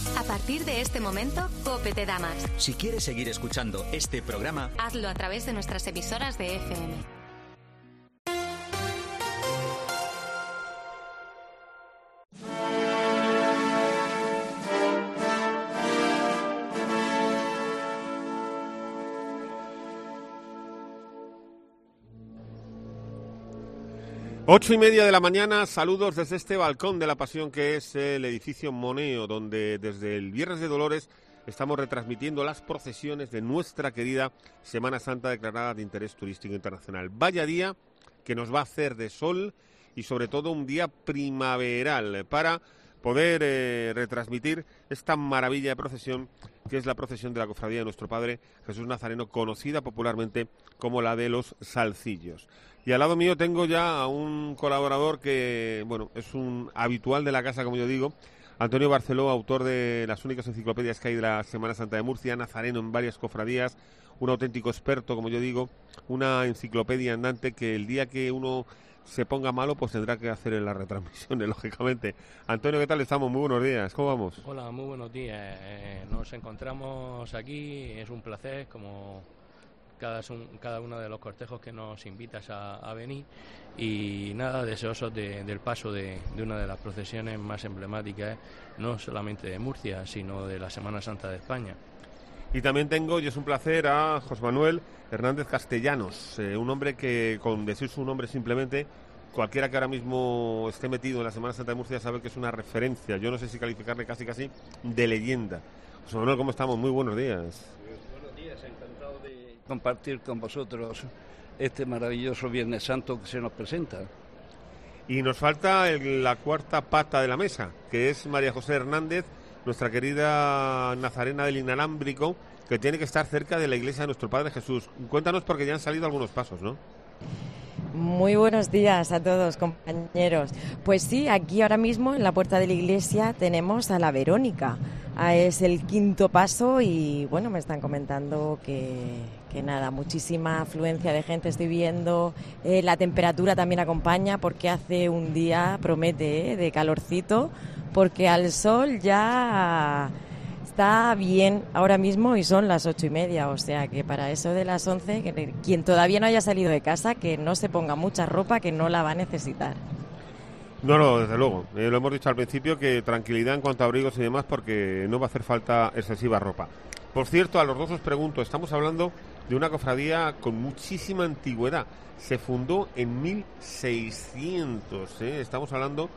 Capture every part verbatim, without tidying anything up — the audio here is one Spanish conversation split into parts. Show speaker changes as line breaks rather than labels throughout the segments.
A partir de este momento, COPE te da más.
Si quieres seguir escuchando este programa,
hazlo a través de nuestras emisoras de F M.
Ocho y media de la mañana, saludos desde este balcón de la pasión que es el edificio Moneo, donde desde el Viernes de Dolores estamos retransmitiendo las procesiones de nuestra querida Semana Santa declarada de interés turístico internacional. Vaya día que nos va a hacer de sol y sobre todo un día primaveral para poder eh, retransmitir esta maravilla de procesión que es la procesión de la Cofradía de Nuestro Padre Jesús Nazareno, conocida popularmente como la de los Salcillos. Y al lado mío tengo ya a un colaborador que, bueno, es un habitual de la casa, como yo digo, Antonio Barceló, autor de las únicas enciclopedias que hay de la Semana Santa de Murcia, nazareno en varias cofradías, un auténtico experto, como yo digo, una enciclopedia andante que el día que uno se ponga malo, pues tendrá que hacer en las retransmisiones, lógicamente. Antonio, ¿qué tal estamos? Muy buenos días, ¿cómo vamos?
Hola, muy buenos días. Eh, nos encontramos aquí, es un placer, como cada, cada uno de los cortejos que nos invitas a, a venir, y nada, deseosos de, del paso de, de una de las procesiones más emblemáticas, no solamente de Murcia, sino de la Semana Santa de España.
Y también tengo, y es un placer, a José Manuel Hernández Castellanos, eh, un hombre que, con decir su nombre simplemente, cualquiera que ahora mismo esté metido en la Semana Santa de Murcia sabe que es una referencia, yo no sé si calificarle casi casi de leyenda. José Manuel, ¿cómo estamos? Muy buenos días.
Buenos días, encantado de compartir con vosotros este maravilloso Viernes Santo que se nos presenta.
Y nos falta el, la cuarta pata de la mesa, que es María José Hernández, nuestra querida nazarena del inalámbrico, que tiene que estar cerca de la iglesia de Nuestro Padre Jesús. Cuéntanos, porque ya han salido algunos pasos, ¿no?
Muy buenos días a todos, compañeros. Pues sí, aquí ahora mismo en la puerta de la iglesia tenemos a la Verónica. Ah, es el quinto paso y bueno, me están comentando que, que nada, muchísima afluencia de gente estoy viendo. Eh, la temperatura también acompaña porque hace un día, promete, eh, de calorcito, porque al sol ya está bien ahora mismo y son las ocho y media, o sea que para eso de las once, que quien todavía no haya salido de casa, que no se ponga mucha ropa, que no la va a necesitar.
No, no, desde luego. Eh, lo hemos dicho al principio, que tranquilidad en cuanto a abrigos y demás, porque no va a hacer falta excesiva ropa. Por cierto, a los dos os pregunto, estamos hablando de una cofradía con muchísima antigüedad. Se fundó en mil seiscientos, ¿eh? Estamos hablando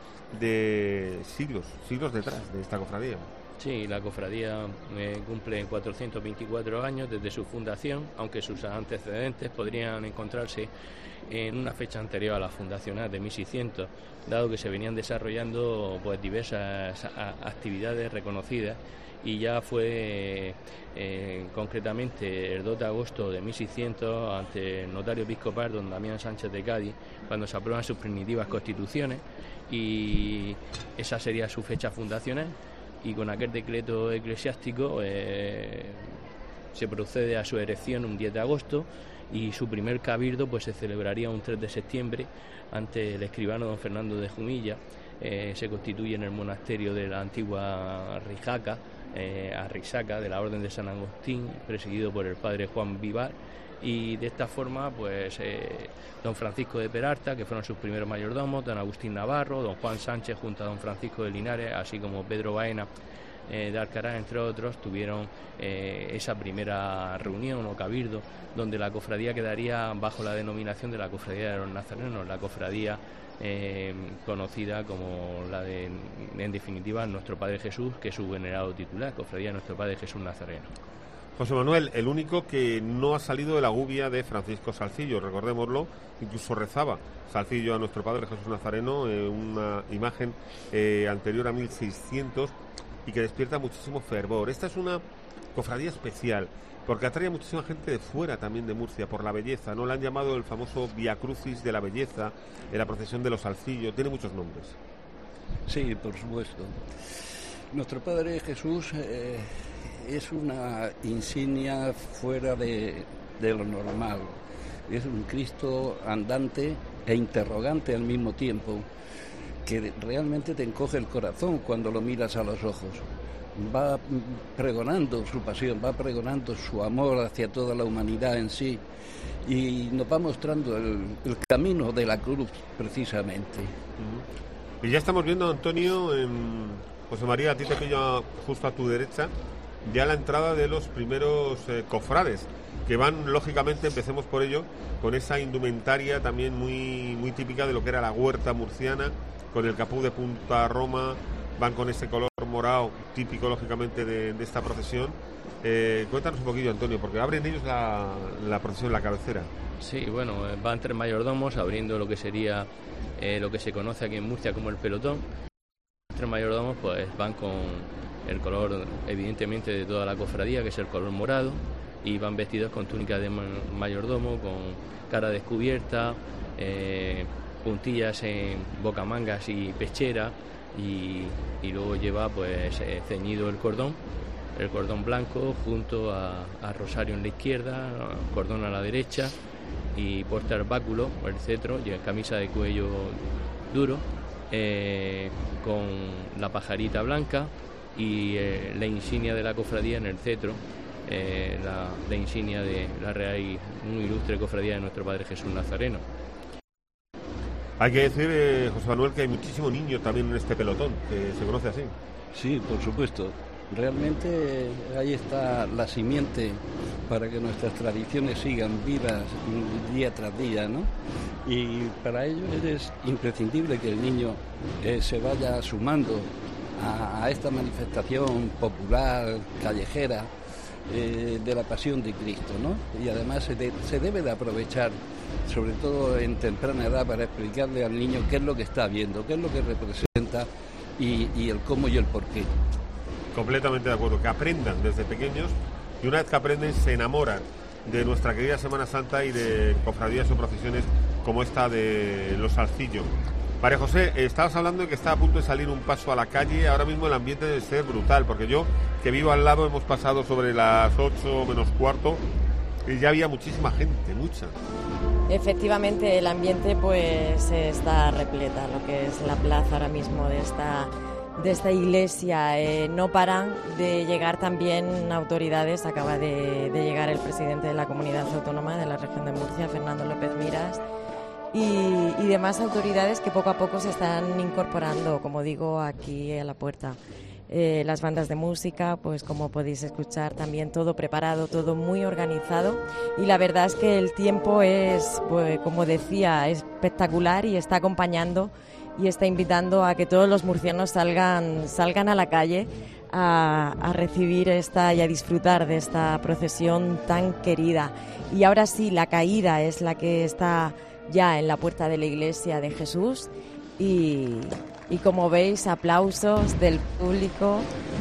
de siglos, siglos detrás de esta cofradía.
Sí, la cofradía eh, cumple cuatrocientos veinticuatro años desde su fundación, aunque sus antecedentes podrían encontrarse en una fecha anterior a la fundacional de mil seiscientos, dado que se venían desarrollando pues diversas a, actividades reconocidas, y ya fue eh, concretamente el dos de agosto de mil seiscientos ante el notario episcopal don Damián Sánchez de Cádiz cuando se aprueban sus primitivas constituciones, y esa sería su fecha fundacional. Y con aquel decreto eclesiástico eh, se procede a su erección un diez de agosto, y su primer cabildo pues se celebraría un tres de septiembre ante el escribano don Fernando de Jumilla. Eh, se constituye en el monasterio de la antigua Rijaca, eh, Arrisaca, de la Orden de San Agustín, presidido por el padre Juan Vivar. Y de esta forma, pues eh, don Francisco de Peralta, que fueron sus primeros mayordomos, don Agustín Navarro, don Juan Sánchez junto a don Francisco de Linares, así como Pedro Baena eh, de Alcaraz, entre otros, tuvieron eh, esa primera reunión o cabildo, donde la cofradía quedaría bajo la denominación de la Cofradía de los Nazarenos, la cofradía eh, conocida como la de, en definitiva, Nuestro Padre Jesús, que es su venerado titular, Cofradía de Nuestro Padre Jesús Nazareno.
José Manuel, el único que no ha salido de la gubia de Francisco Salcillo, recordémoslo, incluso rezaba Salcillo a Nuestro Padre Jesús Nazareno, eh, una imagen eh, anterior a mil seiscientos y que despierta muchísimo fervor. Esta es una cofradía especial, porque atrae a muchísima gente de fuera también de Murcia, por la belleza, ¿no? La han llamado el famoso Via Crucis de la Belleza, en la procesión de los Salcillos, tiene muchos nombres.
Sí, por supuesto. Nuestro Padre Jesús eh, es una insignia fuera de, de lo normal. Es un Cristo andante e interrogante al mismo tiempo, que realmente te encoge el corazón cuando lo miras a los ojos, va pregonando su pasión, va pregonando su amor hacia toda la humanidad en sí, y nos va mostrando el, el camino de la cruz, precisamente.
Y ya estamos viendo, Antonio, en José María, a ti te pillo justo a tu derecha, ya la entrada de los primeros eh, cofrades, que van, lógicamente, empecemos por ello, con esa indumentaria también muy, muy típica de lo que era la huerta murciana, con el capú de punta Roma, van con ese color morado, típico, lógicamente, de, de esta procesión. Eh, cuéntanos un poquillo, Antonio, porque abren ellos la, la procesión, la cabecera.
Sí, bueno, van tres mayordomos abriendo lo que sería eh, lo que se conoce aquí en Murcia como el pelotón. Los tres mayordomos pues van con el color, evidentemente, de toda la cofradía, que es el color morado, y van vestidos con túnica de mayordomo, con cara descubierta, eh, puntillas en bocamangas y pechera, y, y luego lleva pues eh, ceñido el cordón, el cordón blanco junto a, a rosario en la izquierda, cordón a la derecha, y porta el báculo o el cetro y camisa de cuello duro, eh, con la pajarita blanca y eh, la insignia de la cofradía en el cetro, eh, la, la insignia de la real y muy ilustre cofradía de nuestro Padre Jesús Nazareno.
Hay que decir, eh, José Manuel, que hay muchísimo niño también en este pelotón, que se conoce así.
Sí, por supuesto. Realmente ahí está la simiente para que nuestras tradiciones sigan vivas día tras día, ¿no? Y para ello es imprescindible que el niño eh, se vaya sumando a, a esta manifestación popular, callejera, eh, de la pasión de Cristo, ¿no? Y además se, de, se debe de aprovechar, sobre todo en temprana edad, para explicarle al niño qué es lo que está viendo, qué es lo que representa y, y el cómo y el por qué.
Completamente de acuerdo, que aprendan desde pequeños, y una vez que aprenden se enamoran de nuestra querida Semana Santa y de cofradías o procesiones como esta de los Salcillo. María José, estabas hablando de que está a punto de salir un paso a la calle. Ahora mismo el ambiente debe ser brutal, porque yo, que vivo al lado, hemos pasado sobre las ocho menos cuarto y ya había muchísima gente, mucha.
Efectivamente, el ambiente pues está repleta, lo que es la plaza ahora mismo de esta de esta iglesia. Eh, no paran de llegar también autoridades. Acaba de, de llegar el presidente de la Comunidad Autónoma de la Región de Murcia, Fernando López Miras, y, y demás autoridades que poco a poco se están incorporando, como digo, aquí a la puerta. Eh, las bandas de música, pues como podéis escuchar, también todo preparado, todo muy organizado, y la verdad es que el tiempo es, pues, como decía, espectacular y está acompañando y está invitando a que todos los murcianos salgan, salgan a la calle a, a recibir esta y a disfrutar de esta procesión tan querida. Y ahora sí, la caída es la que está ya en la puerta de la iglesia de Jesús, y, y como veis, aplausos del público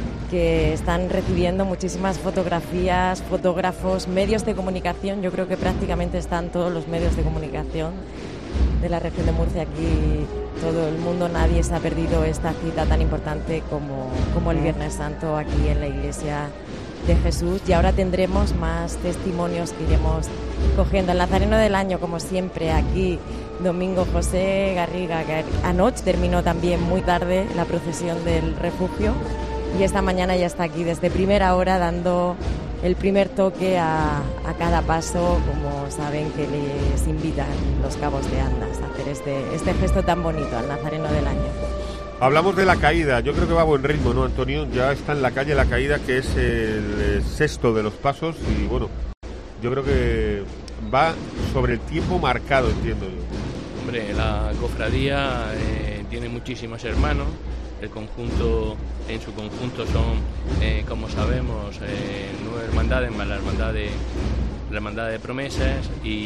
que están recibiendo muchísimas fotografías, fotógrafos, medios de comunicación. Yo creo que prácticamente están todos los medios de comunicación de la región de Murcia aquí, todo el mundo, nadie se ha perdido esta cita tan importante como, como el Viernes Santo aquí en la iglesia de Jesús. Y ahora tendremos más testimonios que iremos cogiendo. El Nazareno del Año, como siempre, aquí Domingo José Garriga, que anoche terminó también muy tarde la procesión del refugio, y esta mañana ya está aquí desde primera hora dando el primer toque a, a cada paso, como saben que les invitan los cabos de Andas a hacer este, este gesto tan bonito al Nazareno del Año.
Hablamos de la caída, yo creo que va a buen ritmo, ¿no, Antonio? Ya está en la calle la caída, que es el sexto de los pasos, y bueno, yo creo que va sobre el tiempo marcado, entiendo yo.
Hombre, la cofradía eh, tiene muchísimos hermanos. El conjunto, en su conjunto son, eh, como sabemos, eh, nueve hermandades más la hermandad de, la hermandad de promesas,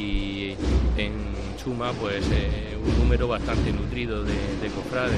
y en suma pues eh, un número bastante nutrido de, de cofrades.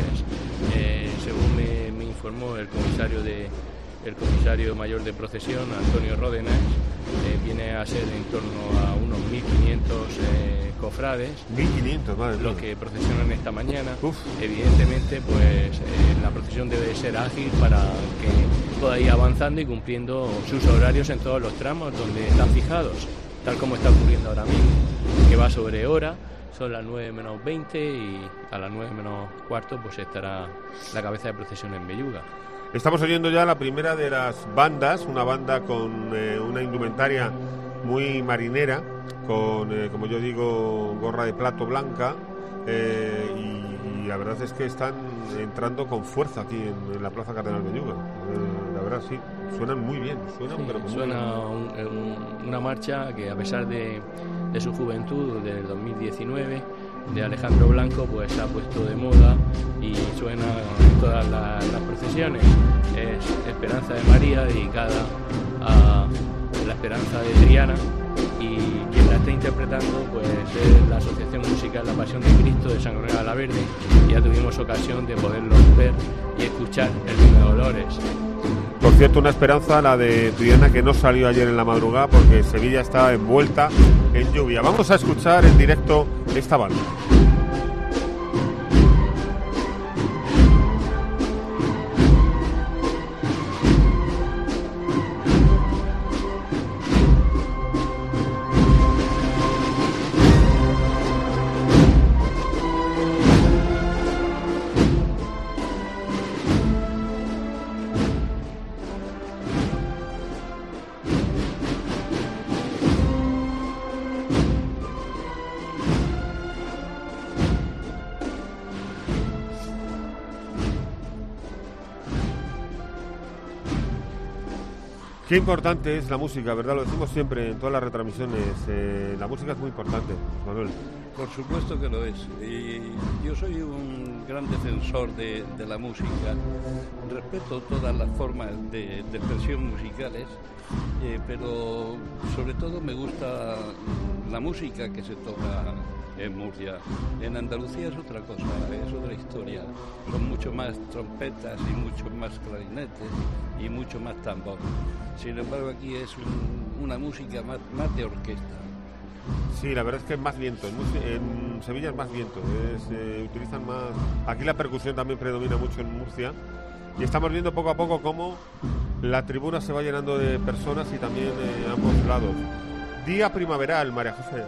Eh, según me, me informó el comisario de el comisario mayor de procesión, Antonio Ródenas, eh, viene a ser en torno a unos mil quinientos eh, cofrades.
mil quinientos, madre mía.
Los que procesionan esta mañana.
Uf.
Evidentemente, pues eh, la procesión debe ser ágil para que pueda ir avanzando y cumpliendo sus horarios en todos los tramos donde están fijados, tal como está ocurriendo ahora mismo, que va sobre hora. Son las nueve menos veinte y a las nueve menos cuarto pues estará la cabeza de procesión en Belluga.
Estamos oyendo ya la primera de las bandas, una banda con eh, una indumentaria muy marinera, con, eh, como yo digo, gorra de plato blanca, eh, y, y la verdad es que están entrando con fuerza aquí en, en la Plaza Cardenal Belluga. Eh, la verdad sí, suenan muy bien, suenan,
sí,
pero como
suena un, un, una marcha que, a pesar de, de su juventud, del dos mil diecinueve, de Alejandro Blanco, pues se ha puesto de moda y suena en todas las, las procesiones. Es Esperanza de María, dedicada a la esperanza de Triana, y quien la está interpretando pues es la Asociación Musical La Pasión de Cristo de San Gregorio de la Verde. Ya tuvimos ocasión de poderlos ver y escuchar el Vino de Dolores.
Por cierto, una esperanza, la de Triana, que no salió ayer en la madrugada porque Sevilla está envuelta en lluvia. Vamos a escuchar en directo esta banda. Qué importante es la música, ¿verdad? Lo decimos siempre en todas las retransmisiones. Eh, la música es muy importante, Manuel.
Por supuesto que lo es. Y yo soy un gran defensor de, de la música. Respeto todas las formas de, de expresión musicales, eh, pero sobre todo me gusta la música que se toca en Murcia. En Andalucía es otra cosa, es otra historia. Son mucho más trompetas y mucho más clarinetes y mucho más tambor. Sin embargo, aquí es un, una música más, más de orquesta.
Sí, la verdad es que es más viento. En, en Sevilla es más viento. Es, eh, utilizan más. Aquí la percusión también predomina mucho en Murcia. Y estamos viendo poco a poco cómo la tribuna se va llenando de personas y también eh, a ambos lados. Día primaveral, María José.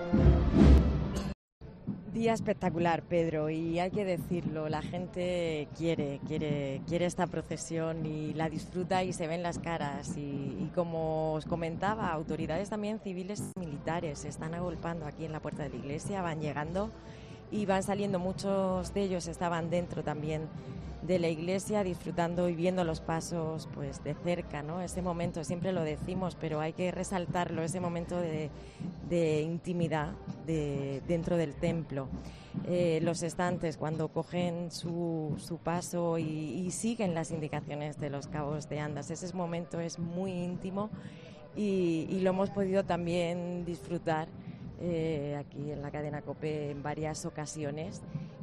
Día espectacular, Pedro, y hay que decirlo, la gente quiere, quiere, quiere esta procesión y la disfruta y se ven las caras. Y, y como os comentaba, autoridades también civiles y militares se están agolpando aquí en la puerta de la iglesia, van llegando y van saliendo, muchos de ellos estaban dentro también de la iglesia disfrutando y viendo los pasos pues de cerca, ¿no? Ese momento, siempre lo decimos, pero hay que resaltarlo, ese momento de, de intimidad de, dentro del templo. Eh, los estantes cuando cogen su, su paso y, y siguen las indicaciones de los cabos de andas, ese momento es muy íntimo y, y lo hemos podido también disfrutar eh, aquí en la cadena COPE en varias ocasiones.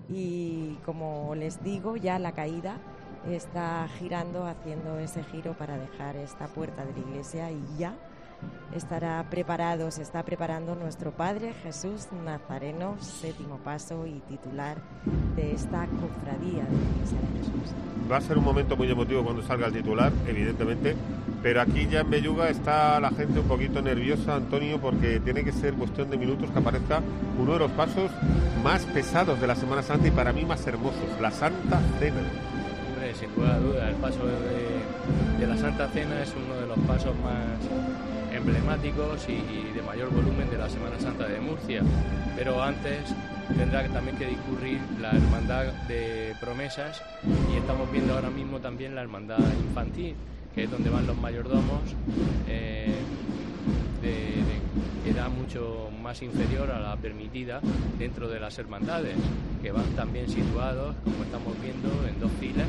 Y como les digo, ya la caída está girando, haciendo ese giro para dejar esta puerta de la iglesia y ya estará preparado, se está preparando nuestro Padre Jesús Nazareno, séptimo paso y titular de esta cofradía de la Iglesia de Jesús.
Va a ser un momento muy emotivo cuando salga el titular, evidentemente, pero aquí ya en Belluga está la gente un poquito nerviosa, Antonio, porque tiene que ser cuestión de minutos que aparezca uno de los pasos más pesados de la Semana Santa y para mí más hermosos, la Santa Cena.
Hombre, sin duda duda, el paso de, de la Santa Cena es uno de los pasos más emblemáticos y de mayor volumen de la Semana Santa de Murcia, pero antes tendrá también que discurrir la Hermandad de Promesas y estamos viendo ahora mismo también la Hermandad Infantil, que es donde van los mayordomos, eh, de, de edad mucho más inferior a la permitida dentro de las hermandades, que van también situados, como estamos viendo, en dos filas,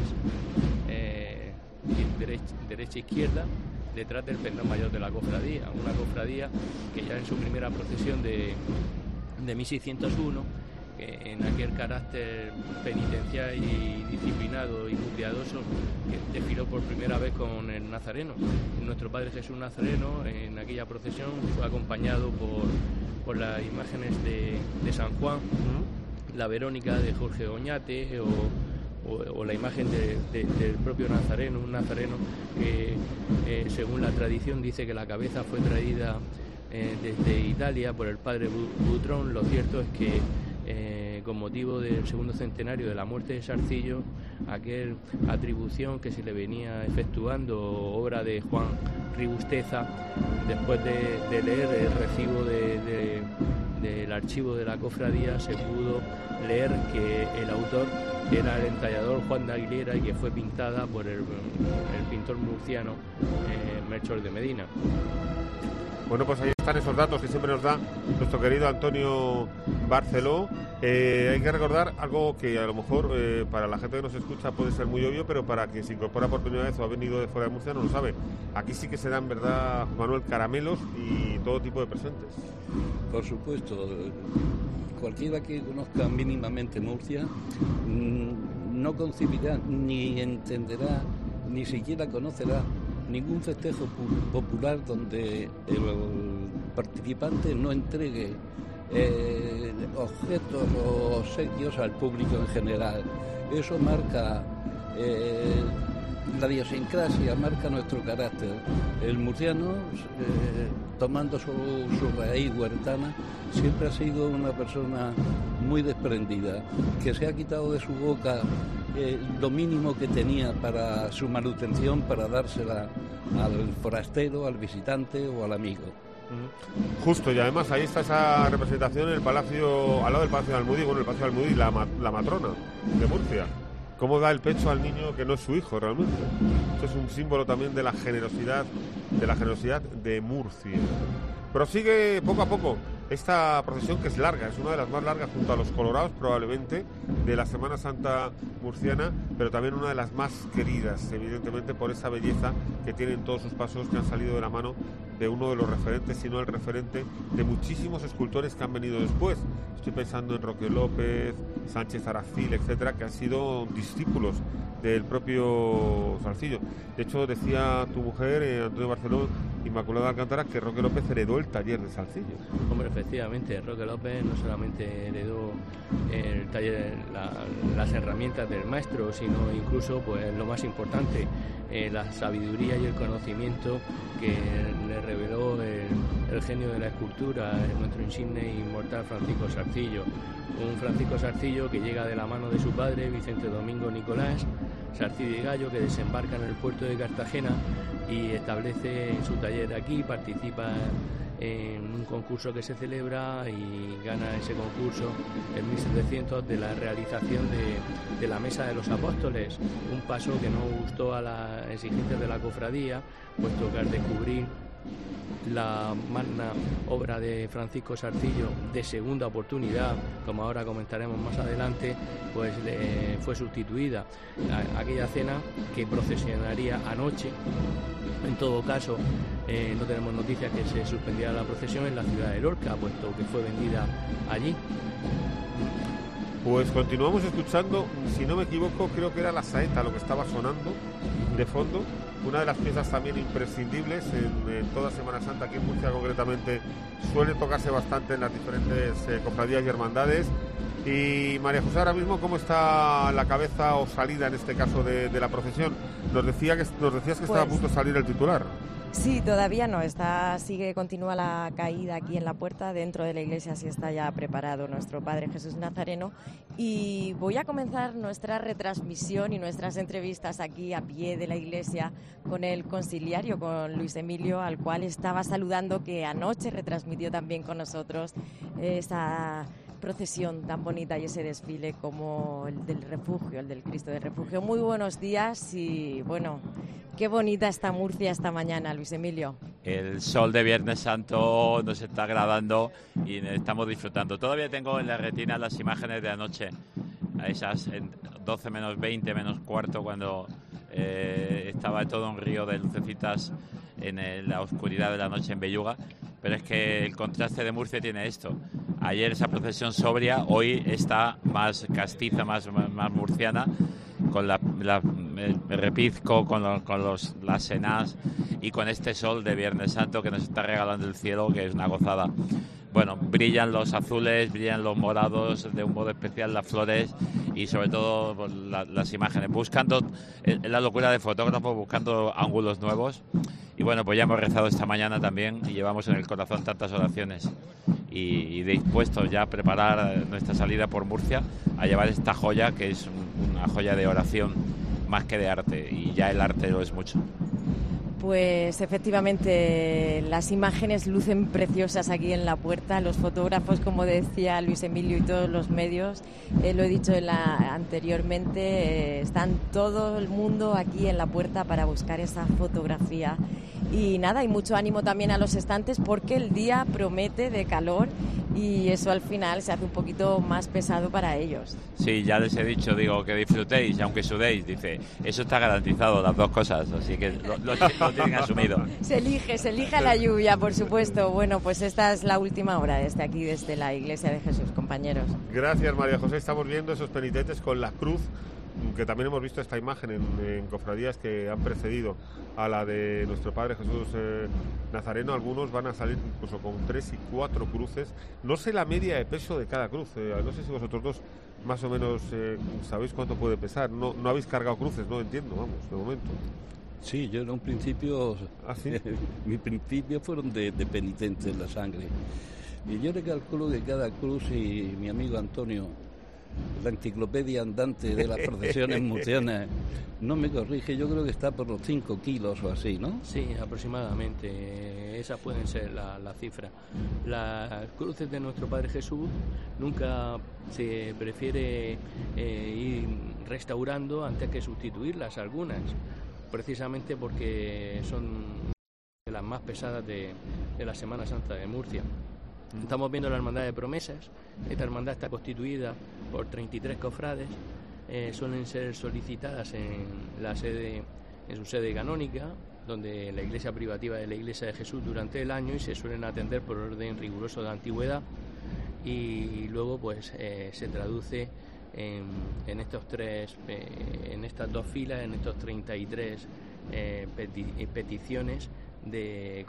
eh, derecha, derecha e izquierda, detrás del pendón mayor de la cofradía, una cofradía que ya en su primera procesión de, de mil seiscientos uno, que en aquel carácter penitencial y disciplinado y muy piadoso, que desfiló por primera vez con el Nazareno. Nuestro Padre Jesús Nazareno en aquella procesión fue acompañado por, por las imágenes de, de San Juan, la Verónica de Jorge Oñate o O, o la imagen de, de, del propio Nazareno, un Nazareno que eh, según la tradición dice que la cabeza fue traída eh, desde Italia por el padre Butrón. Lo cierto es que eh, con motivo del segundo centenario de la muerte de Sarcillo, aquella atribución que se le venía efectuando, obra de Juan Rigusteza, después de, de leer el recibo de, de, del archivo de la cofradía, se pudo leer que el autor era el entallador Juan de Aguilera y que fue pintada por el, el pintor murciano eh, Melchor de Medina.
Bueno, pues ahí están esos datos que siempre nos da nuestro querido Antonio Barceló. Eh, hay que recordar algo que a lo mejor eh, para la gente que nos escucha puede ser muy obvio, pero para quien se incorpora por primera vez o ha venido de fuera de Murcia no lo sabe. Aquí sí que se dan, ¿verdad, Manuel? Caramelos y todo tipo de presentes.
Por supuesto. Cualquiera que conozca mínimamente Murcia mmm, no concebirá ni entenderá, ni siquiera conocerá ningún festejo popular donde el participante no entregue eh, objetos o obsequios al público en general. Eso marca eh, la idiosincrasia, marca nuestro carácter. El murciano, eh, tomando su, su raíz huertana, siempre ha sido una persona muy desprendida, que se ha quitado de su boca eh, lo mínimo que tenía para su manutención, para dársela al forastero, al visitante o al amigo.
Justo, y además ahí está esa representación en el palacio, al lado del Palacio de Almudí, bueno, el Palacio de Almudí, la, la matrona de Murcia. Cómo da el pecho al niño que no es su hijo realmente. Esto es un símbolo también de la generosidad, de la generosidad de Murcia. Prosigue poco a poco esta procesión, que es larga, es una de las más largas junto a los Colorados probablemente de la Semana Santa murciana, pero también una de las más queridas, evidentemente por esa belleza que tienen todos sus pasos, que han salido de la mano de uno de los referentes, si no el referente de muchísimos escultores que han venido después. Estoy pensando en Roque López, Sánchez Aracil, etcétera, que han sido discípulos del propio Sarcillo. De hecho, decía tu mujer, eh, Antonio Barceló, Inmaculada Alcántara, que Roque López heredó el taller de Sarcillo.
Hombre, efectivamente, Roque López no solamente heredó el taller, la, las herramientas del maestro, sino incluso, pues lo más importante, eh, la sabiduría y el conocimiento que le reveló el, el genio de la escultura, nuestro insigne e inmortal Francisco Sarcillo. Un Francisco Sarcillo que llega de la mano de su padre, Vicente Domingo Nicolás Sarcillo y Gallo, que desembarca en el puerto de Cartagena y establece su taller aquí, participa en un concurso que se celebra y gana ese concurso en mil setecientos de la realización de, de la Mesa de los Apóstoles, un paso que no gustó a las exigencias de la cofradía, puesto que al descubrir la magna obra de Francisco Sarcillo de segunda oportunidad, como ahora comentaremos más adelante, pues le fue sustituida a, aquella cena que procesionaría anoche. En todo caso, eh, no tenemos noticias que se suspendiera la procesión en la ciudad de Lorca, puesto que fue vendida allí.
Pues continuamos escuchando, si no me equivoco, creo que era la saeta lo que estaba sonando de fondo, una de las piezas también imprescindibles en, en toda Semana Santa, aquí en Murcia concretamente suele tocarse bastante en las diferentes eh, cofradías y hermandades. Y María José, ahora mismo, ¿cómo está la cabeza o salida en este caso de, de la procesión? Nos decía que nos decías que pues, estaba a punto de salir el titular.
Sí, todavía no, está, sigue, continúa la caída aquí en la puerta, dentro de la iglesia sí está ya preparado nuestro Padre Jesús Nazareno, y voy a comenzar nuestra retransmisión y nuestras entrevistas aquí a pie de la iglesia con el conciliario, con Luis Emilio, al cual estaba saludando, que anoche retransmitió también con nosotros esa procesión tan bonita y ese desfile como el del refugio, el del Cristo del Refugio. Muy buenos días y bueno, qué bonita está Murcia esta mañana, Luis Emilio.
El sol de Viernes Santo nos está agradando y estamos disfrutando. Todavía tengo en la retina las imágenes de anoche, a esas doce menos veinte, menos cuarto, cuando eh, estaba todo un río de lucecitas en el, la oscuridad de la noche en Belluga. Pero es que el contraste de Murcia tiene esto. Ayer esa procesión sobria, hoy está más castiza, más, más, más murciana, con la, la, el repizco, con, lo, con los, las senás y con este sol de Viernes Santo que nos está regalando el cielo, que es una gozada. Bueno, brillan los azules, brillan los morados, de un modo especial las flores y sobre todo pues, la, las imágenes, buscando eh, la locura de fotógrafos, buscando ángulos nuevos. Y bueno, pues ya hemos rezado esta mañana también y llevamos en el corazón tantas oraciones. Y y, y dispuestos ya a preparar nuestra salida por Murcia, a llevar esta joya que es un, una joya de oración más que de arte, y ya el arte lo es mucho.
Pues efectivamente las imágenes lucen preciosas aquí en la puerta, los fotógrafos, como decía Luis Emilio, y todos los medios, eh, lo he dicho en la, anteriormente, eh, están todo el mundo aquí en la puerta para buscar esa fotografía. Y nada, y mucho ánimo también a los estantes porque el día promete de calor y eso al final se hace un poquito más pesado para ellos.
Sí, ya les he dicho, digo, que disfrutéis, aunque sudéis, dice, eso está garantizado, las dos cosas, así que lo, lo, lo tienen asumido.
Se elige, se elige la lluvia, por supuesto. Bueno, pues esta es la última hora desde aquí, desde la Iglesia de Jesús, compañeros.
Gracias, María José. Estamos viendo esos penitentes con la cruz, que también hemos visto esta imagen en, en cofradías que han precedido a la de nuestro Padre Jesús eh, Nazareno. Algunos van a salir incluso con tres y cuatro cruces. No sé la media de peso de cada cruz, eh, no sé si vosotros dos más o menos eh, sabéis cuánto puede pesar. No, no habéis cargado cruces, no entiendo, vamos, de momento.
Sí, yo en un principio,
¿Ah, sí?
mis principios fueron de, de penitente en la sangre. Y yo le calculo que cada cruz, y mi amigo Antonio, la enciclopedia andante de las procesiones murcianas, no me corrige, yo creo que está por los cinco kilos o así, ¿no?
Sí, aproximadamente, esas pueden ser las la cifras. Las cruces de nuestro Padre Jesús nunca se prefiere eh, ir restaurando antes que sustituirlas algunas, precisamente porque son las más pesadas de, de la Semana Santa de Murcia. Estamos viendo la Hermandad de Promesas. Esta hermandad está constituida por treinta y tres cofrades, eh, suelen ser solicitadas en la sede, en su sede canónica, donde la iglesia privativa de la Iglesia de Jesús durante el año, y se suelen atender por orden riguroso de antigüedad, y luego pues eh, se traduce en, en estos tres, eh, en estas dos filas, en estos treinta y tres eh, peti- peticiones de,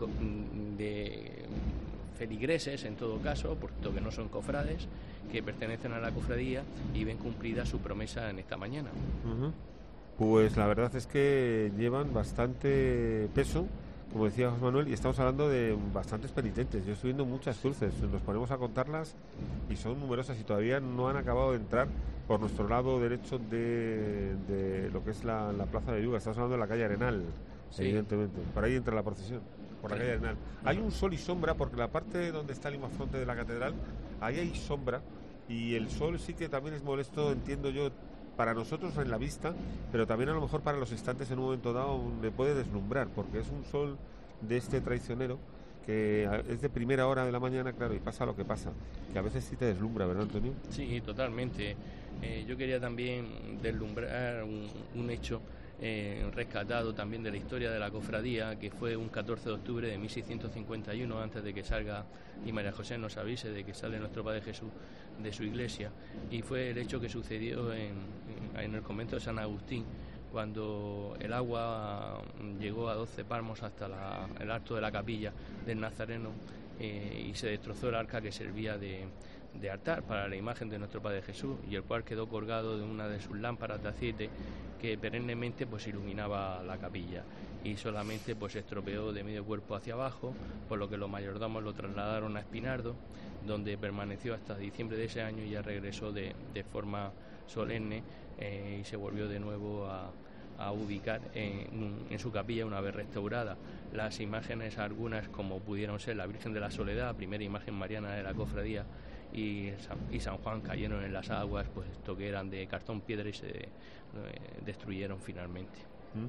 de feligreses, en todo caso, puesto que no son cofrades, que pertenecen a la cofradía y ven cumplida su promesa en esta mañana.
Uh-huh. Pues la verdad es que llevan bastante peso, como decía José Manuel, y estamos hablando de bastantes penitentes. Yo estoy viendo muchas cruces, nos ponemos a contarlas y son numerosas y todavía no han acabado de entrar por nuestro lado derecho de, de lo que es la, la Plaza de Yuga. Estamos hablando de la calle Arenal, sí. Evidentemente. Por ahí entra la procesión, por la sí. calle Arenal. Hay un sol y sombra, porque la parte donde está el imafronte de la catedral, ahí hay sombra, y el sol sí que también es molesto, entiendo yo, para nosotros en la vista, pero también a lo mejor para los estantes en un momento dado le puede deslumbrar, porque es un sol de este traicionero que es de primera hora de la mañana, claro, y pasa lo que pasa, que a veces sí te deslumbra, ¿verdad, Antonio?
Sí, totalmente. Eh, yo quería también deslumbrar un, un hecho eh, rescatado también de la historia de la cofradía, que fue un catorce de octubre de mil seiscientos cincuenta y uno, antes de que salga, y María José nos avise de que sale nuestro Padre Jesús de su iglesia, y fue el hecho que sucedió en, en el convento de San Agustín, cuando el agua llegó a doce palmos hasta la, el alto de la capilla del Nazareno, eh, y se destrozó el arca que servía de, de altar para la imagen de nuestro Padre Jesús, y el cual quedó colgado de una de sus lámparas de aceite que perennemente pues iluminaba la capilla, y solamente pues se estropeó de medio cuerpo hacia abajo, por lo que los mayordomos lo trasladaron a Espinardo, donde permaneció hasta diciembre de ese año y ya regresó de, de forma solemne, eh, y se volvió de nuevo a, a ubicar en, en su capilla una vez restaurada. Las imágenes, algunas como pudieron ser la Virgen de la Soledad, primera imagen mariana de la cofradía, y San, y San Juan, cayeron en las aguas, pues esto que eran de cartón piedra, y se eh, destruyeron finalmente.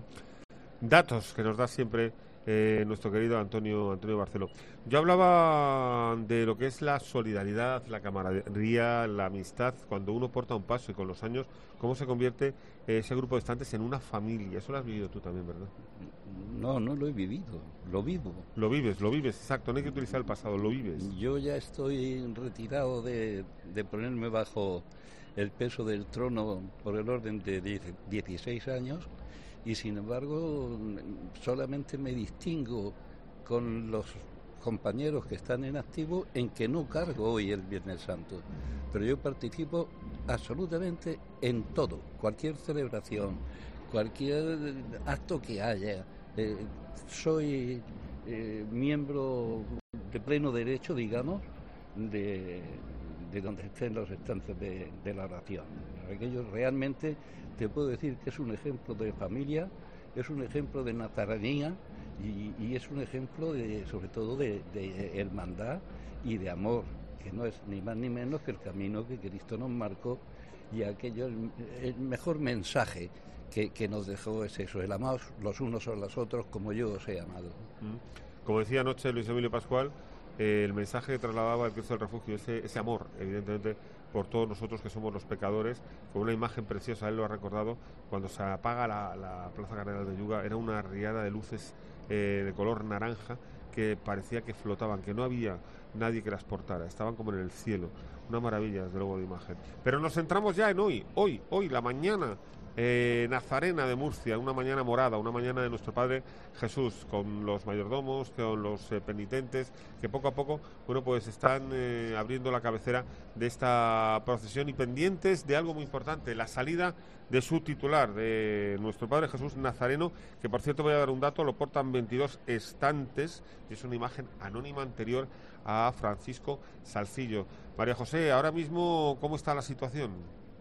Datos que nos da siempre eh, nuestro querido Antonio Antonio Barceló. Yo hablaba de lo que es la solidaridad, la camaradería, la amistad, cuando uno porta un paso, y con los años cómo se convierte eh, ese grupo de estantes en una familia. Eso lo has vivido tú también, ¿verdad?
No, no lo he vivido, lo vivo.
Lo vives, lo vives, exacto, no hay que utilizar el pasado, lo vives.
Yo ya estoy retirado de, de ponerme bajo el peso del trono por el orden de dieciséis años, y sin embargo solamente me distingo con los compañeros que están en activo en que no cargo hoy el Viernes Santo, pero yo participo absolutamente en todo, cualquier celebración, cualquier acto que haya. Eh, soy eh, miembro de pleno derecho, digamos, de, de donde estén los estantes de, de la oración. Aquello realmente te puedo decir que es un ejemplo de familia, es un ejemplo de nazarenía y, y es un ejemplo de, sobre todo de, de hermandad y de amor, que no es ni más ni menos que el camino que Cristo nos marcó, y aquello, el, el mejor mensaje que, que nos dejó es eso, el amaos los unos a los otros como yo os he amado.
Como decía anoche Luis Emilio Pascual, eh, el mensaje que trasladaba el Cristo del Refugio, ese, ese amor, evidentemente, por todos nosotros que somos los pecadores, con una imagen preciosa, él lo ha recordado, cuando se apaga la, la Plaza Cardenal Belluga, era una riada de luces eh, de color naranja que parecía que flotaban, que no había nadie que las portara, estaban como en el cielo, una maravilla desde luego de imagen. Pero nos centramos ya en hoy, hoy, hoy, la mañana eh, nazarena de Murcia, una mañana morada, una mañana de nuestro Padre Jesús, con los mayordomos, con los eh, penitentes, que poco a poco, bueno, pues están eh, abriendo la cabecera de esta procesión y pendientes de algo muy importante, la salida de su titular, de nuestro Padre Jesús Nazareno, que por cierto voy a dar un dato, lo portan veintidós estantes, y es una imagen anónima anterior a Francisco Salcillo. María José, ahora mismo, ¿cómo está la situación?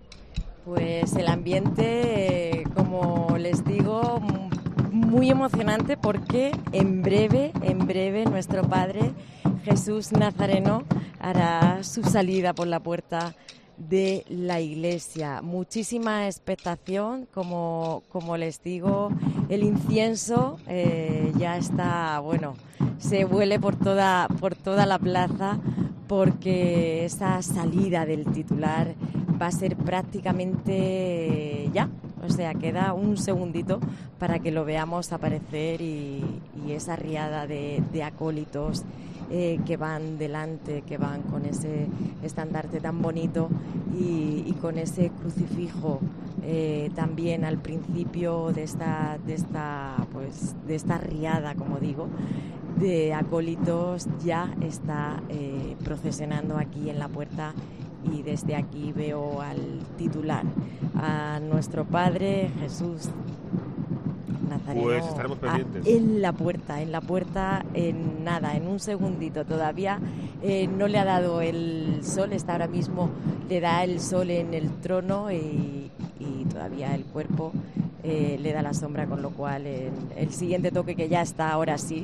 Pues el ambiente, como les digo, muy emocionante, porque en breve, en breve, nuestro Padre Jesús Nazareno hará su salida por la puerta de la iglesia. Muchísima expectación, como, como les digo, el incienso eh, ya está, bueno, se huele por toda, por toda la plaza, porque esa salida del titular va a ser prácticamente ya, o sea, queda un segundito para que lo veamos aparecer y, y esa riada de, de acólitos eh, que van delante, que van con ese estandarte tan bonito y, y con ese crucifijo eh, también al principio de esta, de esta, pues, de esta riada, como digo, de acólitos, ya está eh, procesionando aquí en la puerta, y desde aquí veo al titular, a nuestro Padre Jesús Nazareno.
Pues estaremos pendientes.
A, en la puerta, en la puerta, en nada, en un segundito. Todavía eh, no le ha dado el sol, está ahora mismo, le da el sol en el trono y, y todavía el cuerpo eh, le da la sombra, con lo cual el, el siguiente toque, que ya está, ahora sí,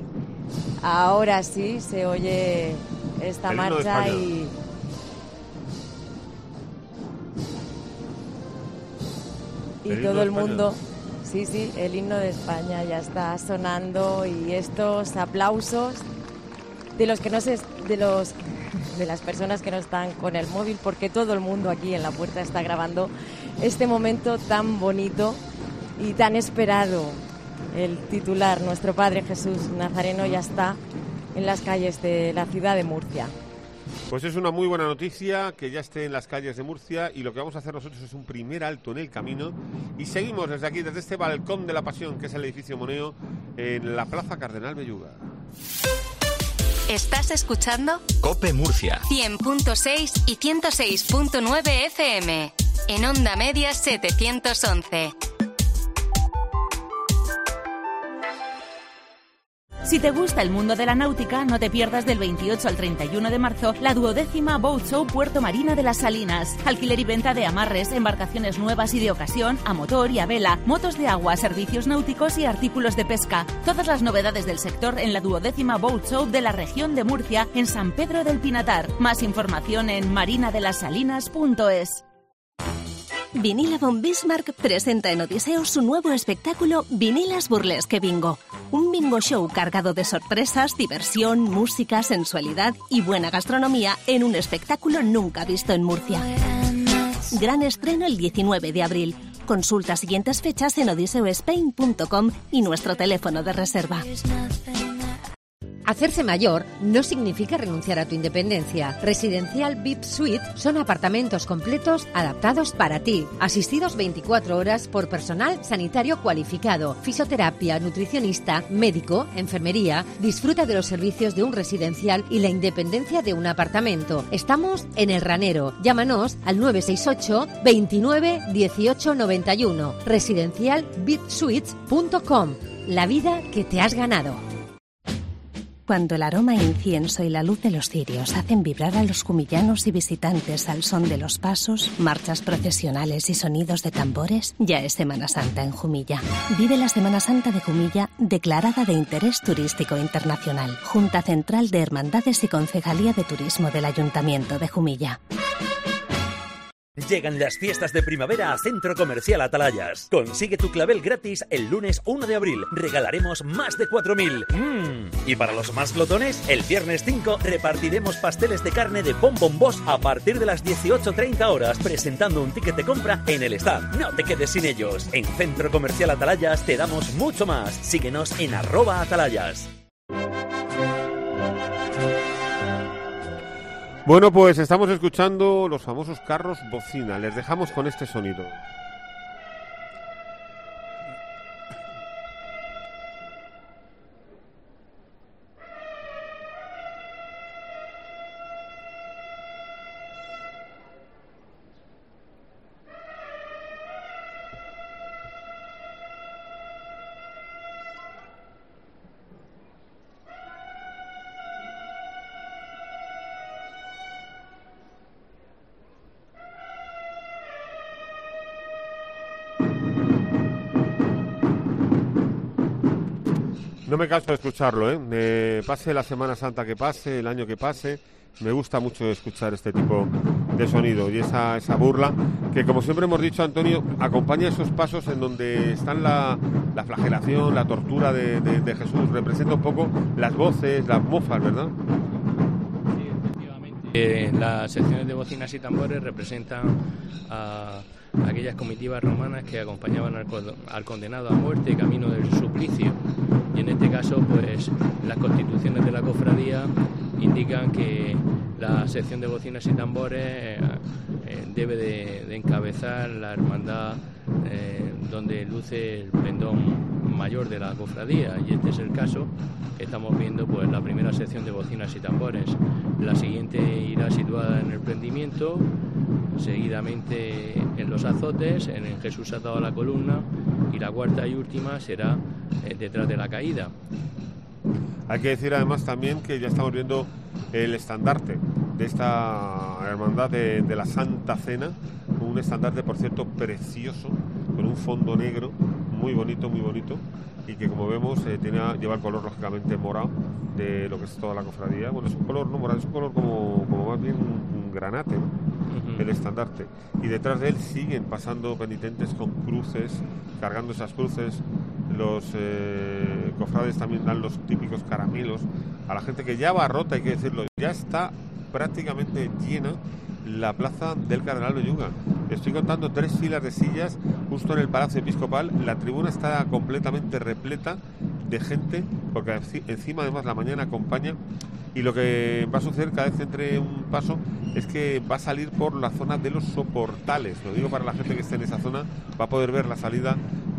ahora sí se oye esta
el
marcha y... y
el
todo el mundo, sí, sí, el himno de España ya está sonando, y estos aplausos de los que no se, de los de las personas que no están con el móvil, porque todo el mundo aquí en la puerta está grabando este momento tan bonito y tan esperado. El titular, nuestro Padre Jesús Nazareno, ya está en las calles de la ciudad de Murcia.
Pues es una muy buena noticia que ya esté en las calles de Murcia, y lo que vamos a hacer nosotros es un primer alto en el camino, y seguimos desde aquí, desde este balcón de la Pasión, que es el edificio Moneo, en la Plaza Cardenal Belluga.
¿Estás escuchando?
COPE Murcia
cien punto seis y ciento seis punto nueve F M. En Onda Media setecientos once.
Si te gusta el mundo de la náutica, no te pierdas del veintiocho al treinta y uno de marzo la duodécima Boat Show Puerto Marina de las Salinas. Alquiler y venta de amarres, embarcaciones nuevas y de ocasión, a motor y a vela, motos de agua, servicios náuticos y artículos de pesca. Todas las novedades del sector en la duodécima Boat Show de la región de Murcia, en San Pedro del Pinatar. Más información en marina de las salinas punto es.
Vinila von Bismarck presenta en Odiseo su nuevo espectáculo Vinilas Burlesque Bingo. Un bingo show cargado de sorpresas, diversión, música, sensualidad y buena gastronomía en un espectáculo nunca visto en Murcia. Gran estreno el diecinueve de abril. Consulta siguientes fechas en odiseo spain punto com y nuestro teléfono de reserva.
Hacerse mayor no significa renunciar a tu independencia. Residencial V I P Suite son apartamentos completos adaptados para ti, asistidos veinticuatro horas por personal sanitario cualificado, fisioterapia, nutricionista, médico, enfermería. Disfruta de los servicios de un residencial y la independencia de un apartamento. Estamos en El Ranero. Llámanos al nueve seis ocho, veintinueve, dieciocho noventa y uno. residencial v i p suites punto com. La vida que te has ganado.
Cuando el aroma a incienso y la luz de los cirios hacen vibrar a los jumillanos y visitantes al son de los pasos, marchas procesionales y sonidos de tambores, ya es Semana Santa en Jumilla. Vive la Semana Santa de Jumilla, declarada de interés turístico internacional. Junta Central de Hermandades y Concejalía de Turismo del Ayuntamiento de Jumilla.
Llegan las fiestas de primavera a Centro Comercial Atalayas. Consigue tu clavel gratis el lunes uno de abril. Regalaremos más de cuatro mil. ¡Mmm! Y para los más glotones, el viernes cinco repartiremos pasteles de carne de Bon Bon Boss a partir de las dieciocho treinta horas, presentando un ticket de compra en el stand. No te quedes sin ellos. En Centro Comercial Atalayas te damos mucho más. Síguenos en arroba atalayas.
Bueno, pues estamos escuchando los famosos carros bocina. Les dejamos con este sonido. No me canso de escucharlo, ¿eh? Me pase la Semana Santa que pase, el año que pase, me gusta mucho escuchar este tipo de sonido y esa, esa burla que, como siempre hemos dicho, Antonio, acompaña esos pasos en donde están la, la flagelación, la tortura de, de, de Jesús, representa un poco las voces, las mofas, ¿verdad?
Sí, efectivamente. Eh, las secciones de bocinas y tambores representan a aquellas comitivas romanas que acompañaban al, al condenado a muerte camino del suplicio, y en este caso pues las constituciones de la cofradía indican que la sección de bocinas y tambores eh, eh, debe de, de encabezar la hermandad eh, donde luce el pendón mayor de la cofradía, y este es el caso que estamos viendo, pues la primera sección de bocinas y tambores. La siguiente irá situada en el prendimiento, seguidamente en los azotes, en el Jesús atado a la columna, y la cuarta y última será eh, detrás de la caída.
Hay que decir además también que ya estamos viendo el estandarte de esta hermandad de, de la Santa Cena, un estandarte, por cierto, precioso, con un fondo negro, muy bonito, muy bonito, y que, como vemos, eh, tiene, lleva el color lógicamente morado de lo que es toda la cofradía. Bueno, es un color no morado, es un color como, como más bien un, un granate, ¿no? Uh-huh. El estandarte. Y detrás de él siguen pasando penitentes con cruces, cargando esas cruces. Los eh, cofrades también dan los típicos caramelos a la gente, que ya va rota, hay que decirlo. Ya está prácticamente llena la plaza del Cardenal Belluga. Estoy contando tres filas de sillas justo en el Palacio Episcopal. La tribuna está completamente repleta de gente, porque encima además la mañana acompaña, y lo que va a suceder cada vez entre un paso es que va a salir por la zona de los soportales. Lo digo para la gente que esté en esa zona, va a poder ver la salida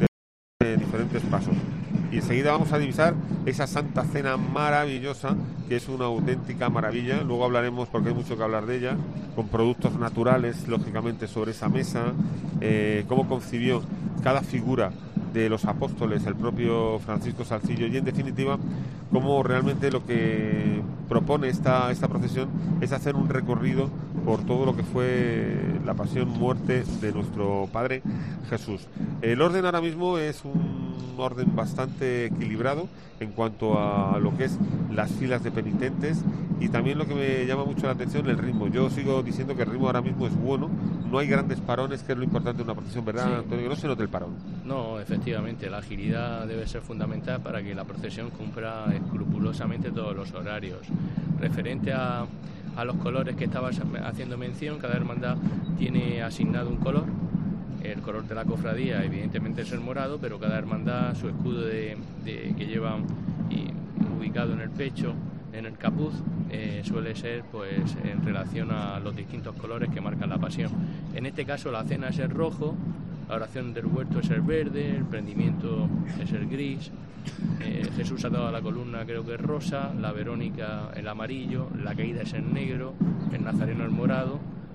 de diferentes pasos. Y enseguida vamos a divisar esa Santa Cena maravillosa, que es una auténtica maravilla. Luego hablaremos, porque hay mucho que hablar de ella, con productos naturales, lógicamente, sobre esa mesa, eh, cómo concibió cada figura de los apóstoles el propio Francisco Salzillo, y en definitiva cómo realmente lo que propone esta, esta procesión es hacer un recorrido por todo lo que fue la pasión, muerte de nuestro Padre Jesús. El orden ahora mismo es un orden bastante equilibrado en cuanto a lo que es las filas de penitentes, y también lo que me llama mucho la atención, el ritmo. Yo sigo diciendo que el ritmo ahora mismo es bueno, no hay grandes parones, que es lo importante de una procesión, ¿verdad, sí, Antonio? Que no se note el parón.
No, efectivamente, la agilidad debe ser fundamental para que la procesión cumpla escrupulosamente todos los horarios. Referente a, a los colores que estabas haciendo mención, cada hermandad tiene asignado un color. El color de la cofradía evidentemente es el morado, pero cada hermandad, su escudo de, de, que llevan y, ubicado en el pecho, en el capuz, eh, suele ser pues en relación a los distintos colores que marcan la pasión. En este caso la cena es el rojo, la oración del huerto es el verde, el prendimiento es el gris, eh, Jesús atado a la columna creo que es rosa, la Verónica el amarillo, la caída es el negro, el nazareno el morado,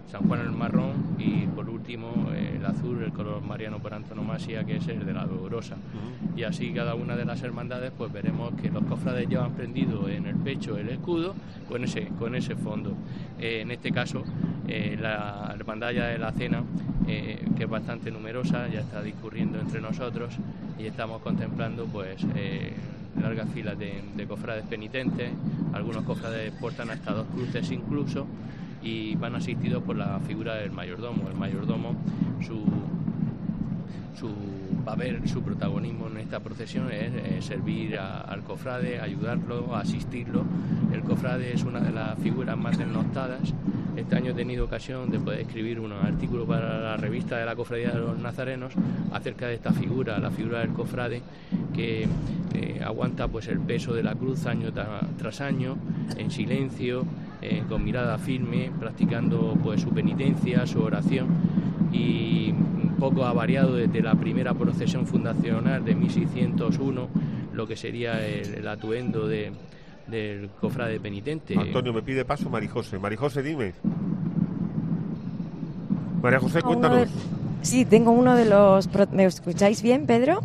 San Juan el marrón y por último eh, el azul, el color mariano por antonomasia, que es el de la dolorosa. Uh-huh. Y así cada una de las hermandades pues veremos que los cofrades llevan prendido en el pecho el escudo con ese, con ese fondo. Eh, en este caso eh, la hermandad ya de la Cena, eh, que es bastante numerosa, ya está discurriendo entre nosotros y estamos contemplando pues eh, largas filas de, de cofrades penitentes. Algunos cofrades portan hasta dos cruces incluso, y van asistidos por la figura del mayordomo. El mayordomo, su, su papel, su protagonismo en esta procesión es eh, servir a, al cofrade, ayudarlo, asistirlo. El cofrade es una de las figuras más desnotadas. Este año he tenido ocasión de poder escribir un artículo para la revista de la Cofradía de los Nazarenos acerca de esta figura, la figura del cofrade, que eh, aguanta pues el peso de la cruz año tra- tras año, en silencio, eh, con mirada firme, practicando pues su penitencia, su oración, y un poco ha variado desde la primera procesión fundacional de mil seiscientos uno, lo que sería el, el atuendo de del cofrade penitente.
Antonio, me pide paso María José. María José, dime. María José, cuéntanos.
Sí, tengo uno de los... ¿Me escucháis bien, Pedro?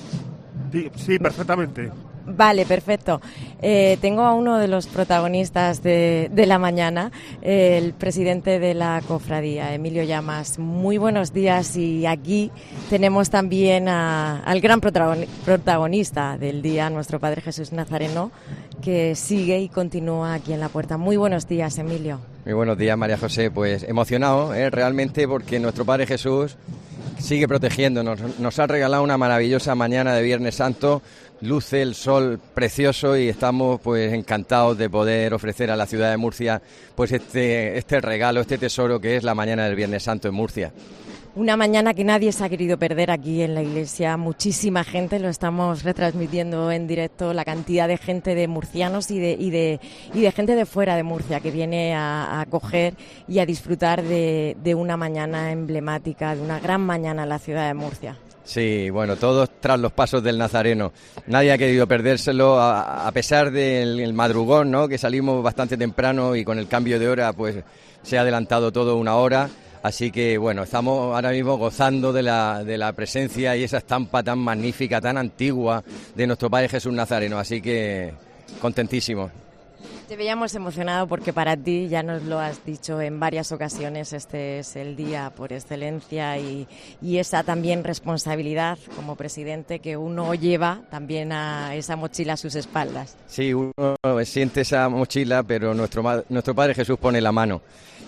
Sí, sí, perfectamente.
Vale, perfecto. Eh, tengo a uno de los protagonistas de, de la mañana, eh, el presidente de la cofradía, Emilio Llamas. Muy buenos días, y aquí tenemos también a, al gran protagonista del día, nuestro Padre Jesús Nazareno, que sigue y continúa aquí en la puerta. Muy buenos días, Emilio.
Muy buenos días, María José. Pues emocionado, ¿eh? realmente, porque nuestro Padre Jesús sigue protegiéndonos. Nos ha regalado una maravillosa mañana de Viernes Santo. Luce el sol precioso y estamos pues encantados de poder ofrecer a la ciudad de Murcia pues este, este regalo, este tesoro que es la mañana del Viernes Santo en Murcia.
Una mañana que nadie se ha querido perder aquí en la iglesia, muchísima gente, lo estamos retransmitiendo en directo, la cantidad de gente, de murcianos y de, y de, y de gente de fuera de Murcia que viene a, a acoger y a disfrutar de, de una mañana emblemática, de una gran mañana en la ciudad de Murcia.
Sí, bueno, todos tras los pasos del Nazareno. Nadie ha querido perdérselo, a, a pesar del el madrugón, ¿no?, que salimos bastante temprano y con el cambio de hora pues se ha adelantado todo una hora. Así que, bueno, estamos ahora mismo gozando de la, de la presencia y esa estampa tan magnífica, tan antigua de nuestro Padre Jesús Nazareno. Así que contentísimos.
Te veíamos emocionado porque para ti, ya nos lo has dicho en varias ocasiones, este es el día por excelencia y, y esa también responsabilidad como presidente que uno lleva también a esa mochila a sus espaldas.
Sí, uno siente esa mochila, pero nuestro, nuestro Padre Jesús pone la mano.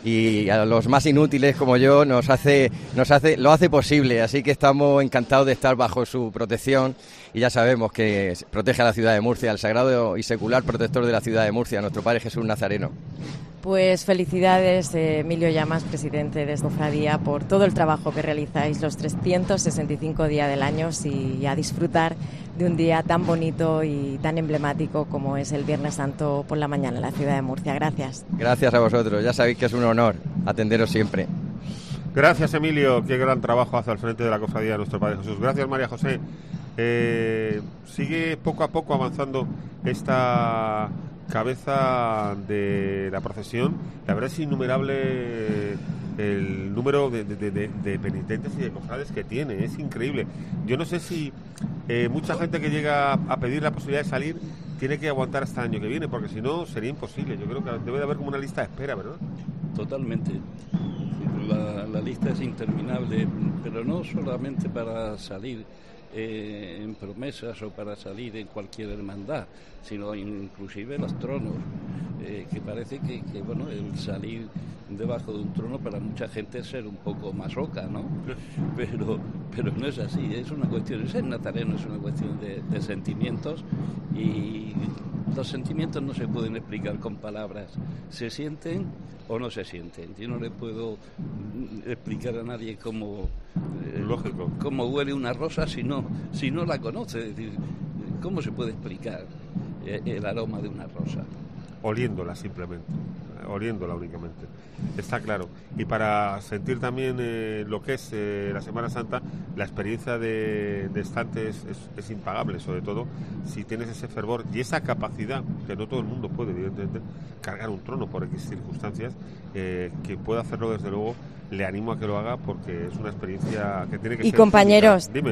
Y a los más inútiles como yo nos hace, nos hace, lo hace posible, así que estamos encantados de estar bajo su protección y ya sabemos que protege a la ciudad de Murcia, el sagrado y secular protector de la ciudad de Murcia, nuestro Padre Jesús Nazareno.
Pues felicidades, eh, Emilio Llamas, presidente de esta cofradía, por todo el trabajo que realizáis los trescientos sesenta y cinco días del año y a disfrutar de un día tan bonito y tan emblemático como es el Viernes Santo por la mañana en la ciudad de Murcia. Gracias.
Gracias a vosotros, ya sabéis que es un honor atenderos siempre.
Gracias, Emilio, qué gran trabajo hace al frente de la cofradía de nuestro Padre Jesús. Gracias, María José. Eh, sigue poco a poco avanzando esta cabeza de la procesión. La verdad es innumerable el número de, de, de, de penitentes y de cofrades que tiene, es increíble. Yo no sé si eh, mucha gente que llega a pedir la posibilidad de salir tiene que aguantar hasta el año que viene, porque si no sería imposible. Yo creo que debe de haber como una lista de espera, ¿verdad?
Totalmente. La, la lista es interminable, pero no solamente para salir eh, en promesas o para salir en cualquier hermandad, sino inclusive los tronos, eh, que parece que, que bueno, el salir debajo de un trono para mucha gente es ser un poco masoca, ¿no? Pero, pero no es así, es una cuestión, ser nazareno es una cuestión de, de sentimientos, y los sentimientos no se pueden explicar con palabras, se sienten o no se sienten. Yo no le puedo explicar a nadie cómo, eh,
Lógico.
cómo huele una rosa si no, si no la conoce. Es decir, ¿cómo se puede explicar eh, el aroma de una rosa?
oliéndola simplemente, oliéndola únicamente, está claro. Y para sentir también eh, lo que es eh, la Semana Santa, la experiencia de, de estante es, es, es impagable, sobre todo si tienes ese fervor y esa capacidad, que no todo el mundo puede, evidentemente, cargar un trono por X circunstancias, eh, que pueda hacerlo, desde luego, le animo a que lo haga, porque es una experiencia que tiene que
y
ser...
Y compañeros...
Dime.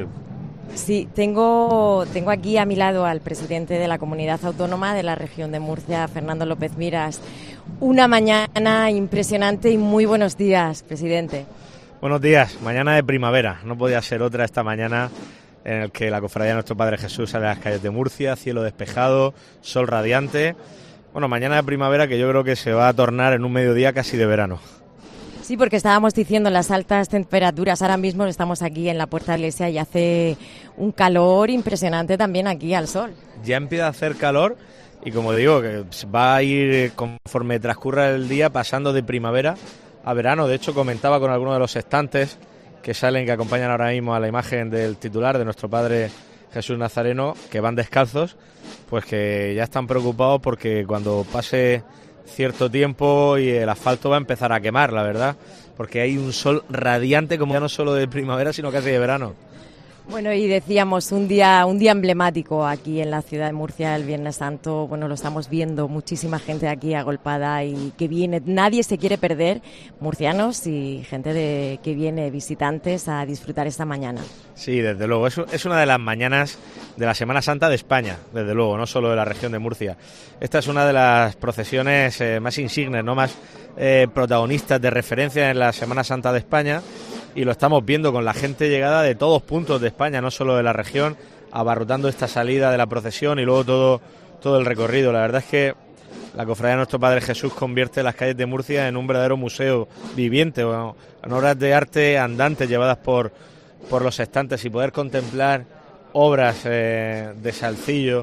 Sí, tengo, tengo aquí a mi lado al presidente de la Comunidad Autónoma de la Región de Murcia, Fernando López Miras. Una mañana impresionante y muy buenos días, presidente.
Buenos días, mañana de primavera, no podía ser otra esta mañana en el que la Cofradía de Nuestro Padre Jesús sale a las calles de Murcia, cielo despejado, sol radiante. Bueno, mañana de primavera que yo creo que se va a tornar en un mediodía casi de verano.
Sí, porque estábamos diciendo las altas temperaturas. Ahora mismo estamos aquí en la Puerta de la Iglesia y hace un calor impresionante también aquí al sol.
Ya empieza a hacer calor y, como digo, que va a ir conforme transcurra el día pasando de primavera a verano. De hecho, comentaba con algunos de los estantes que salen, que acompañan ahora mismo a la imagen del titular de Nuestro Padre Jesús Nazareno, que van descalzos, pues que ya están preocupados porque cuando pase cierto tiempo y el asfalto va a empezar a quemar, la verdad, porque hay un sol radiante, como ya no solo de primavera, sino casi de verano.
Bueno, y decíamos, un día un día emblemático aquí en la ciudad de Murcia, el Viernes Santo. Bueno, lo estamos viendo, muchísima gente aquí agolpada y que viene, nadie se quiere perder, murcianos y gente de que viene, visitantes, a disfrutar esta mañana.
Sí, desde luego, es, es una de las mañanas de la Semana Santa de España, desde luego, no solo de la región de Murcia. Esta es una de las procesiones eh, más insignes, no más eh, protagonistas de referencia en la Semana Santa de España. Y lo estamos viendo con la gente llegada de todos puntos de España, no solo de la región, abarrotando esta salida de la procesión y luego todo, todo el recorrido. La verdad es que la Cofradía de Nuestro Padre Jesús convierte las calles de Murcia en un verdadero museo viviente, bueno, en obras de arte andantes llevadas por, por los estantes, y poder contemplar obras eh, de Salcillo,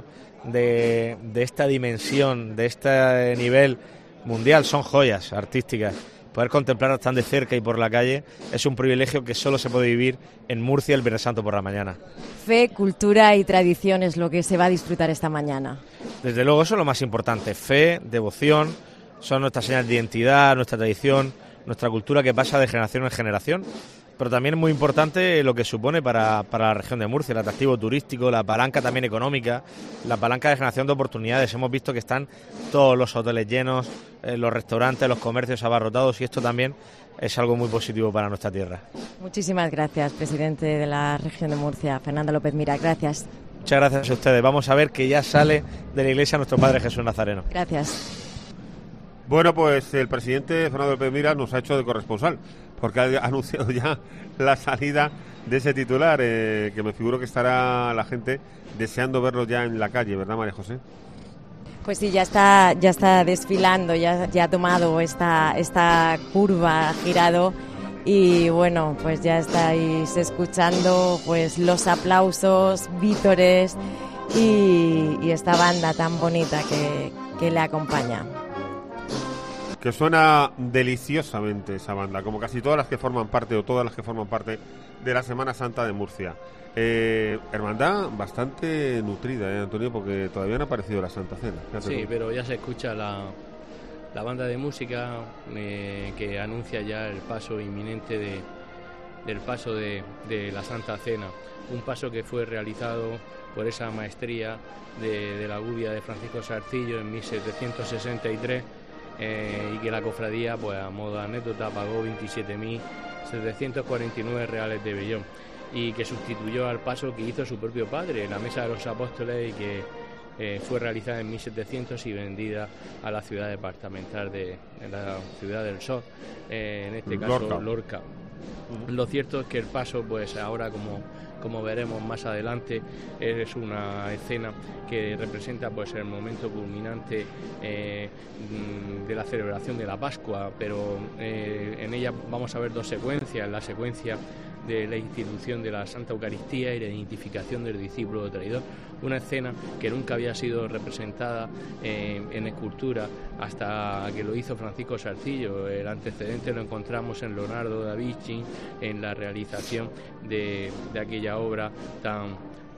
de, de esta dimensión, de este nivel mundial, son joyas artísticas. Poder contemplarlas tan de cerca y por la calle es un privilegio que solo se puede vivir en Murcia el Viernes Santo por la mañana.
Fe, cultura y tradición es lo que se va a disfrutar esta mañana.
Desde luego eso es lo más importante. Fe, devoción, son nuestras señales de identidad, nuestra tradición, nuestra cultura que pasa de generación en generación. Pero también es muy importante lo que supone para, para la región de Murcia, el atractivo turístico, la palanca también económica, la palanca de generación de oportunidades. Hemos visto que están todos los hoteles llenos, eh, los restaurantes, los comercios abarrotados, y esto también es algo muy positivo para nuestra tierra.
Muchísimas gracias, presidente de la región de Murcia, Fernando López Mira. Gracias.
Muchas gracias a ustedes. Vamos a ver que ya sale de la iglesia Nuestro Padre Jesús Nazareno.
Gracias.
Bueno, pues el presidente Fernando López Mira nos ha hecho de corresponsal, porque ha anunciado ya la salida de ese titular, eh, que me figuro que estará la gente deseando verlo ya en la calle, ¿verdad, María José?
Pues sí, ya está, ya está desfilando, ya, ya ha tomado esta, esta curva, ha girado, y bueno, pues ya estáis escuchando pues los aplausos, vítores y, y esta banda tan bonita que, que le acompaña.
Que suena deliciosamente esa banda, como casi todas las que forman parte, o todas las que forman parte de la Semana Santa de Murcia. Eh, hermandad bastante nutrida, ¿eh, Antonio? Porque todavía no ha aparecido la Santa Cena. Fíjate
sí,
tú.
Pero ya se escucha la, la banda de música eh, que anuncia ya el paso inminente de, del paso de, de la Santa Cena. Un paso que fue realizado por esa maestría de, de la Gudia de Francisco Sarcillo en mil setecientos sesenta y tres. Eh, y que la cofradía, pues a modo de anécdota, pagó veintisiete mil setecientos cuarenta y nueve reales de vellón, y que sustituyó al paso que hizo su propio padre, la Mesa de los Apóstoles, y que eh, fue realizada en mil setecientos y vendida a la ciudad departamental de, de la Ciudad del Sol, eh, en este caso Lorca. Lorca. Uh-huh. Lo cierto es que el paso, pues ahora, como como veremos más adelante, es una escena que representa pues el momento culminante eh, de la celebración de la Pascua, pero eh, en ella vamos a ver dos secuencias: la secuencia de la institución de la Santa Eucaristía y la identificación del discípulo traidor, una escena que nunca había sido representada eh, en escultura hasta que lo hizo Francisco Sarcillo. El antecedente lo encontramos en Leonardo da Vinci, en la realización de, de aquella obra tan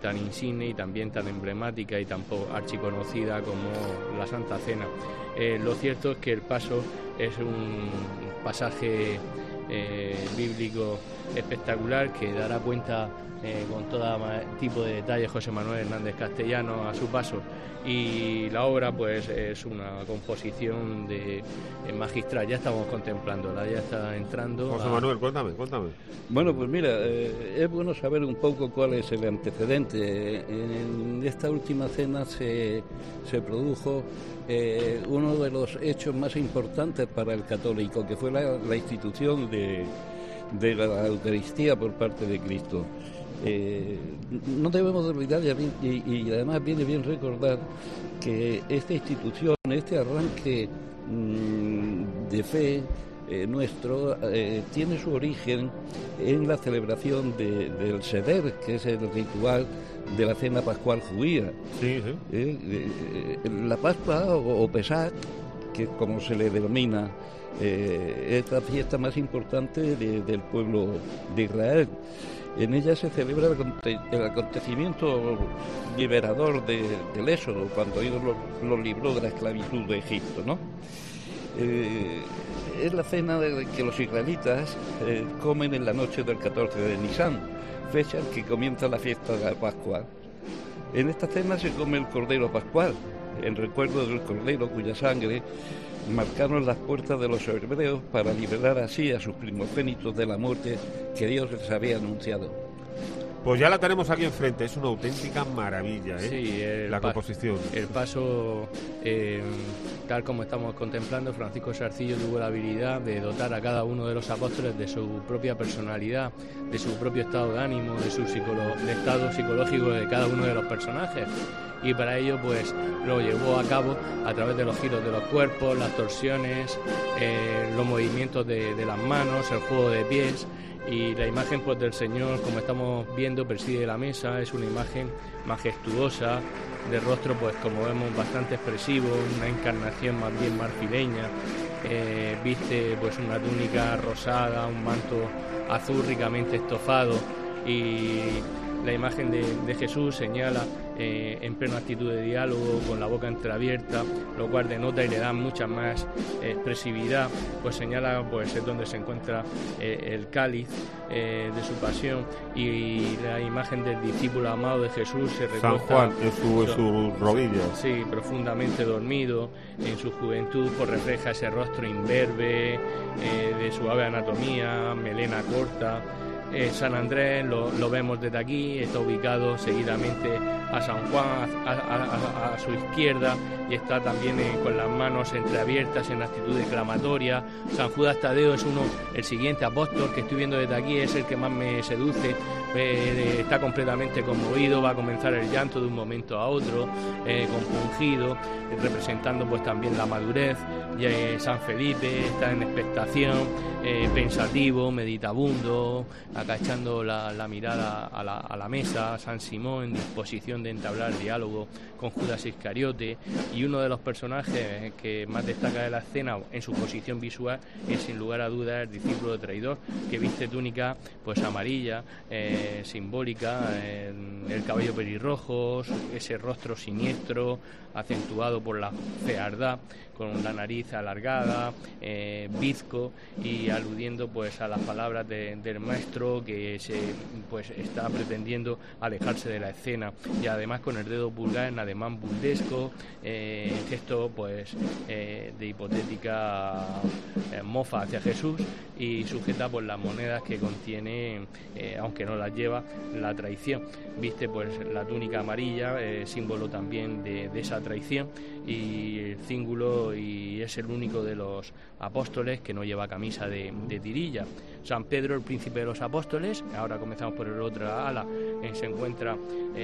tan insigne y también tan emblemática y tan archiconocida como la Santa Cena. Eh, lo cierto es que el paso es un pasaje eh, bíblico espectacular que dará cuenta eh, con todo tipo de detalles José Manuel Hernández Castellano a su paso, y la obra pues es una composición de eh, magistral. Ya estamos contemplándola, ya está entrando.
José a... Manuel, cuéntame, cuéntame.
Bueno, pues mira, eh, es bueno saber un poco cuál es el antecedente. En esta última cena se, se produjo eh, uno de los hechos más importantes para el católico, que fue la, la institución de, de la Eucaristía por parte de Cristo. Eh, no debemos olvidar, y, y, y además viene bien recordar, que esta institución, este arranque mmm, de fe eh, nuestro, eh, tiene su origen en la celebración de, del Seder, que es el ritual de la cena pascual judía.
Sí, sí.
Eh, eh, la Pascua o, o Pesach, que como se le denomina, eh, es la fiesta más importante de, del pueblo de Israel. En ella se celebra el, el acontecimiento liberador de, del Éxodo, cuando Dios los lo libró de la esclavitud de Egipto, ¿no? Eh, es la cena de que los israelitas eh, comen en la noche del catorce de Nisán, fecha en que comienza la fiesta de la Pascua. En esta cena se come el cordero pascual, en recuerdo del cordero cuya sangre marcaron las puertas de los hebreos para liberar así a sus primogénitos de la muerte que Dios les había anunciado.
Pues ya la tenemos aquí enfrente, es una auténtica maravilla, ¿eh?
Sí, el
la
pa-
composición.
El paso, eh, tal como estamos contemplando, Francisco Sarcillo tuvo la habilidad de dotar a cada uno de los apóstoles de su propia personalidad, de su propio estado de ánimo, de su psicolo- de estado psicológico de cada uno de los personajes. Y para ello pues lo llevó a cabo a través de los giros de los cuerpos, las torsiones, eh, los movimientos de, de las manos, el juego de pies, y la imagen pues del Señor, como estamos viendo, preside la mesa. Es una imagen majestuosa, de rostro pues como vemos bastante expresivo, una encarnación más bien marfileña. Eh, viste pues una túnica rosada, un manto azul ricamente estofado, y la imagen de, de Jesús señala eh, en plena actitud de diálogo, con la boca entreabierta, lo cual denota y le da mucha más eh, expresividad. Pues señala pues es donde se encuentra eh, el cáliz eh, de su pasión, y la imagen del discípulo amado de Jesús se recuerda
San Juan en su, en sus rodillas.
Sí, profundamente dormido en su juventud, pues refleja ese rostro imberbe, eh, de suave anatomía, melena corta. Eh, San Andrés lo, lo vemos desde aquí, está ubicado seguidamente a San Juan, a, a, a, a su izquierda, y está también eh, con las manos entreabiertas en actitud declamatoria. San Judas Tadeo es uno, el siguiente apóstol que estoy viendo desde aquí, es el que más me seduce. Eh, está completamente conmovido, va a comenzar el llanto de un momento a otro, eh, compungido, eh, representando pues también la madurez. Y, eh, San Felipe está en expectación, eh, pensativo, meditabundo, acachando la, la mirada a la, a la mesa. San Simón en disposición de entablar diálogo con Judas Iscariote, y uno de los personajes que más destaca de la escena en su posición visual es sin lugar a dudas el discípulo traidor, que viste túnica pues amarilla, eh, simbólica, eh, el cabello pelirrojo, ese rostro siniestro acentuado por la fealdad, con la nariz alargada, eh, bizco, y aludiendo pues a las palabras de, del maestro, que se pues está pretendiendo alejarse de la escena, y además con el dedo pulgar en ademán burlesco, eh, gesto pues eh, de hipotética eh, mofa hacia Jesús, y sujeta pues las monedas que contiene, eh, aunque no las lleva, la traición. Viste pues la túnica amarilla, eh, símbolo también de, de esa traición, y el cíngulo, y es el único de los apóstoles que no lleva camisa de, de tirilla. San Pedro, el príncipe de los apóstoles, ahora comenzamos por el otro ala, eh, se encuentra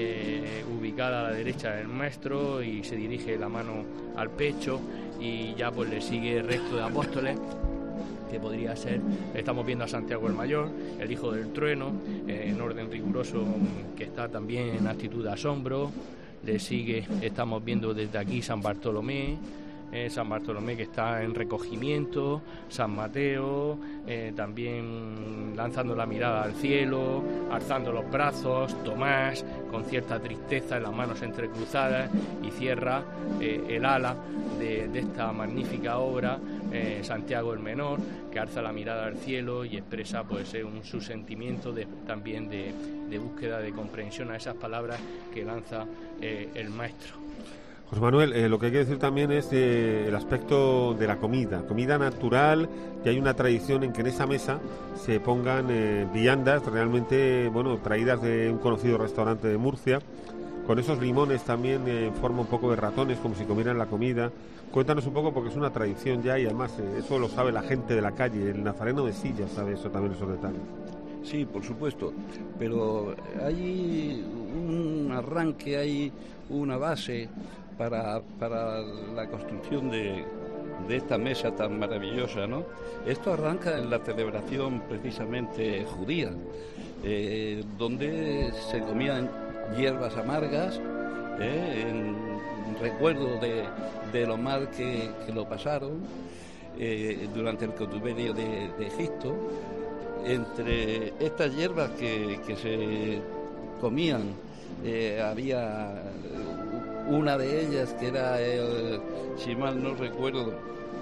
eh, ubicada a la derecha del maestro y se dirige la mano al pecho, y ya pues le sigue el resto de apóstoles, que podría ser, estamos viendo a Santiago el Mayor, el hijo del trueno, eh, en orden riguroso, que está también en actitud de asombro. Le sigue, estamos viendo desde aquí San Bartolomé, eh, San Bartolomé, que está en recogimiento, San Mateo, eh, también lanzando la mirada al cielo, alzando los brazos, Tomás con cierta tristeza, las manos entrecruzadas, y cierra eh, el ala de, de esta magnífica obra, eh, Santiago el Menor, que alza la mirada al cielo y expresa pues eh, un, su sentimiento de, también de, de búsqueda de comprensión a esas palabras que lanza eh, el maestro.
José Manuel, eh, lo que hay que decir también es eh, el aspecto de la comida, comida natural, y hay una tradición en que en esa mesa se pongan eh, viandas realmente, bueno, traídas de un conocido restaurante de Murcia, con esos limones también eh, en forma un poco de ratones, como si comieran la comida. Cuéntanos un poco, porque es una tradición ya, y además eh, eso lo sabe la gente de la calle, el nazareno de Silla sabe eso también, esos detalles.
Sí, por supuesto, pero hay un arranque, hay una base para, para la construcción de, de esta mesa tan maravillosa, ¿no? Esto arranca en la celebración precisamente judía, eh, donde se comían hierbas amargas, eh, en recuerdo de, de lo mal que, que lo pasaron eh, durante el cautiverio de, de Egipto. Entre estas hierbas que, que se comían eh, había una de ellas que era, el, si mal no recuerdo,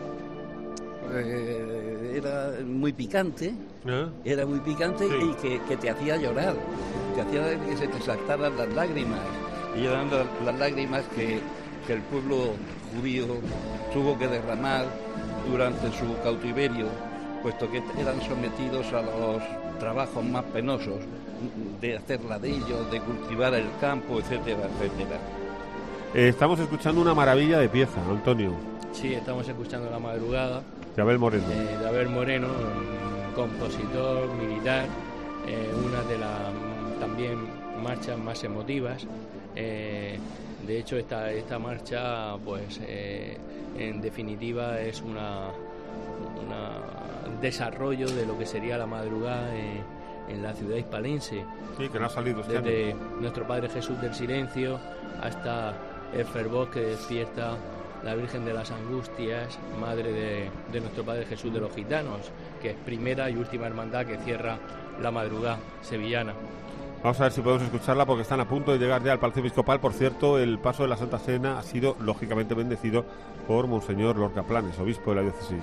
eh, era muy picante, ¿eh? era muy picante sí. y que, que te hacía llorar, te hacía que se te saltaran las lágrimas, y eran las, las lágrimas que, que el pueblo judío tuvo que derramar durante su cautiverio, puesto que eran sometidos a los trabajos más penosos, de hacer ladrillos, de cultivar el campo, etcétera, etcétera.
Eh, estamos escuchando una maravilla de pieza, Antonio.
Sí, estamos escuchando La Madrugada.
De Abel Moreno.
Eh, de Abel Moreno, compositor, militar, eh, una de las también marchas más emotivas. Eh, de hecho, esta, esta marcha, pues, eh, en definitiva, es una... una desarrollo de lo que sería la madrugada en, en la ciudad hispalense.
Sí, que no ha salido este
desde
año.
Nuestro Padre Jesús del Silencio hasta el fervor que despierta la Virgen de las Angustias, madre de, de Nuestro Padre Jesús de los Gitanos, que es primera y última hermandad que cierra la madrugada sevillana.
Vamos a ver si podemos escucharla, porque están a punto de llegar ya al Palacio Episcopal. Por cierto, el paso de la Santa Cena ha sido lógicamente bendecido por Monseñor Lorca Planes, obispo de la diócesis.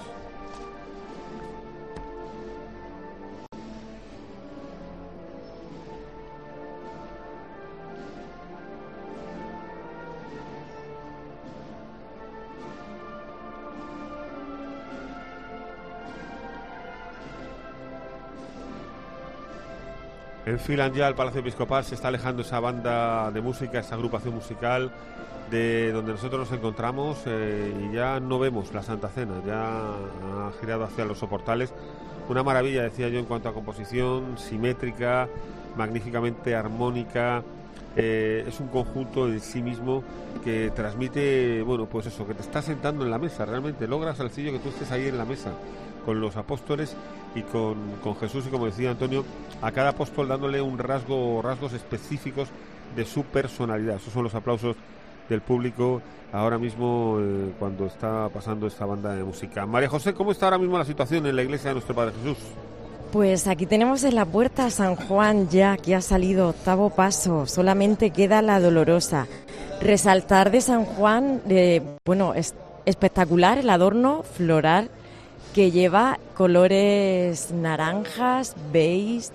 Enfilan ya al Palacio Episcopal, se está alejando esa banda de música, esa agrupación musical de donde nosotros nos encontramos, eh, y ya no vemos la Santa Cena, ya ha girado hacia los soportales. Una maravilla, decía yo, en cuanto a composición, simétrica, magníficamente armónica. Eh, es un conjunto en sí mismo que transmite, bueno, pues eso, que te estás sentando en la mesa, realmente logras al sencillo que tú estés ahí en la mesa con los apóstoles y con, con Jesús, y como decía Antonio, a cada apóstol dándole un rasgo, rasgos específicos de su personalidad. Esos son los aplausos del público ahora mismo eh, cuando está pasando esta banda de música. María José, ¿cómo está ahora mismo la situación en la iglesia de Nuestro Padre Jesús?
Pues aquí tenemos en la puerta San Juan ya, que ha salido octavo paso, solamente queda la Dolorosa. Resaltar de San Juan, eh, bueno, es espectacular el adorno floral que lleva colores naranjas, beige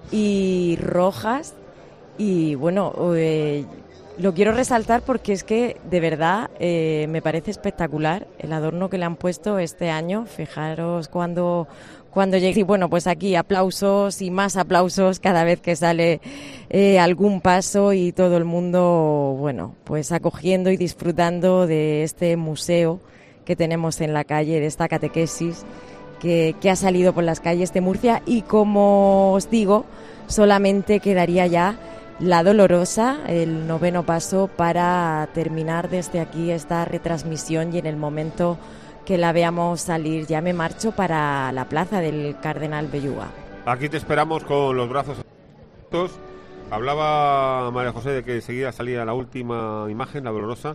y rojas, y bueno, eh, lo quiero resaltar porque es que de verdad eh, me parece espectacular el adorno que le han puesto este año. Fijaros cuando... Cuando llegue, y bueno, pues aquí aplausos y más aplausos cada vez que sale eh, algún paso, y todo el mundo, bueno, pues acogiendo y disfrutando de este museo que tenemos en la calle, de esta catequesis que, que ha salido por las calles de Murcia. Y como os digo, solamente quedaría ya la Dolorosa, el noveno paso, para terminar desde aquí esta retransmisión, y en el momento que la veamos salir ya me marcho para la plaza del Cardenal Belluga.
Aquí te esperamos con los brazos abiertos. Hablaba María José de que enseguida salía la última imagen, la Dolorosa,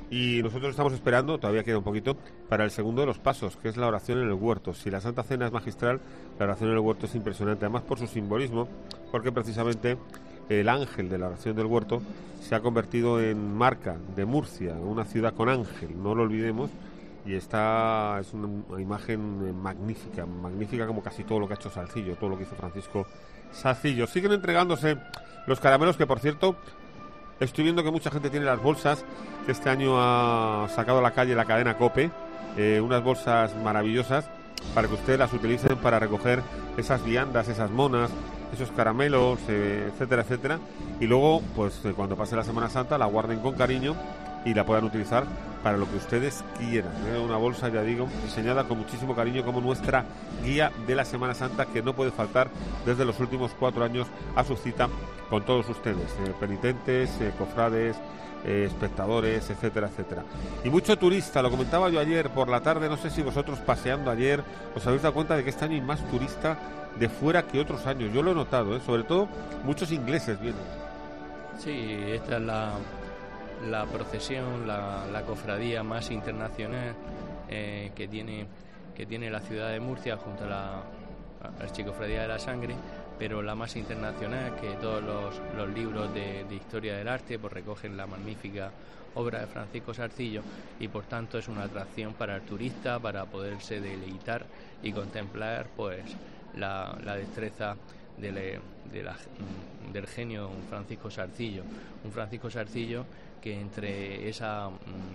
Y nosotros estamos esperando, todavía queda un poquito, para el segundo de los pasos, que es la oración en el huerto. Si la Santa Cena es magistral, la oración en el huerto es impresionante, además por su simbolismo, porque precisamente el ángel de la oración del huerto se ha convertido en marca de Murcia, una ciudad con ángel, no lo olvidemos, y está es una imagen magnífica, magnífica como casi todo lo que ha hecho Salcillo, todo lo que hizo Francisco Salcillo. Siguen entregándose los caramelos, que por cierto, estoy viendo que mucha gente tiene las bolsas que este año ha sacado a la calle la cadena COPE, eh, unas bolsas maravillosas para que ustedes las utilicen para recoger esas viandas, esas monas, esos caramelos, eh, etcétera, etcétera, y luego, pues eh, cuando pase la Semana Santa, la guarden con cariño y la puedan utilizar para lo que ustedes quieran. ¿eh? Una bolsa, ya digo, diseñada con muchísimo cariño como nuestra guía de la Semana Santa, que no puede faltar desde los últimos cuatro años a su cita con todos ustedes, eh, penitentes, eh, cofrades, eh, espectadores, etcétera, etcétera. Y mucho turista, lo comentaba yo ayer por la tarde, no sé si vosotros paseando ayer os habéis dado cuenta de que este año hay más turista de fuera que otros años. Yo lo he notado, ¿eh? Sobre todo muchos ingleses vienen.
Sí, esta es la, la procesión, la, la cofradía más internacional eh, que tiene que tiene la ciudad de Murcia junto a la Archicofradía de la Sangre, pero la más internacional, que todos los, los libros de, de historia del arte pues recogen la magnífica obra de Francisco Salcillo, y por tanto es una atracción para el turista, para poderse deleitar y contemplar pues la, la destreza de le, de la, del genio Francisco Salcillo, un Francisco Salcillo que entre esa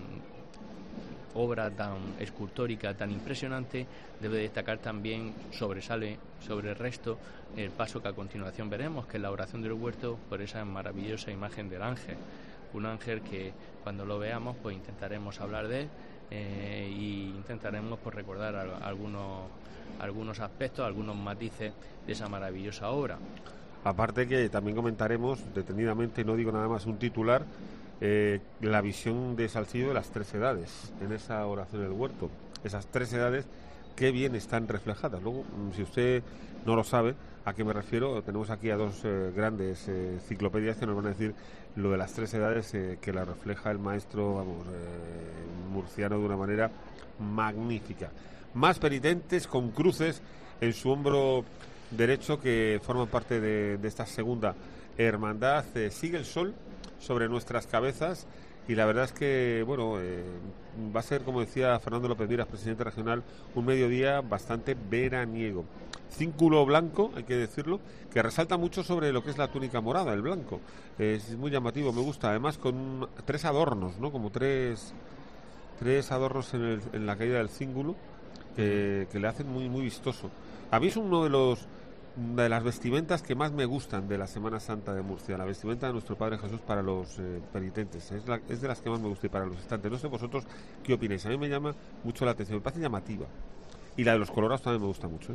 mm, obra tan escultórica, tan impresionante, debe destacar también, sobresale sobre el resto, el paso que a continuación veremos, que es la oración del huerto, por esa maravillosa imagen del ángel, un ángel que cuando lo veamos pues intentaremos hablar de él eh, y intentaremos pues recordar a, a algunos algunos aspectos, algunos matices de esa maravillosa obra.
Aparte que también comentaremos detenidamente, no digo nada más un titular, eh, la visión de Salcillo de las tres edades en esa oración del huerto. Esas tres edades, qué bien están reflejadas. Luego, si usted no lo sabe a qué me refiero, tenemos aquí a dos eh, grandes eh, enciclopedias que nos van a decir lo de las tres edades, eh, que la refleja el maestro, vamos, eh, murciano de una manera magnífica. Más penitentes con cruces en su hombro derecho que forman parte de, de esta segunda hermandad. Eh, sigue el sol sobre nuestras cabezas y la verdad es que, bueno, eh, va a ser, como decía Fernando López Miras, presidente regional, un mediodía bastante veraniego. Cínculo blanco, hay que decirlo, que resalta mucho sobre lo que es la túnica morada, el blanco. Eh, es muy llamativo, me gusta, además con un, tres adornos, ¿no? Como tres, tres adornos en, el, en la caída del cíngulo. Que, que le hacen muy muy vistoso. A mí es uno de los de las vestimentas que más me gustan de la Semana Santa de Murcia, la vestimenta de nuestro Padre Jesús para los eh, penitentes. Es, la, es de las que más me gusta, y para los estantes. No sé vosotros qué opináis. A mí me llama mucho la atención, me parece llamativa. Y la de los colorados también me gusta mucho, ¿eh?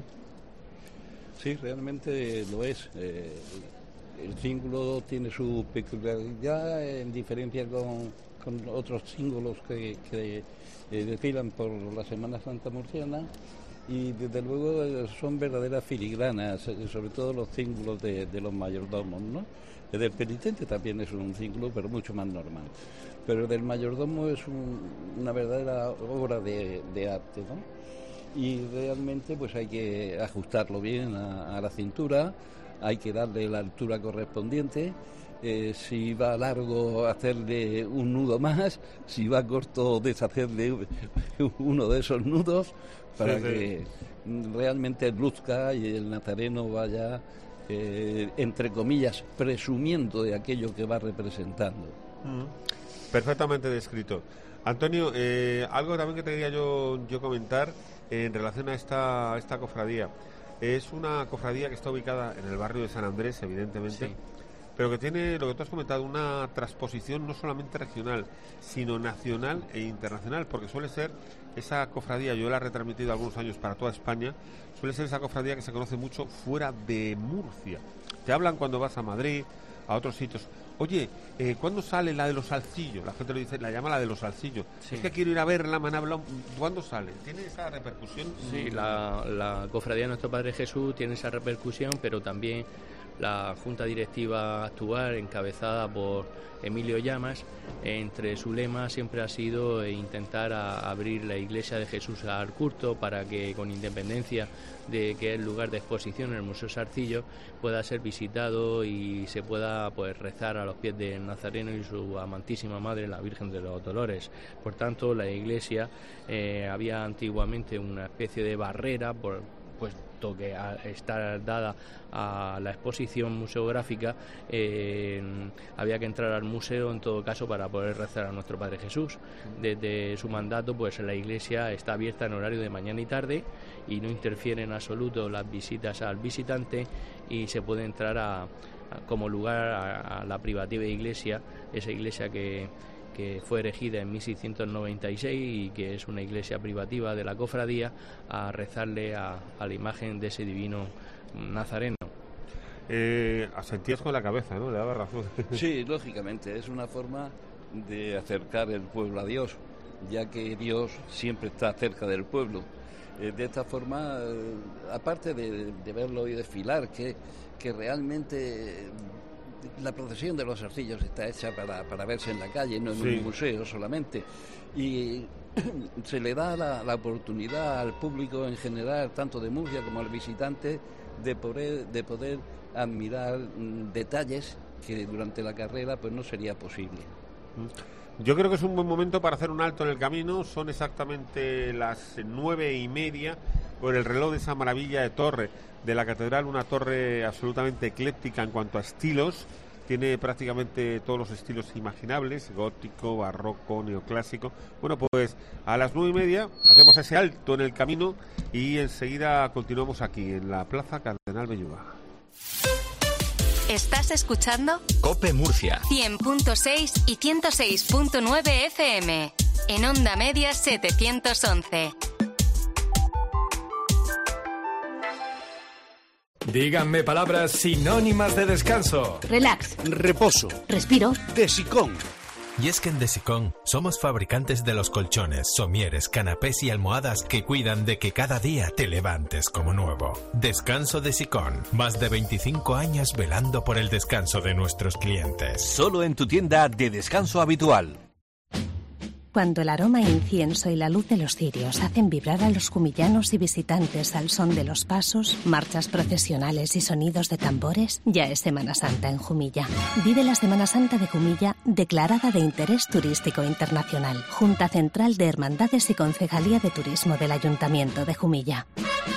Sí, realmente lo es. Eh, el cíngulo tiene su peculiaridad en diferencia con, con otros símbolos que, que eh, desfilan por la Semana Santa murciana, y desde luego eh, son verdaderas filigranas, eh, sobre todo los cíngulos de, de los mayordomos, ¿no? El del penitente también es un cíngulo, pero mucho más normal. Pero el del mayordomo es un, una verdadera obra de, de arte, ¿no? Y realmente pues hay que ajustarlo bien a, a la cintura, hay que darle la altura correspondiente. Eh, si va largo, hacerle un nudo más; si va corto, deshacerle uno de esos nudos para sí, sí. que realmente luzca y el nazareno vaya, eh, entre comillas, presumiendo de aquello que va representando.
Mm, perfectamente descrito. Antonio, eh, algo también que te quería yo, yo comentar en relación a esta, a esta cofradía. Es una cofradía que está ubicada en el barrio de San Andrés, evidentemente, sí, pero que tiene, lo que tú has comentado, una transposición no solamente regional, sino nacional e internacional, porque suele ser esa cofradía, yo la he retransmitido algunos años para toda España, suele ser esa cofradía que se conoce mucho fuera de Murcia. Te hablan cuando vas a Madrid, a otros sitios. Oye, eh, ¿cuándo sale la de los Salcillos? La gente lo dice, la llama la de los Salcillos. Sí. Es que quiero ir a verla, me han hablado. ¿Cuándo sale? ¿Tiene esa repercusión?
Sí, la, la cofradía de nuestro Padre Jesús tiene esa repercusión, pero también la junta directiva actual, encabezada por Emilio Llamas, entre su lema siempre ha sido intentar a abrir la Iglesia de Jesús al culto, para que, con independencia de que es lugar de exposición en el Museo Sarcillo, pueda ser visitado y se pueda pues rezar a los pies del Nazareno y su amantísima madre, la Virgen de los Dolores. Por tanto, la iglesia eh, había antiguamente una especie de barrera, por puesto que está dada a la exposición museográfica, eh, había que entrar al museo en todo caso para poder rezar a nuestro Padre Jesús. Desde su mandato, pues la iglesia está abierta en horario de mañana y tarde y no interfiere en absoluto las visitas al visitante, y se puede entrar a, a como lugar a, a la privativa iglesia, esa iglesia que que fue erigida en mil seiscientos noventa y seis y que es una iglesia privativa de la cofradía, a rezarle a, a la imagen de ese divino nazareno.
Eh, asentías con la cabeza, ¿no? Le daba razón.
Sí, lógicamente, es una forma de acercar el pueblo a Dios, ya que Dios siempre está cerca del pueblo. Eh, de esta forma, eh, aparte de, de verlo y desfilar, que, que realmente la procesión de los arcillos está hecha para, para verse en la calle, no en sí. un museo solamente, y se le da la, la oportunidad al público en general, tanto de Murcia como al visitante, de poder, de poder admirar mm, detalles que durante la carrera pues no sería posible.
Yo creo que es un buen momento para hacer un alto en el camino. Son exactamente las nueve y media por el reloj de esa maravilla de torre de la catedral, una torre absolutamente ecléctica en cuanto a estilos. Tiene prácticamente todos los estilos imaginables: gótico, barroco, neoclásico. Bueno, pues a las nueve y media hacemos ese alto en el camino y enseguida continuamos aquí en la Plaza Cardenal Belluga.
¿Estás escuchando?
COPE Murcia
cien punto seis y ciento seis punto nueve F M. En Onda Media setecientos once.
Díganme palabras sinónimas de descanso.
Relax.
Reposo.
Respiro.
Desicón.
Y es que en Desicón somos fabricantes de los colchones, somieres, canapés y almohadas que cuidan de que cada día te levantes como nuevo. Descanso Desicón. Más de veinticinco años velando por el descanso de nuestros clientes.
Solo en tu tienda de descanso habitual.
Cuando el aroma a incienso y la luz de los cirios hacen vibrar a los jumillanos y visitantes al son de los pasos, marchas procesionales y sonidos de tambores, ya es Semana Santa en Jumilla. Vive la Semana Santa de Jumilla, declarada de interés turístico internacional. Junta Central de Hermandades y Concejalía de Turismo del Ayuntamiento de Jumilla.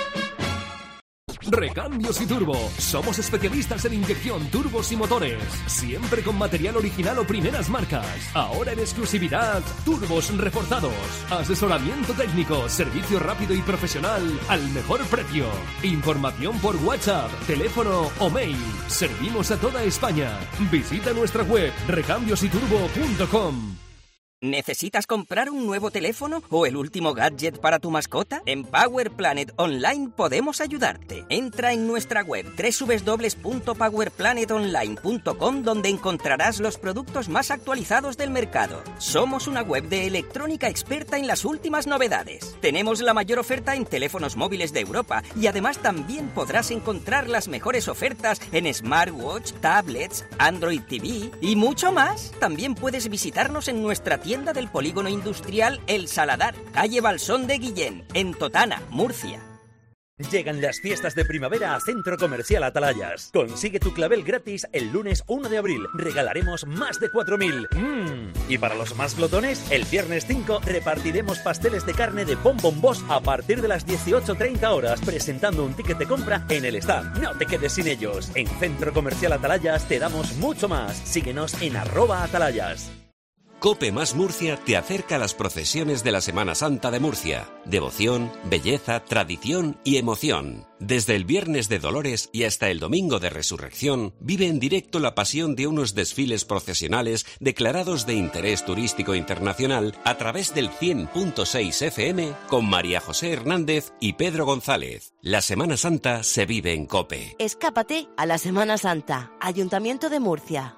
Recambios y Turbo. Somos especialistas en inyección, turbos y motores. Siempre con material original o primeras marcas. Ahora en exclusividad, turbos reforzados. Asesoramiento técnico, servicio rápido y profesional al mejor precio. Información por WhatsApp, teléfono o mail. Servimos a toda España. Visita nuestra web recambios y turbo punto com.
¿Necesitas comprar un nuevo teléfono o el último gadget para tu mascota? En Power Planet Online podemos ayudarte. Entra en nuestra web doble u doble u doble u punto power planet online punto com, donde encontrarás los productos más actualizados del mercado. Somos una web de electrónica experta en las últimas novedades. Tenemos la mayor oferta en teléfonos móviles de Europa y además también podrás encontrar las mejores ofertas en smartwatch, tablets, Android T V y mucho más. También puedes visitarnos en nuestra tienda tienda del Polígono Industrial El Saladar, calle Balsón de Guillén, en Totana, Murcia.
Llegan las fiestas de primavera a Centro Comercial Atalayas. Consigue tu clavel gratis el lunes uno de abril. Regalaremos más de cuatro mil. Mm. Y para los más glotones, el viernes cinco repartiremos pasteles de carne de Bonbon Boss a partir de las dieciocho treinta horas, presentando un ticket de compra en el stand. No te quedes sin ellos. En Centro Comercial Atalayas te damos mucho más. Síguenos en arroba atalayas.
COPE más Murcia te acerca a las procesiones de la Semana Santa de Murcia. Devoción, belleza, tradición y emoción. Desde el Viernes de Dolores y hasta el Domingo de Resurrección, vive en directo la pasión de unos desfiles procesionales declarados de interés turístico internacional a través del cien punto seis F M con María José Hernández y Pedro González. La Semana Santa se vive en COPE.
Escápate a la Semana Santa. Ayuntamiento de Murcia.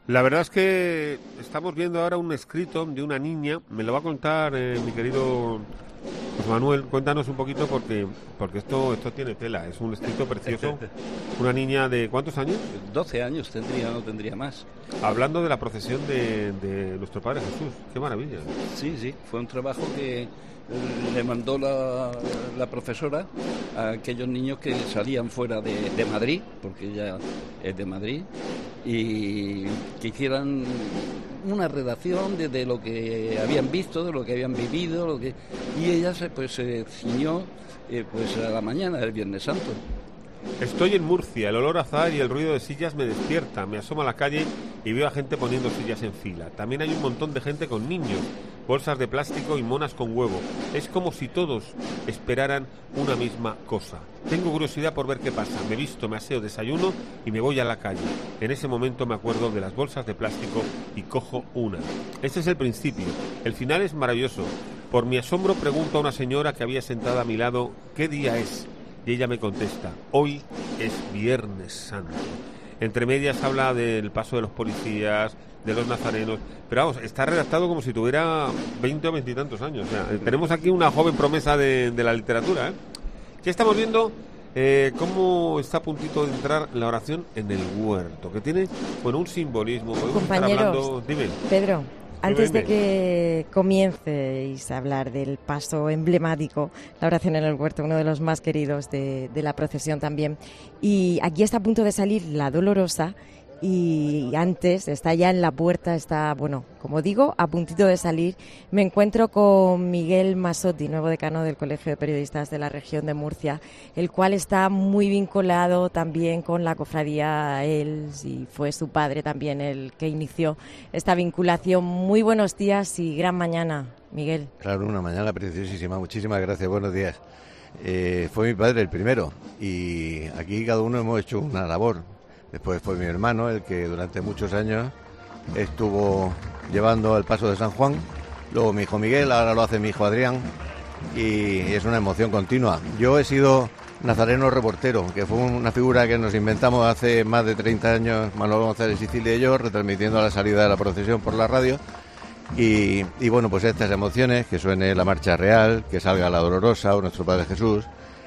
La verdad es que estamos viendo ahora un escrito de una niña, me lo va a contar eh, mi querido José Manuel, cuéntanos un poquito porque porque esto esto tiene tela, es un escrito precioso, una niña de ¿cuántos años?
doce años tendría, no tendría más.
Hablando de la procesión de, de nuestro Padre Jesús, qué maravilla.
Sí, sí, fue un trabajo que le mandó la, la profesora a aquellos niños que salían fuera de, de Madrid, porque ella es de Madrid, y que hicieran una redacción de, de lo que habían visto, de lo que habían vivido, lo que y ella se pues se ciñó eh, pues a la mañana del Viernes Santo.
Estoy en Murcia, el olor a azahar y el ruido de sillas me despierta. Me asomo a la calle y veo a gente poniendo sillas en fila. También hay un montón de gente con niños, bolsas de plástico y monas con huevo. Es como si todos esperaran una misma cosa. Tengo curiosidad por ver qué pasa. Me visto, me aseo, desayuno y me voy a la calle. En ese momento me acuerdo de las bolsas de plástico y cojo una. Este es el principio. El final es maravilloso. Por mi asombro pregunto a una señora que había sentada a mi lado ¿qué día es? Y ella me contesta, hoy es Viernes Santo. Entre medias habla del paso de los policías, de los nazarenos, pero vamos, está redactado como si tuviera veinte o veintitantos años. O sea, tenemos aquí una joven promesa de, de la literatura, ¿eh? Ya estamos viendo eh, cómo está a puntito de entrar la oración en el huerto, que tiene, bueno, un simbolismo. Podemos estar hablando... Dime.
Pedro. Antes de que comienceis a hablar del paso emblemático, la oración en el huerto, uno de los más queridos de, de la procesión también, y aquí está a punto de salir la Dolorosa y antes está ya en la puerta, está, bueno, como digo, a puntito de salir. Me encuentro con Miguel Masotti, nuevo decano del Colegio de Periodistas de la región de Murcia, el cual está muy vinculado también con la cofradía. Él y fue su padre también el que inició esta vinculación. Muy buenos días y gran mañana, Miguel.
Claro, una mañana preciosísima, muchísimas gracias, buenos días. Eh, fue mi padre el primero y aquí cada uno hemos hecho una labor. Después fue mi hermano el que durante muchos años estuvo llevando el paso de San Juan. Luego mi hijo Miguel, ahora lo hace mi hijo Adrián y es una emoción continua. Yo he sido nazareno reportero, que fue una figura que nos inventamos hace más de treinta años Manuel González Sicilia y yo, retransmitiendo la salida de la procesión por la radio. Y, y bueno, pues estas emociones, que suene la marcha real, que salga la Dolorosa o nuestro Padre Jesús,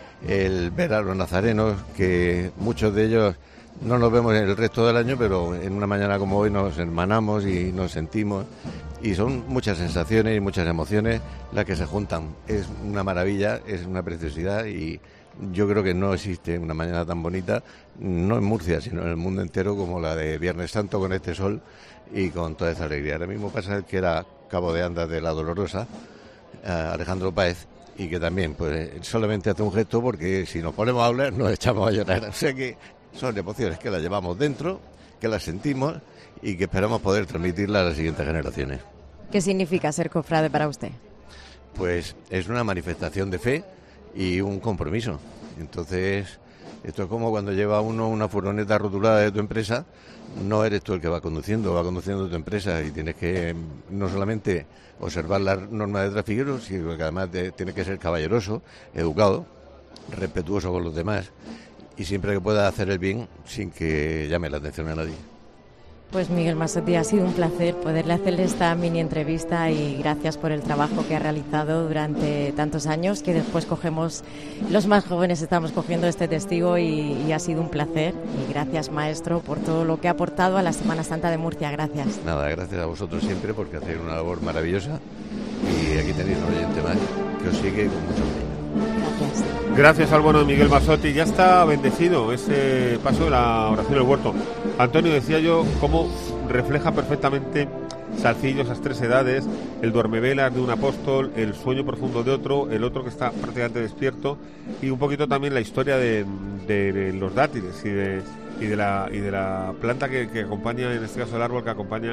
el ver a los nazarenos, que muchos de ellos no nos vemos el resto del año, pero en una mañana como hoy nos hermanamos y nos sentimos, y son muchas sensaciones y muchas emociones las que se juntan. Es una maravilla, es una preciosidad y yo creo que no existe una mañana tan bonita, no en Murcia, sino en el mundo entero, como la de Viernes Santo con este sol y con toda esa alegría. Ahora mismo pasa que era cabo de andas de la Dolorosa, eh, Alejandro Páez, y que también pues solamente hace un gesto porque si nos ponemos a hablar nos echamos a llorar. O sea que son emociones que las llevamos dentro, que las sentimos y que esperamos poder transmitirlas a las siguientes generaciones.
¿Qué significa ser cofrade para usted?
Pues es una manifestación de fe y un compromiso. Entonces, esto es como cuando lleva uno una furgoneta rotulada de tu empresa, no eres tú el que va conduciendo, va conduciendo tu empresa y tienes que no solamente observar las normas de tráfico, sino que además de, tienes que ser caballeroso, educado, respetuoso con los demás y siempre que pueda hacer el bien sin que llame la atención a nadie.
Pues Miguel Masotti, ha sido un placer poderle hacerle esta mini entrevista y gracias por el trabajo que ha realizado durante tantos años, que después cogemos, los más jóvenes estamos cogiendo este testigo y, y ha sido un placer. Y gracias, maestro, por todo lo que ha aportado a la Semana Santa de Murcia. Gracias.
Nada, gracias a vosotros siempre porque hacéis una labor maravillosa y aquí tenéis un oyente más que os sigue con mucho cariño.
Gracias.
Gracias al bueno de Miguel Masotti. Ya está bendecido ese paso de la oración del huerto. Antonio, decía yo cómo refleja perfectamente Salcillo, esas tres edades, el duermevelas de un apóstol, el sueño profundo de otro, el otro que está prácticamente despierto, y un poquito también la historia de, de, de los dátiles y de, y de la y de la planta que, que acompaña, en este caso el árbol que acompaña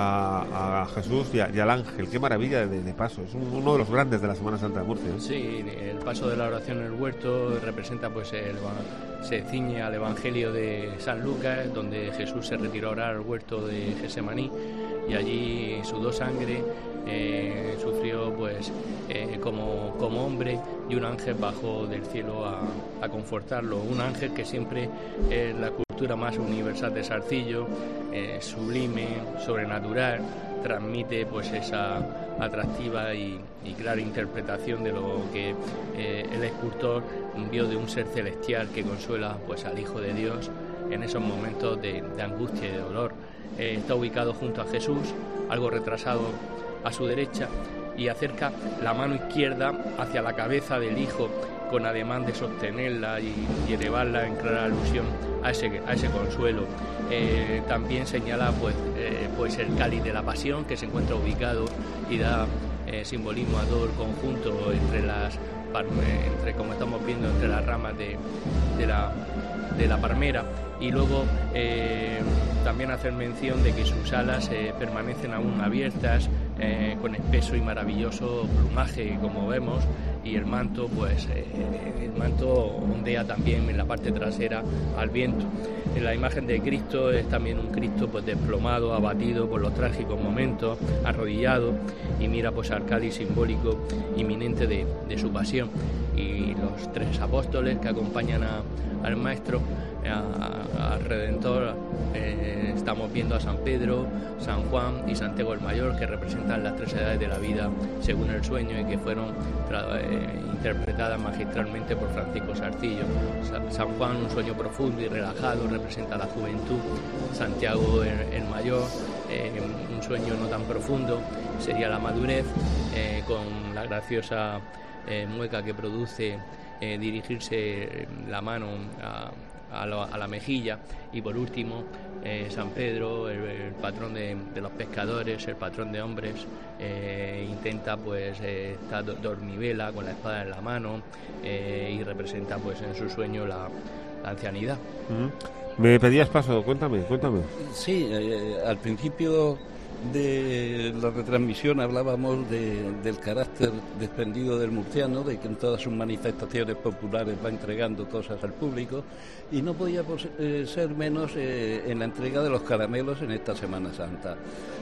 a, a Jesús y, a, y al ángel. Qué maravilla de, de paso, es un, uno de los grandes de la Semana Santa de Murcia, ¿eh?
Sí, el paso de la oración en el huerto representa, pues el, se ciñe al Evangelio de San Lucas, donde Jesús se retiró a orar al huerto de Gesemaní y allí sudó sangre, eh, sufrió pues eh, como, como hombre, y un ángel bajó del cielo a, a confortarlo, un ángel que siempre en la cultura escultura más universal de Sarcillo, eh, sublime, sobrenatural, transmite pues esa atractiva y, y clara interpretación de lo que eh, el escultor vio de un ser celestial que consuela pues al Hijo de Dios en esos momentos de, de angustia y de dolor. Eh, está ubicado junto a Jesús, algo retrasado a su derecha, y acerca la mano izquierda hacia la cabeza del Hijo con ademán de sostenerla y, y elevarla en clara alusión a ese, a ese consuelo. Eh, también señala pues, eh, pues el cáliz de la pasión, que se encuentra ubicado y da eh, simbolismo a todo el conjunto entre las entre como estamos viendo entre las ramas de, de la de la palmera. Y luego eh, también hacer mención de que sus alas eh, permanecen aún abiertas, eh, con espeso y maravilloso plumaje, como vemos, y el manto, pues eh, el manto ondea también en la parte trasera al viento. En la imagen de Cristo es también un Cristo pues desplomado, abatido por los trágicos momentos, arrodillado, y mira pues al cáliz simbólico inminente de, de su pasión. Y los tres apóstoles que acompañan a, al Maestro, a, al Redentor, eh, estamos viendo a San Pedro, San Juan y Santiago el Mayor, que representan las tres edades de la vida según el sueño y que fueron eh, interpretadas magistralmente por Francisco Sarcillo. San Juan, un sueño profundo y relajado, representa la juventud. Santiago el, el Mayor, eh, un sueño no tan profundo, sería la madurez, eh, con la graciosa eh, mueca que produce eh, dirigirse la mano a A la, a la mejilla. Y por último eh, San Pedro, el, el patrón de, de los pescadores, el patrón de hombres, eh, intenta pues eh, estar dormivela con la espada en la mano, eh, y representa pues en su sueño la, la ancianidad.
Mm. Me pedías paso, cuéntame, cuéntame.
Sí, eh, al principio de la retransmisión hablábamos de, del carácter desprendido del murciano, de que en todas sus manifestaciones populares va entregando cosas al público, y no podía eh, ser menos eh, en la entrega de los caramelos en esta Semana Santa.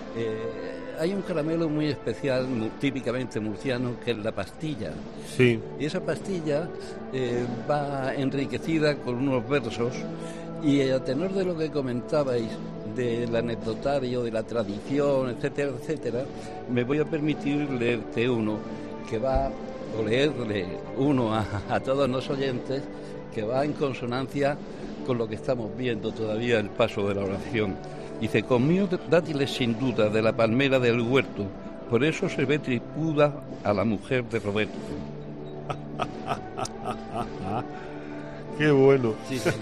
Eh, hay un caramelo muy especial, muy, típicamente murciano, que es la pastilla.
Sí.
Y esa pastilla eh, va enriquecida con unos versos, y a tenor de lo que comentabais del anecdotario, de la tradición, etcétera, etcétera, me voy a permitir leerte uno que va, o leerle uno a, a todos los oyentes, que va en consonancia con lo que estamos viendo todavía, el paso de la oración. Dice: comió dátiles sin duda de la palmera del huerto, por eso se ve tripuda a la mujer de Roberto.
¡Qué bueno!
Sí, sí.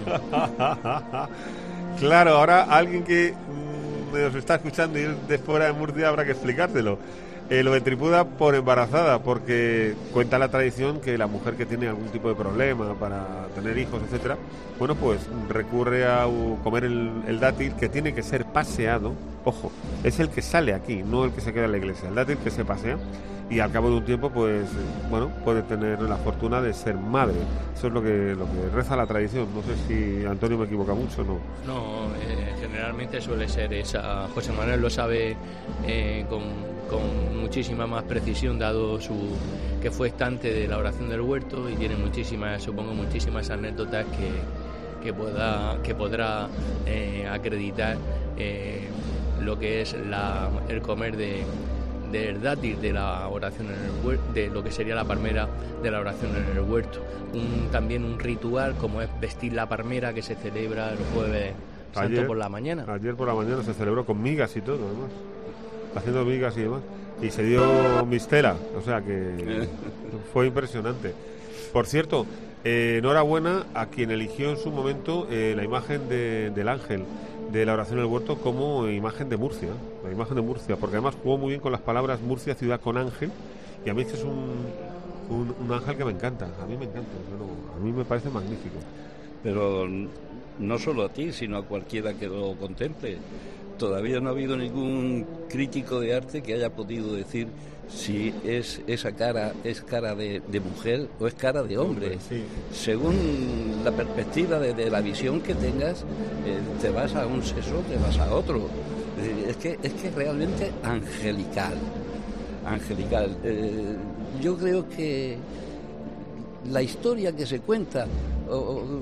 Claro, ahora alguien que mmm, nos está escuchando y es de fuera de Murcia habrá que explicártelo. Eh, lo de tripuda por embarazada, porque cuenta la tradición que la mujer que tiene algún tipo de problema para tener hijos, etcétera, bueno, pues recurre a uh, comer el, el dátil, que tiene que ser paseado. Ojo, es el que sale aquí, no el que se queda en la iglesia. El dátil que se pasea y al cabo de un tiempo, pues, bueno, puede tener la fortuna de ser madre. Eso es lo que lo que reza la tradición. No sé si Antonio me equivoca mucho o no.
No, eh, generalmente suele ser esa. José Manuel lo sabe eh, con, con muchísima más precisión, dado su que fue estante de la oración del huerto y tiene muchísimas, supongo, muchísimas anécdotas que, que, pueda, que podrá eh, acreditar eh, lo que es la, el comer de del dátil de la oración en el huerto, de lo que sería la palmera de la oración en el huerto. Un, también un ritual como es vestir la palmera, que se celebra el jueves santo ayer, por la mañana.
Ayer por la mañana se celebró con migas y todo, además, haciendo migas y demás, y se dio mistela, o sea que fue impresionante. Por cierto, eh, enhorabuena a quien eligió en su momento eh, la imagen de, del ángel de la oración en el huerto como imagen de Murcia, la imagen de Murcia, porque además jugó muy bien con las palabras Murcia, ciudad con ángel, y a mí este es un, un, un ángel que me encanta, a mí me encanta, bueno, a mí me parece magnífico.
Pero no solo a ti, sino a cualquiera que lo contemple. Todavía no ha habido ningún crítico de arte que haya podido decir si es esa cara es cara de, de mujer o es cara de hombre.
Sí.
Según la perspectiva de, de la visión que tengas, eh, te vas a un sexo, te vas a otro. Eh, es que es que realmente angelical, angelical. Eh, yo creo que la historia que se cuenta, o,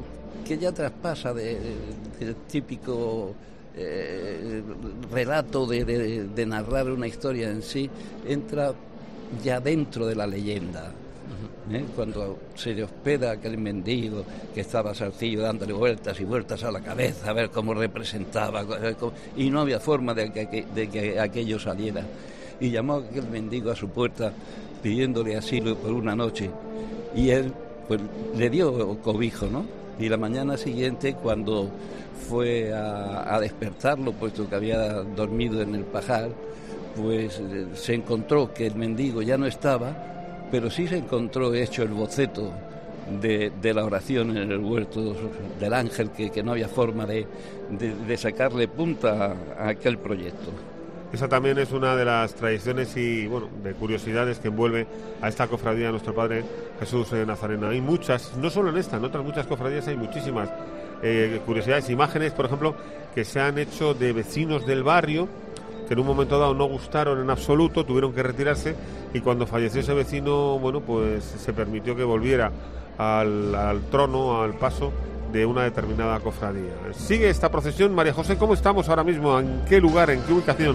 que ya traspasa del de, de típico eh, relato de, de, de narrar una historia en sí, entra ya dentro de la leyenda. ¿Eh? Cuando se le hospeda aquel mendigo que estaba Salcillo dándole vueltas y vueltas a la cabeza a ver cómo representaba, y no había forma de que, de que aquello saliera, y llamó a aquel mendigo a su puerta pidiéndole asilo por una noche, y él pues le dio cobijo, ¿no? Y la mañana siguiente, cuando fue a, a despertarlo, puesto que había dormido en el pajar, pues se encontró que el mendigo ya no estaba, pero sí se encontró hecho el boceto de, de la oración en el huerto del ángel, que, que no había forma de, de, de sacarle punta a aquel proyecto.
Esa también es una de las tradiciones y, bueno, de curiosidades que envuelve a esta cofradía de nuestro Padre Jesús eh, Nazareno. Hay muchas, no solo en esta, en otras muchas cofradías hay muchísimas eh, curiosidades, imágenes, por ejemplo, que se han hecho de vecinos del barrio, que en un momento dado no gustaron en absoluto, tuvieron que retirarse, y cuando falleció ese vecino, bueno, pues se permitió que volviera al, al trono, al paso de una determinada cofradía. Sigue esta procesión. María José, ¿cómo estamos ahora mismo? ¿En qué lugar? ¿En qué ubicación?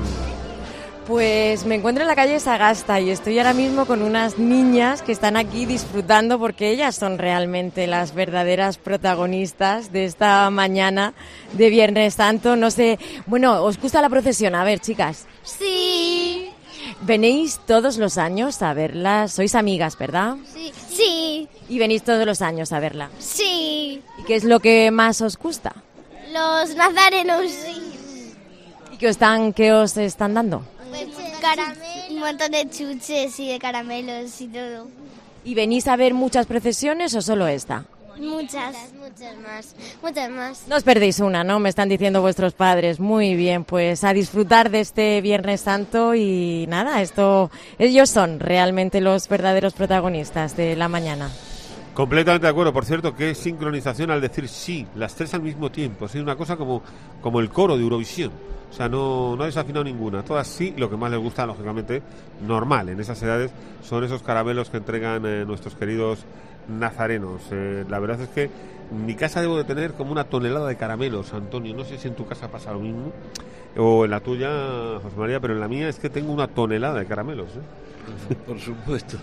Pues me encuentro en la calle Sagasta y estoy ahora mismo con unas niñas que están aquí disfrutando, porque ellas son realmente las verdaderas protagonistas de esta mañana de Viernes Santo. No sé, bueno, ¿os gusta la procesión? A ver, chicas.
Sí.
¿Venís todos los años a verla? Sois amigas, ¿verdad?
Sí. Sí.
¿Y venís todos los años a verla?
Sí.
¿Y qué es lo que más os gusta?
Los nazarenos.
¿Y qué os están, qué os están dando?
Caramelos. Un montón de chuches y de caramelos y todo.
¿Y venís a ver muchas procesiones o solo esta?
Muchas. Muchas más. Muchas más.
No os perdéis una, ¿no? Me están diciendo vuestros padres. Muy bien, pues a disfrutar de este Viernes Santo y nada, esto, ellos son realmente los verdaderos protagonistas de la mañana.
Completamente de acuerdo. Por cierto, qué sincronización al decir sí, las tres al mismo tiempo. Es una cosa como, como el coro de Eurovisión. O sea, no, no ha desafinado ninguna. Todas sí. Lo que más les gusta, lógicamente, normal en esas edades, son esos caramelos que entregan eh, nuestros queridos nazarenos. Eh, la verdad es que en mi casa debo de tener como una tonelada de caramelos, Antonio. No sé si en tu casa pasa lo mismo, o en la tuya, José María, pero en la mía es que tengo una tonelada de caramelos, ¿eh?
Por supuesto.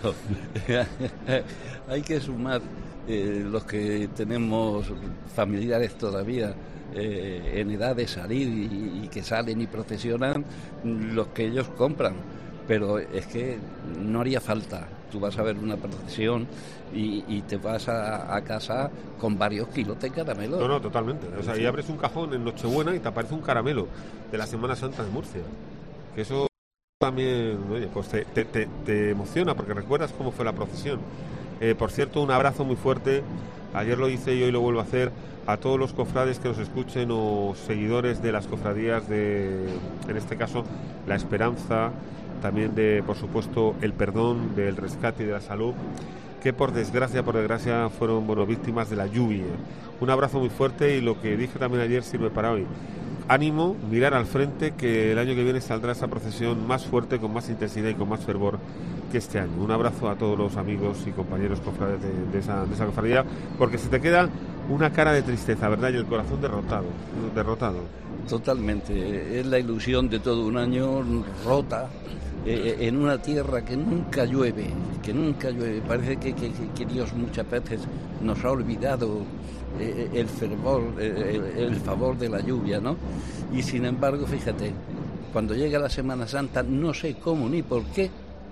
Hay que sumar eh, los que tenemos familiares todavía eh, en edad de salir y, y que salen y procesionan, los que ellos compran. Pero es que no haría falta. Tú vas a ver una procesión y, y te vas a, a casa con varios kilos de caramelos.
No, no, totalmente. O sea, y abres un cajón en Nochebuena y te aparece un caramelo de la Semana Santa de Murcia. Que eso también, oye, pues te, te, te, te emociona porque recuerdas cómo fue la procesión. Eh, por cierto, un abrazo muy fuerte. Ayer lo hice y hoy lo vuelvo a hacer a todos los cofrades que nos escuchen o seguidores de las cofradías de, en este caso, La Esperanza, también de, por supuesto, el Perdón, del Rescate y de la Salud, que por desgracia, por desgracia, fueron, bueno, víctimas de la lluvia. Un abrazo muy fuerte y lo que dije también ayer sirve para hoy. Ánimo, mirar al frente, que el año que viene saldrá esa procesión más fuerte, con más intensidad y con más fervor que este año. Un abrazo a todos los amigos y compañeros cofrades de, de, esa, de esa cofradía, porque se te queda una cara de tristeza, ¿verdad? Y el corazón derrotado, derrotado.
Totalmente. Es la ilusión de todo un año rota eh, en una tierra que nunca llueve, que nunca llueve. Parece que, que, que Dios muchas veces nos ha olvidado eh, el fervor, eh, el, el favor de la lluvia, ¿no? Y sin embargo, fíjate, cuando llega la Semana Santa, no sé cómo ni por qué,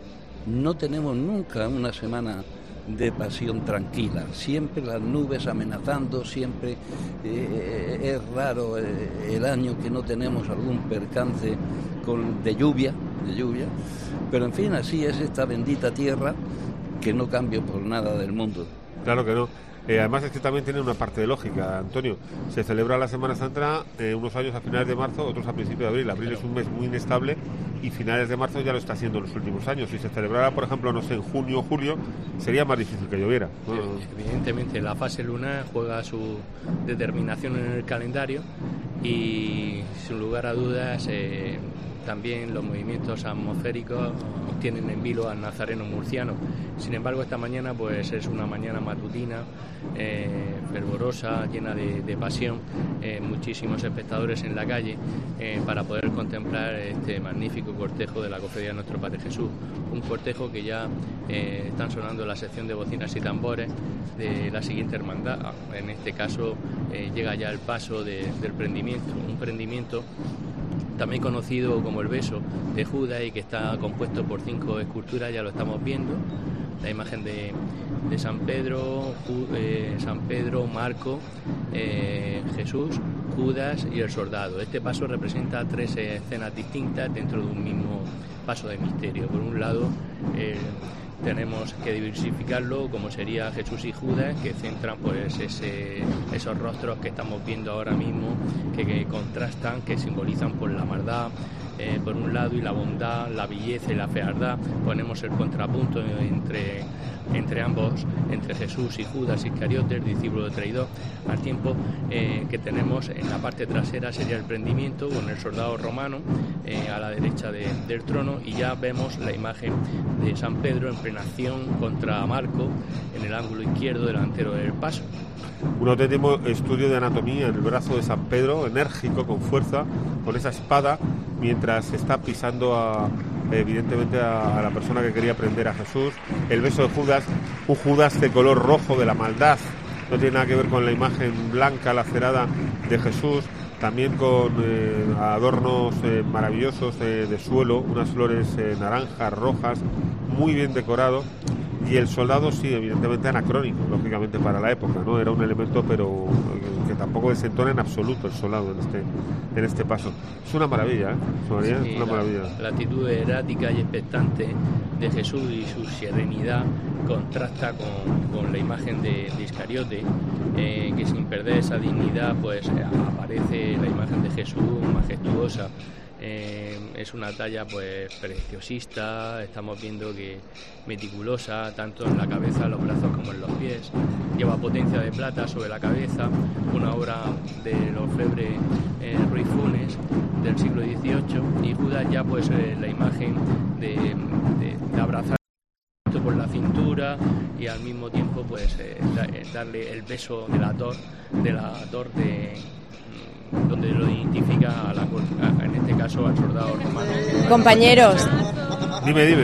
no tenemos nunca una semana de pasión tranquila, siempre las nubes amenazando, siempre eh, es raro eh, el año que no tenemos algún percance con, de lluvia, de lluvia, pero en fin, así es esta bendita tierra que no cambia por nada del mundo.
Claro que no. Eh, además es que también tiene una parte de lógica, Antonio. Se celebra la Semana Santa eh, unos años a finales de marzo, otros a principios de abril. Abril es un mes muy inestable y finales de marzo ya lo está haciendo en los últimos años. Si se celebrara, por ejemplo, no sé, en junio o julio, sería más difícil que lloviera.
Sí, evidentemente, la fase lunar juega su determinación en el calendario y, sin lugar a dudas, eh, también los movimientos atmosféricos tienen en vilo al nazareno murciano. Sin embargo, esta mañana pues es una mañana matutina, eh, fervorosa, llena de, de pasión, eh, muchísimos espectadores en la calle eh, para poder contemplar este magnífico cortejo de la Cofradía de Nuestro Padre Jesús. Un cortejo que ya eh, están sonando la sección de bocinas y tambores de la siguiente hermandad. En este caso eh, llega ya el paso de, del prendimiento, un prendimiento también conocido como el beso de Judas y que está compuesto por cinco esculturas, ya lo estamos viendo, la imagen de, de San Pedro, Ju, eh, San Pedro, Marco, eh, Jesús, Judas y el soldado. Este paso representa tres escenas distintas dentro de un mismo paso de misterio. Por un lado, eh, tenemos que diversificarlo, como sería Jesús y Judas, que centran pues ese, esos rostros que estamos viendo ahora mismo, que, que contrastan, que simbolizan por la maldad, eh, por un lado, y la bondad, la belleza y la fealdad. Ponemos el contrapunto entre, entre ambos, entre Jesús y Judas Iscariote, el discípulo traidor, al tiempo eh, que tenemos en la parte trasera sería el prendimiento con el soldado romano eh, a la derecha de, del trono, y ya vemos la imagen de San Pedro en acción contra Marco en el ángulo izquierdo delantero del paso.
Un auténtico estudio de anatomía en el brazo de San Pedro, enérgico, con fuerza, con esa espada, mientras está pisando a, evidentemente a, a la persona que quería prender a Jesús. El beso de Judas, un Judas de color rojo, de la maldad, no tiene nada que ver con la imagen blanca lacerada de Jesús, también con eh, adornos eh, maravillosos eh, de suelo, unas flores eh, naranjas, rojas, muy bien decorado. Y el soldado sí, evidentemente anacrónico, lógicamente para la época, ¿no? Era un elemento, pero que tampoco desentona en absoluto el soldado en este en este paso. Es una maravilla, ¿eh? María,
sí,
es una
la,
maravilla.
La actitud erática y expectante de Jesús y su serenidad contrasta con, con la imagen de, de Iscariote, eh, que sin perder esa dignidad, pues eh, aparece la imagen de Jesús majestuosa. Eh, es una talla pues preciosista, estamos viendo que meticulosa, tanto en la cabeza, los brazos como en los pies. Lleva potencia de plata sobre la cabeza, una obra de los orfebre eh, Ruiz Funes del siglo dieciocho, y Judas ya pues eh, la imagen de, de, de abrazar por la cintura y al mismo tiempo pues eh, da, eh, darle el beso del ator, del ator de donde lo identifica a la, a, en este caso al soldado romano.
Compañeros,
dime, dime.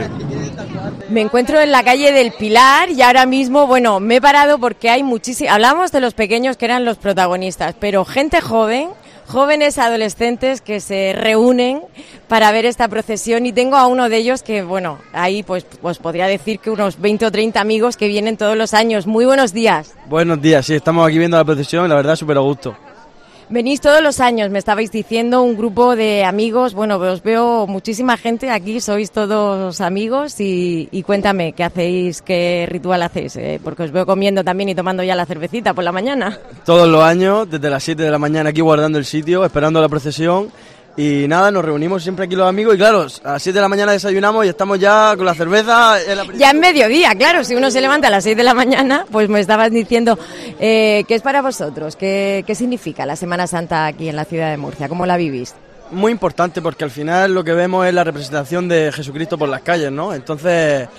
Me encuentro en la calle del Pilar y ahora mismo, bueno, me he parado porque hay muchísimo. Hablamos de los pequeños que eran los protagonistas, pero gente joven, jóvenes adolescentes que se reúnen para ver esta procesión, y tengo a uno de ellos que, bueno, ahí pues os podría decir que unos veinte o treinta amigos que vienen todos los años. Muy buenos días.
Buenos días, sí, estamos aquí viendo la procesión y la verdad súper a gusto.
Venís todos los años, me estabais diciendo, un grupo de amigos. Bueno, os veo muchísima gente aquí, sois todos amigos, y, y cuéntame, ¿qué hacéis, qué ritual hacéis? Eh, porque os veo comiendo también y tomando ya la cervecita por la mañana.
Todos los años, desde las siete de la mañana aquí guardando el sitio, esperando la procesión. Y nada, nos reunimos siempre aquí los amigos y claro, a las siete de la mañana desayunamos y estamos ya con la cerveza. En la...
Ya en mediodía, claro, si uno se levanta a las seis de la mañana, pues me estabas diciendo, eh, ¿qué es para vosotros? ¿Qué, ¿Qué significa la Semana Santa aquí en la ciudad de Murcia? ¿Cómo la vivís?
Muy importante, porque al final lo que vemos es la representación de Jesucristo por las calles, ¿no? Entonces,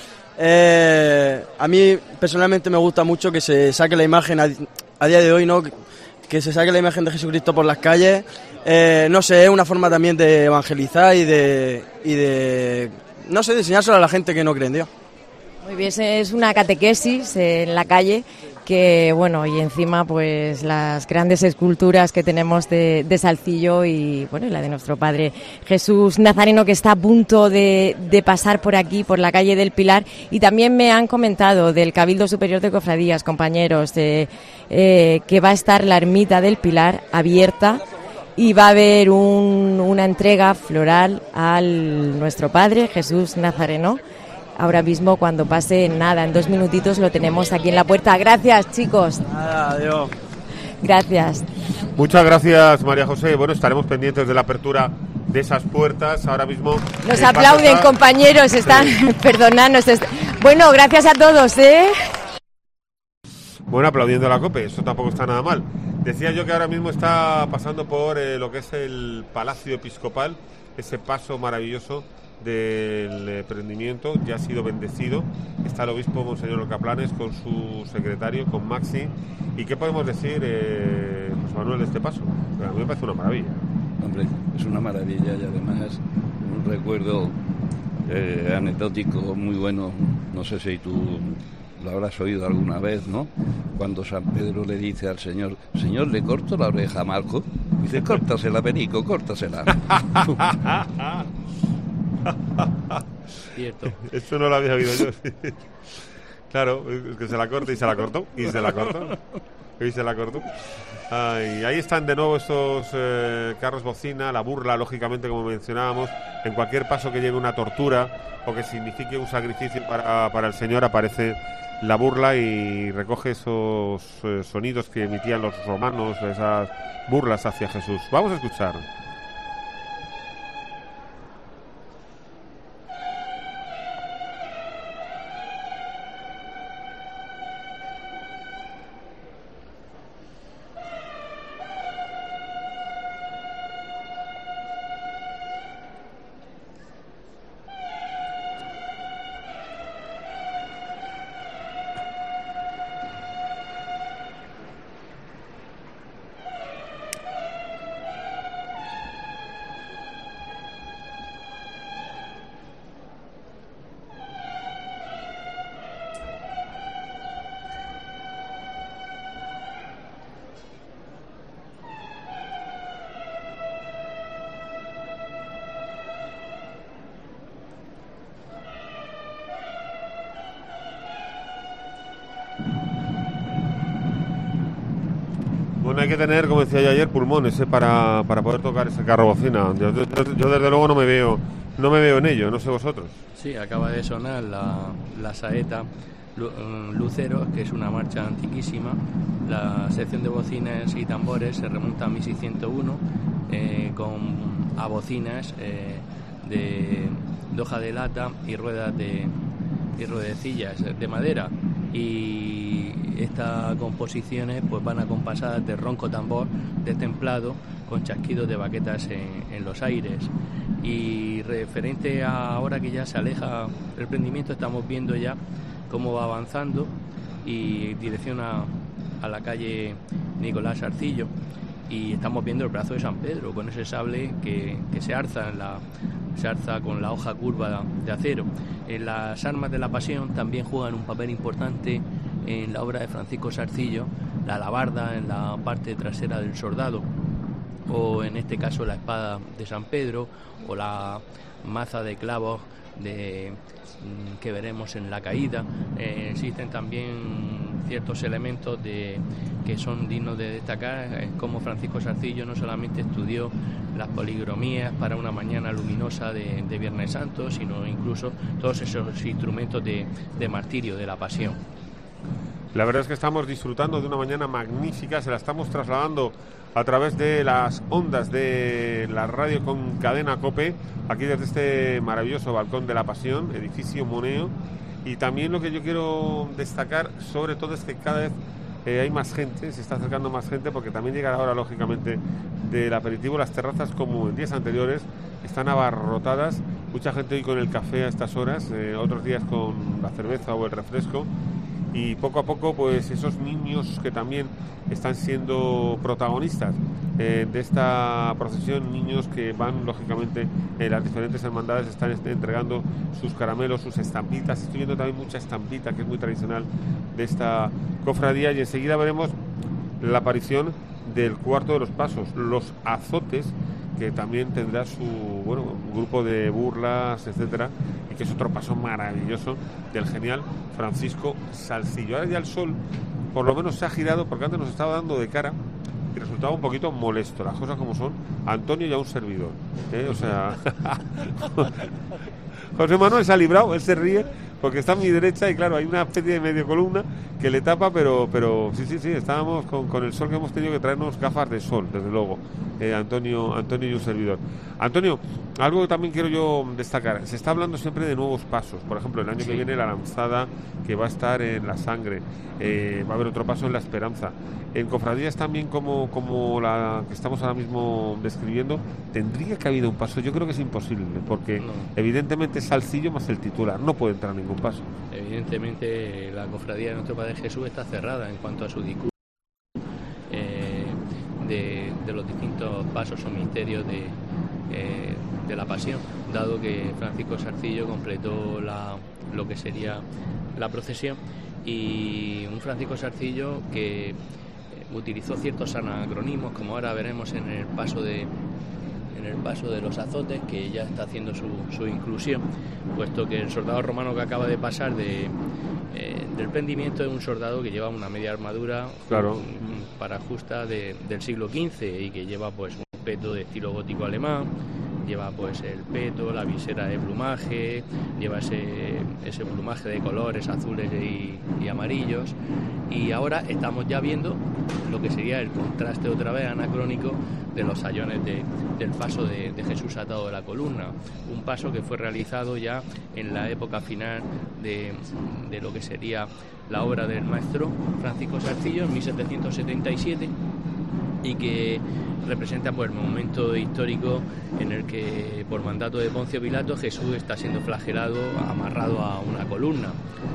eh, a mí personalmente me gusta mucho que se saque la imagen a, a día de hoy, ¿no? Que se saque la imagen de Jesucristo por las calles. Eh, no sé, es una forma también de evangelizar y de, y de, no sé, de enseñárselo a la gente que no cree en Dios.
Muy bien, es una catequesis en la calle que, bueno, y encima pues las grandes esculturas que tenemos de, de Salcillo y, bueno, y la de nuestro Padre Jesús Nazareno, que está a punto de, de pasar por aquí, por la calle del Pilar. Y también me han comentado del Cabildo Superior de Cofradías, compañeros, de, eh, que va a estar la ermita del Pilar abierta y va a haber un, una entrega floral al nuestro Padre Jesús Nazareno. Ahora mismo, cuando pase nada, en dos minutitos lo tenemos aquí en la puerta. Gracias, chicos.
Nada, adiós.
Gracias.
Muchas gracias, María José. Bueno, estaremos pendientes de la apertura de esas puertas. Ahora mismo
nos aplauden, está... compañeros. Están, sí. Perdonadnos. Est... Bueno, gracias a todos, ¿eh?
Bueno, aplaudiendo a la COPE, eso tampoco está nada mal. Decía yo que ahora mismo está pasando por eh, lo que es el Palacio Episcopal, ese paso maravilloso del eh, prendimiento, ya ha sido bendecido. Está el obispo Monseñor Caplanes con su secretario, con Maxi. ¿Y qué podemos decir, eh, José Manuel, de este paso? A mí me parece una maravilla.
Hombre, es una maravilla y además un recuerdo eh, anecdótico muy bueno. No sé si tú lo habrás oído alguna vez, ¿no? Cuando San Pedro le dice al Señor: Señor, ¿le corto la oreja a Marco? Dice: córtasela, Perico, córtasela.
Cierto.
Esto no lo había oído yo. Claro, es que se la corta y se la cortó, y se la cortó, y se la cortó. Ay, ahí están de nuevo estos eh, carros bocina, la burla, lógicamente, como mencionábamos. En cualquier paso que lleve una tortura o que signifique un sacrificio para, para el Señor, aparece la burla y recoge esos eh, sonidos que emitían los romanos, esas burlas hacia Jesús. Vamos a escuchar. Bueno, hay que tener, como decía yo ayer, pulmones, ¿eh? para, para poder tocar ese carro bocina. Yo, yo, yo desde luego no me veo no me veo en ello, no sé vosotros.
Sí, acaba de sonar la, la saeta Luceros, que es una marcha antiquísima. La sección de bocinas y tambores se remonta a mil seiscientos uno, eh, con a bocinas eh, de, de hoja de lata y ruedas de y ruedecillas de madera. Y estas composiciones pues van acompasadas de ronco tambor destemplado con chasquidos de baquetas en, en los aires. Y referente a ahora que ya se aleja el prendimiento, estamos viendo ya cómo va avanzando y dirección a, a la calle Nicolás Arcillo, y estamos viendo el brazo de San Pedro con ese sable que, que se alza en la se alza con la hoja curva de acero. En las armas de la Pasión también juegan un papel importante en la obra de Francisco Sarcillo, la alabarda en la parte trasera del soldado, o en este caso la espada de San Pedro, o la maza de clavos de, que veremos en la caída. Eh, existen también ciertos elementos de, que son dignos de destacar, eh, como Francisco Sarcillo no solamente estudió las poligromías para una mañana luminosa de, de Viernes Santo, sino incluso todos esos instrumentos de, de martirio de la Pasión.
La verdad es que estamos disfrutando de una mañana magnífica, se la estamos trasladando a través de las ondas de la radio con cadena COPE, aquí desde este maravilloso balcón de la Pasión, edificio Moneo. Y también lo que yo quiero destacar sobre todo es que cada vez eh, hay más gente, se está acercando más gente, porque también llega la hora, lógicamente, del aperitivo. Las terrazas, como en días anteriores, están abarrotadas, mucha gente hoy con el café a estas horas, eh, otros días con la cerveza o el refresco. Y poco a poco, pues esos niños que también están siendo protagonistas eh, de esta procesión, niños que van, lógicamente, en las diferentes hermandades, están entregando sus caramelos, sus estampitas. Estoy viendo también mucha estampita, que es muy tradicional de esta cofradía, y enseguida veremos la aparición del cuarto de los pasos, los azotes, que también tendrá su bueno grupo de burlas, etcétera, y que es otro paso maravilloso del genial Francisco Sarcillo. Ahora ya el sol por lo menos se ha girado, porque antes nos estaba dando de cara y resultaba un poquito molesto, las cosas como son, Antonio y a un servidor, ¿eh? O sea José Manuel se ha librado, él se ríe porque está a mi derecha y claro, hay una especie de medio columna que le tapa, pero pero sí, sí, sí, estábamos con, con el sol que hemos tenido que traernos gafas de sol, desde luego, eh, Antonio, Antonio y un servidor. Antonio, algo que también quiero yo destacar, se está hablando siempre de nuevos pasos, por ejemplo, el año sí. que viene la lanzada que va a estar en la Sangre, eh, va a haber otro paso en la Esperanza. En cofradías también como, como la que estamos ahora mismo describiendo, tendría que haber un paso, yo creo que es imposible, porque no. evidentemente Salcillo más el titular, no puede entrar ningún paso.
Evidentemente la cofradía de nuestro Padre Jesús está cerrada en cuanto a su discurso eh, de, de los distintos pasos o misterios de, eh, de la pasión, dado que Francisco Salcillo completó la, lo que sería la procesión, y un Francisco Salcillo que utilizó ciertos anacronismos, como ahora veremos en el paso de en el paso de los azotes, que ya está haciendo su, su inclusión, puesto que el soldado romano que acaba de pasar de eh, del prendimiento es un soldado que lleva una media armadura
claro.
un, para justa de, del siglo quince y que lleva pues un peto de estilo gótico alemán, lleva pues el peto, la visera de plumaje, lleva ese, ese plumaje de colores azules y, y amarillos, y ahora estamos ya viendo lo que sería el contraste otra vez anacrónico de los sayones de, del paso de, de Jesús atado de la columna, un paso que fue realizado ya en la época final de, de lo que sería la obra del maestro Francisco Salcillo en mil setecientos setenta y siete, y que representa pues el momento histórico en el que por mandato de Poncio Pilato Jesús está siendo flagelado, amarrado a una columna.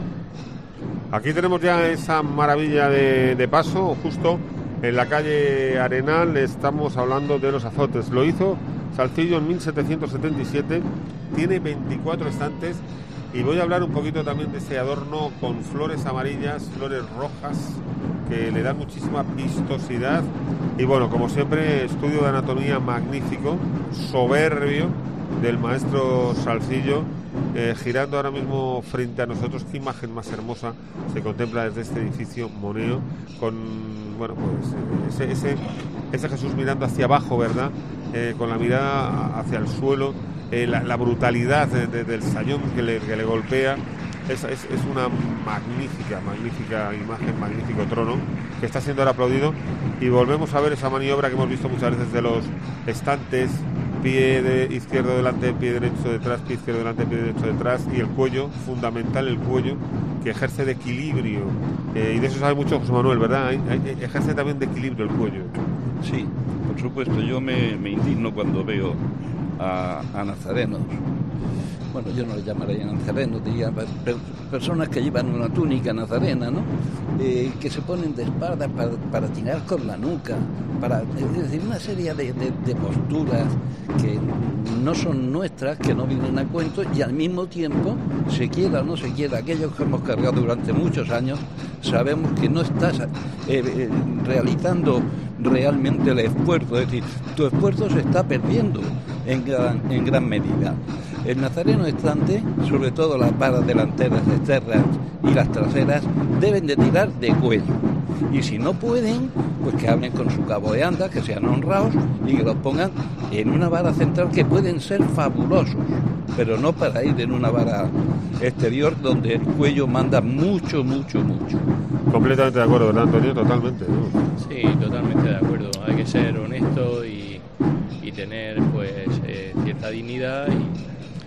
Aquí tenemos ya esa maravilla de, de paso, justo en la calle Arenal. Estamos hablando de los azotes. Lo hizo Salcillo en mil setecientos setenta y siete, tiene veinticuatro estantes, y voy a hablar un poquito también de ese adorno con flores amarillas, flores rojas, que le dan muchísima vistosidad. Y bueno, como siempre, estudio de anatomía magnífico, soberbio, del maestro Salcillo, eh, girando ahora mismo frente a nosotros. Qué imagen más hermosa se contempla desde este edificio moneo, con bueno pues ese, ese, ese Jesús mirando hacia abajo, ¿verdad? Eh, con la mirada hacia el suelo, eh, la, la brutalidad de, de, del sayón que le, que le golpea. Es, es, es una magnífica, magnífica imagen, magnífico trono que está siendo ahora aplaudido, y volvemos a ver esa maniobra que hemos visto muchas veces de los estantes: pie de izquierdo delante, pie derecho detrás, pie izquierdo delante, pie derecho detrás, y el cuello, fundamental el cuello, que ejerce de equilibrio, eh, y de eso sabe mucho José Manuel, ¿verdad? Hay, hay, ejerce también de equilibrio el cuello.
Sí, por supuesto, yo me, me indigno cuando veo a, a nazarenos. Bueno, yo no le llamaría nazarenos, diría personas que llevan una túnica nazarena, ¿no? Eh, que se ponen de espaldas para, para tirar con la nuca, para, es decir, una serie de, de, de posturas que no son nuestras, que no vienen a cuento, y al mismo tiempo, se quiera o no se quiera, aquellos que hemos cargado durante muchos años, sabemos que no estás eh, eh, realizando realmente el esfuerzo, es decir, tu esfuerzo se está perdiendo en gran, en gran medida. El nazareno estante, sobre todo las varas delanteras, externas y las traseras, deben de tirar de cuello. Y si no pueden, pues que hablen con su cabo de anda, que sean honrados y que los pongan en una vara central, que pueden ser fabulosos, pero no para ir en una vara exterior donde el cuello manda mucho, mucho, mucho.
Completamente de acuerdo, ¿verdad, Antonio? Totalmente, ¿no?
Sí, totalmente de acuerdo. Hay que ser honesto y, y tener pues eh, cierta dignidad, y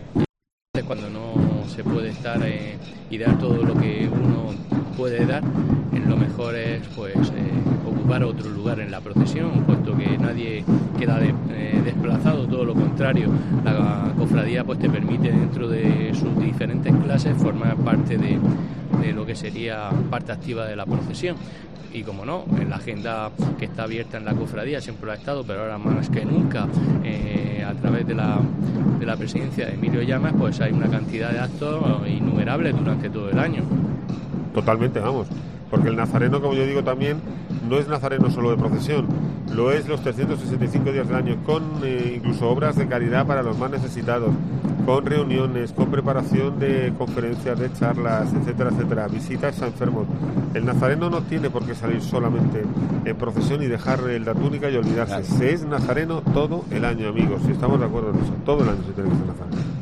cuando no se puede estar eh, y dar todo lo que uno puede dar, en lo mejor es pues eh, ocupar otro lugar en la procesión, puesto que nadie queda de, eh, desplazado, todo lo contrario, la cofradía pues te permite, dentro de sus diferentes clases, formar parte de, de lo que sería parte activa de la procesión. Y como no, en la agenda que está abierta en la cofradía siempre lo ha estado, pero ahora más que nunca, eh, a través de la, de la presidencia de Emilio Llamas, pues hay una cantidad de actos innumerables durante todo el año.
Totalmente, vamos, porque el nazareno, como yo digo también, no es nazareno solo de procesión, lo es los trescientos sesenta y cinco días del año, con eh, incluso obras de caridad para los más necesitados, con reuniones, con preparación de conferencias, de charlas, etcétera, etcétera, visitas a enfermos. El nazareno no tiene por qué salir solamente en procesión y dejar la túnica y olvidarse. Se es nazareno todo el año, amigos, si estamos de acuerdo en eso, todo el año se tiene que ser nazareno.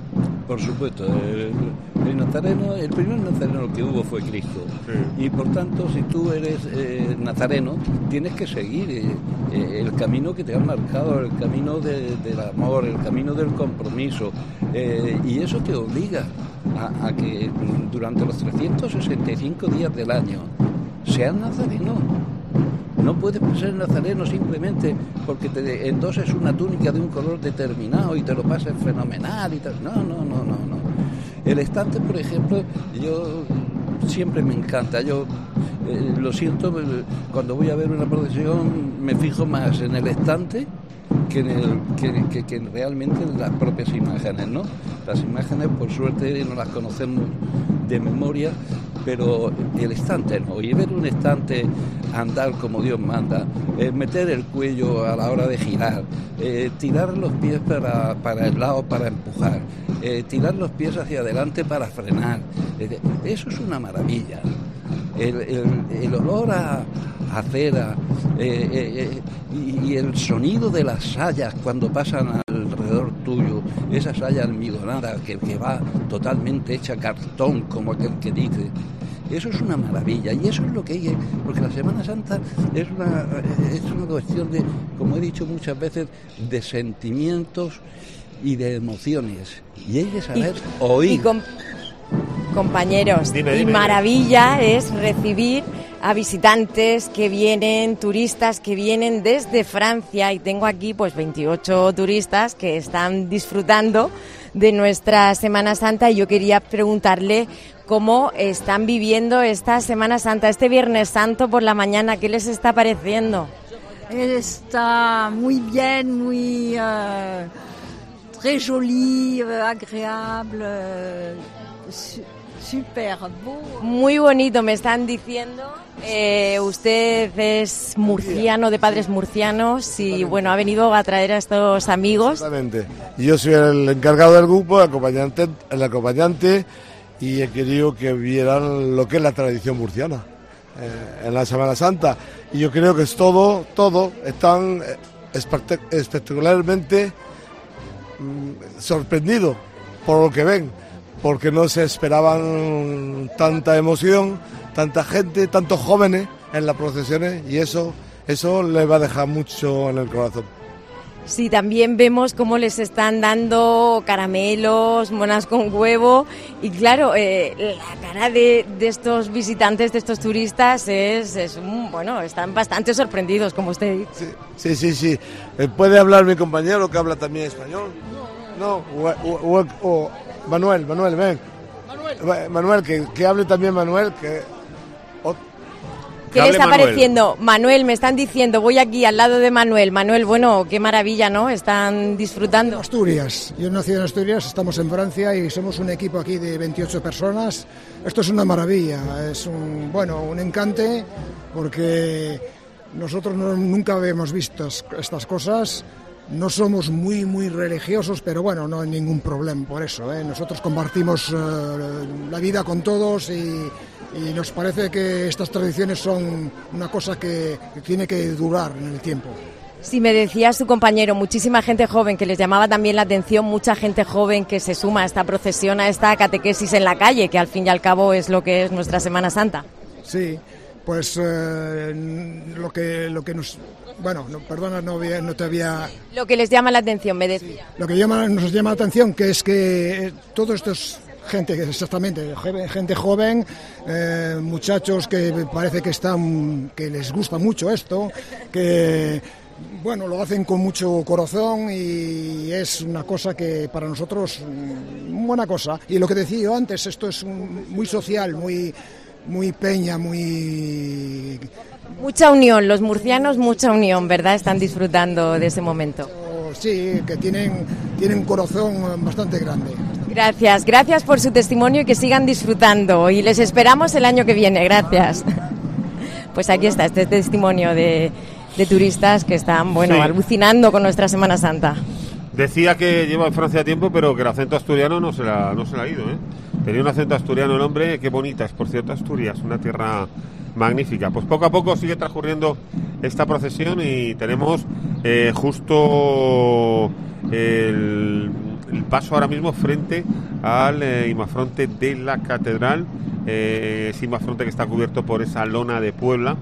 Por supuesto, el, el nazareno, el primer nazareno que hubo fue Cristo, sí. Y por tanto, si tú eres eh, nazareno, tienes que seguir eh, eh, el camino que te han marcado, el camino de, del amor, el camino del compromiso, eh, y eso te obliga a, a que durante los trescientos sesenta y cinco días del año seas nazareno. No puedes ser nazareno simplemente porque te endoses una túnica de un color determinado y te lo pases fenomenal y tal. No, no, no, no, no. El estante, por ejemplo, yo siempre me encanta. Yo eh, lo siento, cuando voy a ver una procesión me fijo más en el estante que, en el, que, que, que realmente en las propias imágenes, ¿no? Las imágenes, por suerte, no las conocemos de memoria, pero el estante no. Y ver un estante andar como Dios manda, eh, meter el cuello a la hora de girar, eh, tirar los pies para, para el lado para empujar, eh, tirar los pies hacia adelante para frenar, eh, eso es una maravilla. El, el, el olor a, a cera eh, eh, y, y el sonido de las sayas cuando pasan alrededor tuyo, esa saya almidonada que, que va totalmente hecha cartón, como aquel que dice, eso es una maravilla. Y eso es lo que hay, porque la Semana Santa es una, es una cuestión de, como he dicho muchas veces, de sentimientos y de emociones, y hay que saber y, oír
y com- compañeros,
dime,
y
dime,
maravilla dime. Es recibir a visitantes que vienen, turistas que vienen desde Francia, y tengo aquí pues veintiocho turistas que están disfrutando de nuestra Semana Santa, y yo quería preguntarle cómo están viviendo esta Semana Santa, este Viernes Santo por la mañana, ¿qué les está pareciendo?
Está muy bien, muy uh, très joli, agradable, uh, super beau.
Muy bonito, me están diciendo. Eh, usted es murciano, de padres murcianos, y bueno, ha venido a traer a estos amigos.
Exactamente. Yo soy el encargado del grupo, el acompañante, el acompañante, y he querido que vieran lo que es la tradición murciana eh, en la Semana Santa. Y yo creo que es todo, todo, están espectacularmente mm, sorprendidos por lo que ven, porque no se esperaban tanta emoción, tanta gente, tantos jóvenes en las procesiones, y eso, eso les va a dejar mucho en el corazón.
Sí, también vemos cómo les están dando caramelos, monas con huevo, y claro, eh, la cara de, de estos visitantes, de estos turistas, es, es un, bueno, están bastante sorprendidos, como usted dice.
Sí, sí, sí. sí. ¿Puede hablar mi compañero que habla también español? No. No, o, o, o, Manuel, Manuel, ven. Manuel, Manuel que, que hable también Manuel, que... O,
¿Qué le está Manuel. pareciendo? Manuel, me están diciendo, voy aquí al lado de Manuel. Manuel, bueno, qué maravilla, ¿no? Están disfrutando.
Asturias, yo nací en Asturias, estamos en Francia y somos un equipo aquí de veintiocho personas. Esto es una maravilla, es un, bueno, un encante, porque nosotros no, nunca habíamos visto estas cosas. No somos muy, muy religiosos, pero bueno, no hay ningún problema por eso, ¿eh? Nosotros compartimos uh, la vida con todos y... Y nos parece que estas tradiciones son una cosa que, que tiene que durar en el tiempo.
Sí, me decía su compañero, muchísima gente joven, que les llamaba también la atención, mucha gente joven que se suma a esta procesión, a esta catequesis en la calle, que al fin y al cabo es lo que es nuestra Semana Santa.
Sí, pues eh, lo que lo que nos... Bueno, no, perdona, no, había, no te había...
Lo que les llama la atención, me decía.
Sí, lo que llama, nos llama la atención, que es que todos estos... Gente, exactamente, gente joven, eh, muchachos que parece que están, que les gusta mucho esto, que bueno, lo hacen con mucho corazón y es una cosa que para nosotros buena cosa. Y lo que decía yo antes, esto es un, muy social, muy muy peña, muy...
Mucha unión, los murcianos mucha unión, ¿verdad? Están disfrutando de ese momento.
Sí, que tienen, tienen un corazón bastante grande.
Gracias, gracias por su testimonio y que sigan disfrutando. Y les esperamos el año que viene, gracias. Pues aquí está este testimonio de, de turistas que están, bueno, sí, alucinando con nuestra Semana Santa.
Decía que lleva en Francia tiempo, pero que el acento asturiano no se la, no se la ha ido, ¿eh? Tenía un acento asturiano el hombre, qué bonita es, por cierto, Asturias, una tierra magnífica. Pues poco a poco sigue transcurriendo esta procesión y tenemos eh, justo el, el paso ahora mismo frente al eh, imafronte de la catedral, eh, ese imafronte que está cubierto por esa lona de Puebla,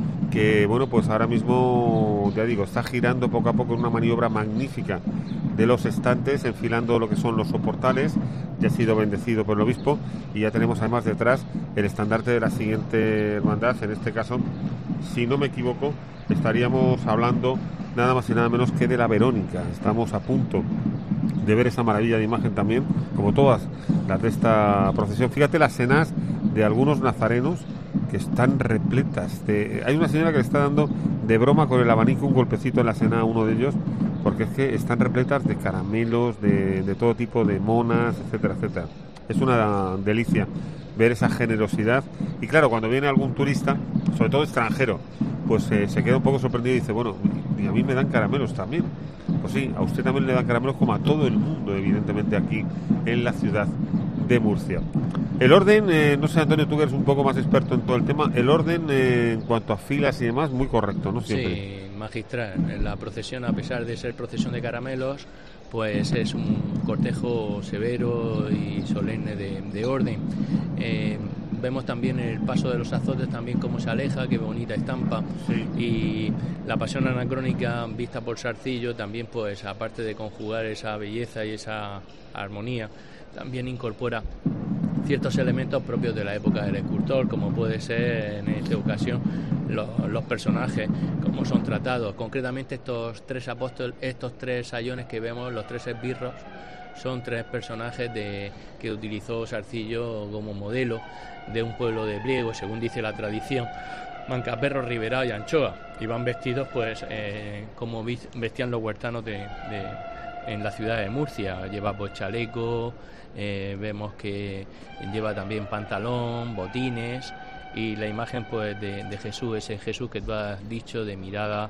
que bueno, pues ahora mismo, ya digo, está girando poco a poco en una maniobra magnífica de los estantes, enfilando lo que son los soportales. Ya ha sido bendecido por el obispo y ya tenemos además detrás el estandarte de la siguiente hermandad. En este caso, si no me equivoco, estaríamos hablando nada más y nada menos que de la Verónica. Estamos a punto de ver esa maravilla de imagen también, como todas las de esta procesión. Fíjate las cenas de algunos nazarenos que están repletas de... Hay una señora que le está dando de broma con el abanico un golpecito en la cena a uno de ellos, porque es que están repletas de caramelos, de, de todo tipo de monas, etcétera, etcétera. Es una delicia ver esa generosidad. Y claro, cuando viene algún turista, sobre todo extranjero, pues eh, se queda un poco sorprendido y dice, bueno, y a mí me dan caramelos también. Pues sí, a usted también le dan caramelos, como a todo el mundo, evidentemente, aquí en la ciudad de Murcia. El orden, eh, no sé, Antonio, tú que eres un poco más experto en todo el tema, el orden eh, en cuanto a filas y demás, muy correcto, ¿no? Siempre.
Sí, magistral. La procesión, a pesar de ser procesión de caramelos, pues es un cortejo severo y solemne de, de orden. Eh, vemos también el paso de los azotes, también cómo se aleja, qué bonita estampa. Sí. Y la pasión anacrónica vista por Sarcillo también, pues aparte de conjugar esa belleza y esa armonía, también incorpora ciertos elementos propios de la época del escultor, como puede ser en esta ocasión los, los personajes, cómo son tratados. Concretamente estos tres apóstoles, estos tres sayones que vemos, los tres esbirros, son tres personajes de, que utilizó Sarcillo como modelo de un pueblo de pliego, según dice la tradición, Mancaperro, Riberá y Anchoa, y van vestidos pues eh, como vestían los huertanos de, de, en la ciudad de Murcia. Lleva pues chaleco, eh, vemos que lleva también pantalón, botines, y la imagen pues de, de Jesús, ese Jesús que tú has dicho, de mirada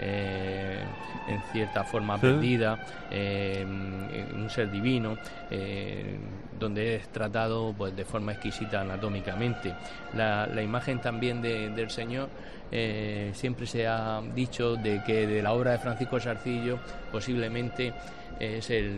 eh, en cierta forma ¿Sí? perdida, eh, un ser divino, eh, donde es tratado pues de forma exquisita anatómicamente. La, la imagen también de, del Señor, eh, siempre se ha dicho de que de la obra de Francisco Sarcillo posiblemente es el,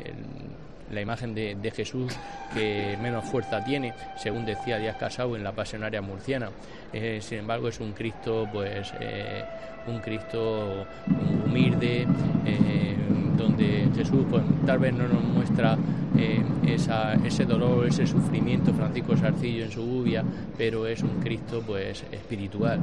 el, la imagen de, de Jesús que menos fuerza tiene, según decía Díaz Casau en la Pasionaria murciana. Eh, sin embargo, es un Cristo, pues eh, un Cristo humilde, eh, donde Jesús pues tal vez no nos muestra eh, esa, ese dolor, ese sufrimiento Francisco Sarcillo en su gubia, pero es un Cristo pues espiritual.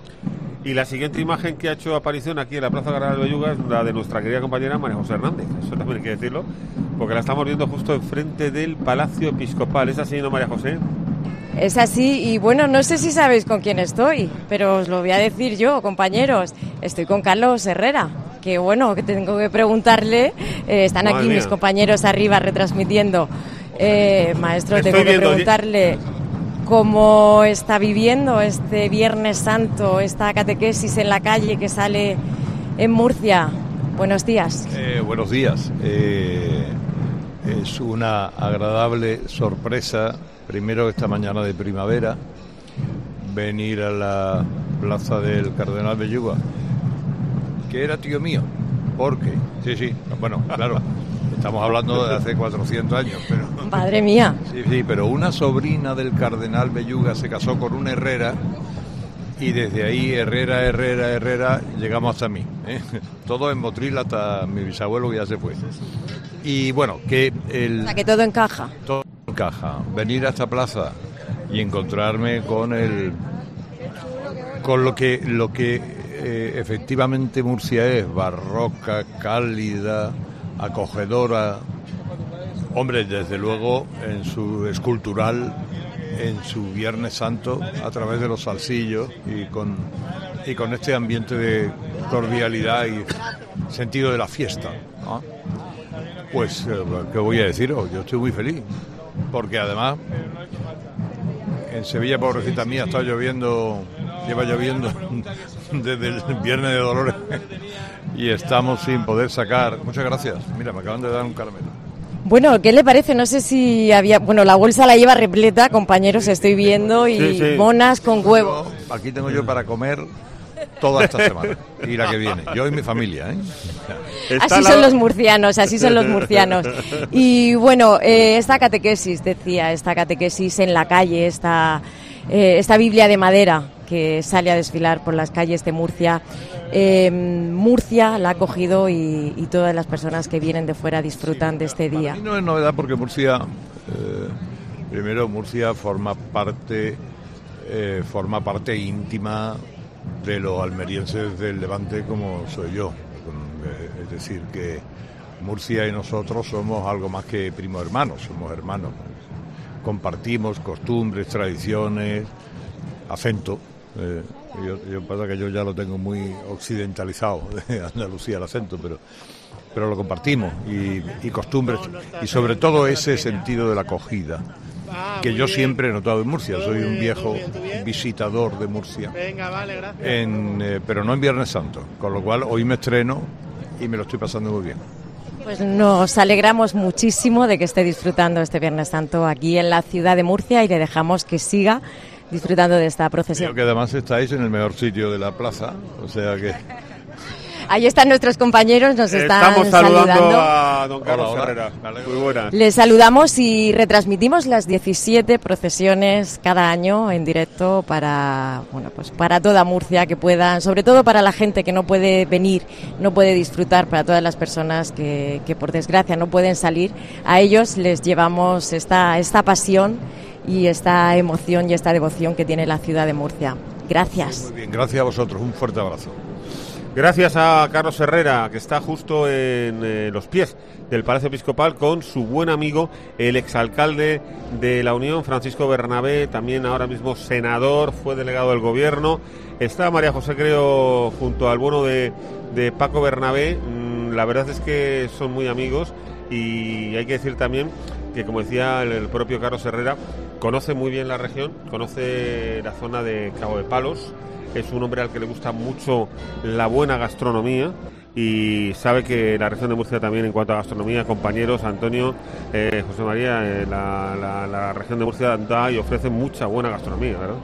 Y la siguiente imagen que ha hecho aparición aquí en la Plaza Cardenal Belluga es la de nuestra querida compañera María José Hernández. Eso también hay que decirlo, porque la estamos viendo justo enfrente del Palacio Episcopal. ¿Es así, no, María José?
Es así, y bueno, no sé si sabéis con quién estoy, pero os lo voy a decir yo, compañeros. Estoy con Carlos Herrera, que bueno, que tengo que preguntarle. Eh, están Madre aquí mía. Mis compañeros arriba retransmitiendo. Eh, maestro, Estoy tengo que preguntarle cómo está viviendo este Viernes Santo, esta catequesis en la calle que sale en Murcia. Buenos días.
Eh, buenos días. Eh, es una agradable sorpresa, primero esta mañana de primavera, venir a la plaza del Cardenal Belluga, que era tío mío, porque, sí, sí, bueno, claro, estamos hablando de hace cuatrocientos años, pero...
Madre mía.
Sí, sí, pero una sobrina del Cardenal Belluga se casó con un Herrera, y desde ahí, Herrera, Herrera, Herrera, llegamos hasta mí, ¿eh? Todo en Motril hasta mi bisabuelo, que ya se fue. Y bueno, que el...
O sea, que todo encaja.
Todo encaja. Venir a esta plaza y encontrarme con el... con lo que, lo que eh, efectivamente Murcia es, barroca, cálida, acogedora. Hombre, desde luego, en su escultural, en su Viernes Santo, a través de los salsillos y con, y con este ambiente de cordialidad y sentido de la fiesta, ¿no? Pues, ¿qué voy a deciros? Yo estoy muy feliz, porque además, en Sevilla, pobrecita mía, está lloviendo, lleva lloviendo desde el Viernes de Dolores y estamos sin poder sacar. Muchas gracias. Mira, me acaban de dar un caramelo.
Bueno, ¿qué le parece? No sé si había... Bueno, la bolsa la lleva repleta, compañeros, estoy viendo, y sí, sí. Monas con huevo.
Aquí tengo yo para comer toda esta semana y la que viene. Yo y mi familia, ¿eh?
Así son los murcianos, así son los murcianos. Y bueno, eh, esta catequesis, decía, esta catequesis en la calle, esta, eh, esta Biblia de madera que sale a desfilar por las calles de Murcia. Eh, Murcia la ha cogido y, y todas las personas que vienen de fuera disfrutan de este día.
Para mí no es novedad porque Murcia, eh, primero Murcia forma parte, eh, forma parte íntima de los almerienses del Levante como soy yo. Es decir, que Murcia y nosotros somos algo más que primos hermanos, somos hermanos. Compartimos costumbres, tradiciones, acento. Eh, yo, yo pasa que yo ya lo tengo muy occidentalizado de Andalucía el acento, pero pero lo compartimos y, y costumbres y sobre todo ese sentido de la acogida que yo siempre he notado en Murcia. Soy un viejo visitador de Murcia, en, eh, pero no en Viernes Santo, con lo cual hoy me estreno y me lo estoy pasando muy bien.
Pues nos alegramos muchísimo de que esté disfrutando este Viernes Santo aquí en la ciudad de Murcia y le dejamos que siga disfrutando de esta procesión.
Creo que además estáis en el mejor sitio de la plaza, o sea que...
Ahí están nuestros compañeros, nos están
Estamos saludando,
saludando
a don Carlos
Hola, hola.
Herrera. Muy buenas.
Les saludamos y retransmitimos las diecisiete procesiones cada año en directo para, bueno, pues para toda Murcia, que puedan, sobre todo para la gente que no puede venir, no puede disfrutar, para todas las personas que, que por desgracia no pueden salir. A ellos les llevamos esta, esta pasión y esta emoción y esta devoción que tiene la ciudad de Murcia. Gracias.
Muy bien, gracias a vosotros, un fuerte abrazo.
Gracias a Carlos Herrera, que está justo en eh, los pies del Palacio Episcopal con su buen amigo, el exalcalde de la Unión, Francisco Bernabé, también ahora mismo senador, fue delegado del gobierno. Está María José, creo, junto al bueno de, de Paco Bernabé. Mm, la verdad es que son muy amigos y hay que decir también que, como decía el, el propio Carlos Herrera, conoce muy bien la región, conoce la zona de Cabo de Palos. Es un hombre al que le gusta mucho la buena gastronomía y sabe que la región de Murcia también, en cuanto a gastronomía, compañeros, Antonio, eh, José María, eh, la, la, la región de Murcia da y ofrece mucha buena gastronomía, ¿verdad?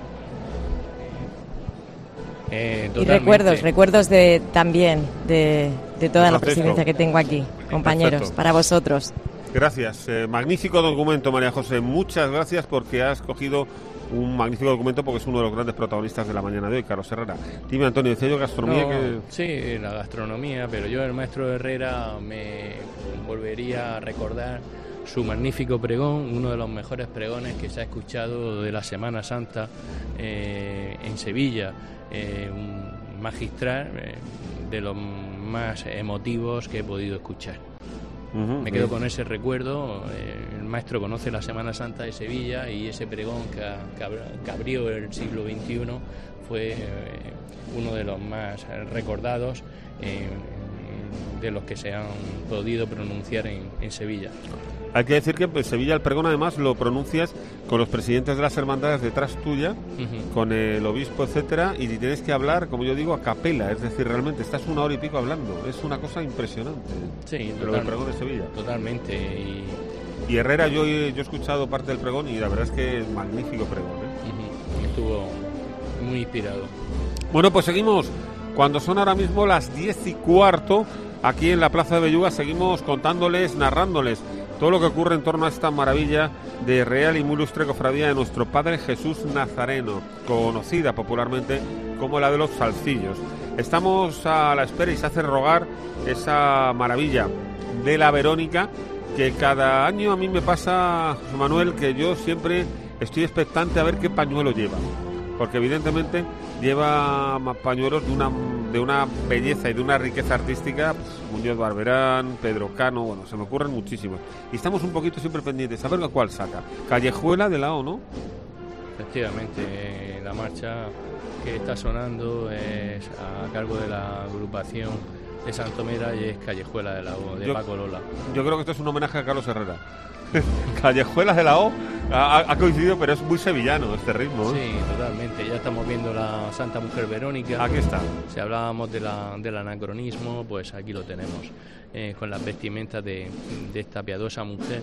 Eh,
y recuerdos, recuerdos de también de, de toda la presidencia que tengo aquí, compañeros, perfecto, para vosotros.
Gracias, eh, magnífico documento, María José, muchas gracias porque has cogido un magnífico documento, porque es uno de los grandes protagonistas de la mañana de hoy, Carlos Herrera. Dime, Antonio, decía yo gastronomía
no,
que...
Sí, la gastronomía, pero yo, el maestro Herrera, me volvería a recordar su magnífico pregón, uno de los mejores pregones que se ha escuchado de la Semana Santa eh, en Sevilla, eh, un magistral, eh, de los más emotivos que he podido escuchar. Uh-huh, me quedo bien con ese recuerdo. El maestro conoce la Semana Santa de Sevilla y ese pregón que, que abrió el siglo veintiuno fue eh, uno de los más recordados, eh, de los que se han podido pronunciar en, en Sevilla.
Hay que decir que en Sevilla el pregón además lo pronuncias con los presidentes de las hermandades detrás tuya, uh-huh, con el obispo, etcétera, y tienes que hablar, como yo digo, a capela, es decir, realmente estás una hora y pico hablando, es una cosa impresionante.
Sí,
lo del pregón de Sevilla.
Totalmente. Y,
y Herrera, yo, yo he escuchado parte del pregón y la verdad es que es magnífico pregón, ¿eh?
Uh-huh. Estuvo muy inspirado.
Bueno, pues seguimos. Cuando son ahora mismo las diez y cuarto, aquí en la Plaza de Belluga, seguimos contándoles, narrándoles todo lo que ocurre en torno a esta maravilla de real y muy ilustre cofradía de nuestro Padre Jesús Nazareno, conocida popularmente como la de los Salcillos. Estamos a la espera y se hace rogar esa maravilla de la Verónica, que cada año a mí me pasa, José Manuel, que yo siempre estoy expectante a ver qué pañuelo lleva, porque evidentemente lleva pañuelos de una de una belleza y de una riqueza artística, pues, Muñoz Barberán, Pedro Cano, bueno, se me ocurren muchísimos. Y estamos un poquito siempre pendientes a ver cuál saca. Callejuela de la O, ¿no?
Efectivamente, la marcha que está sonando es a cargo de la agrupación de Santomera y es Callejuela de la O, de
yo,
Paco Lola.
Yo creo que esto es un homenaje a Carlos Herrera. Callejuelas de la O ha, ha coincidido, pero es muy sevillano este ritmo, ¿eh?
Sí, totalmente. Ya estamos viendo la Santa Mujer Verónica.
Aquí está.
Si hablábamos de la, del anacronismo, pues aquí lo tenemos, eh, con las vestimentas de, de esta piadosa mujer,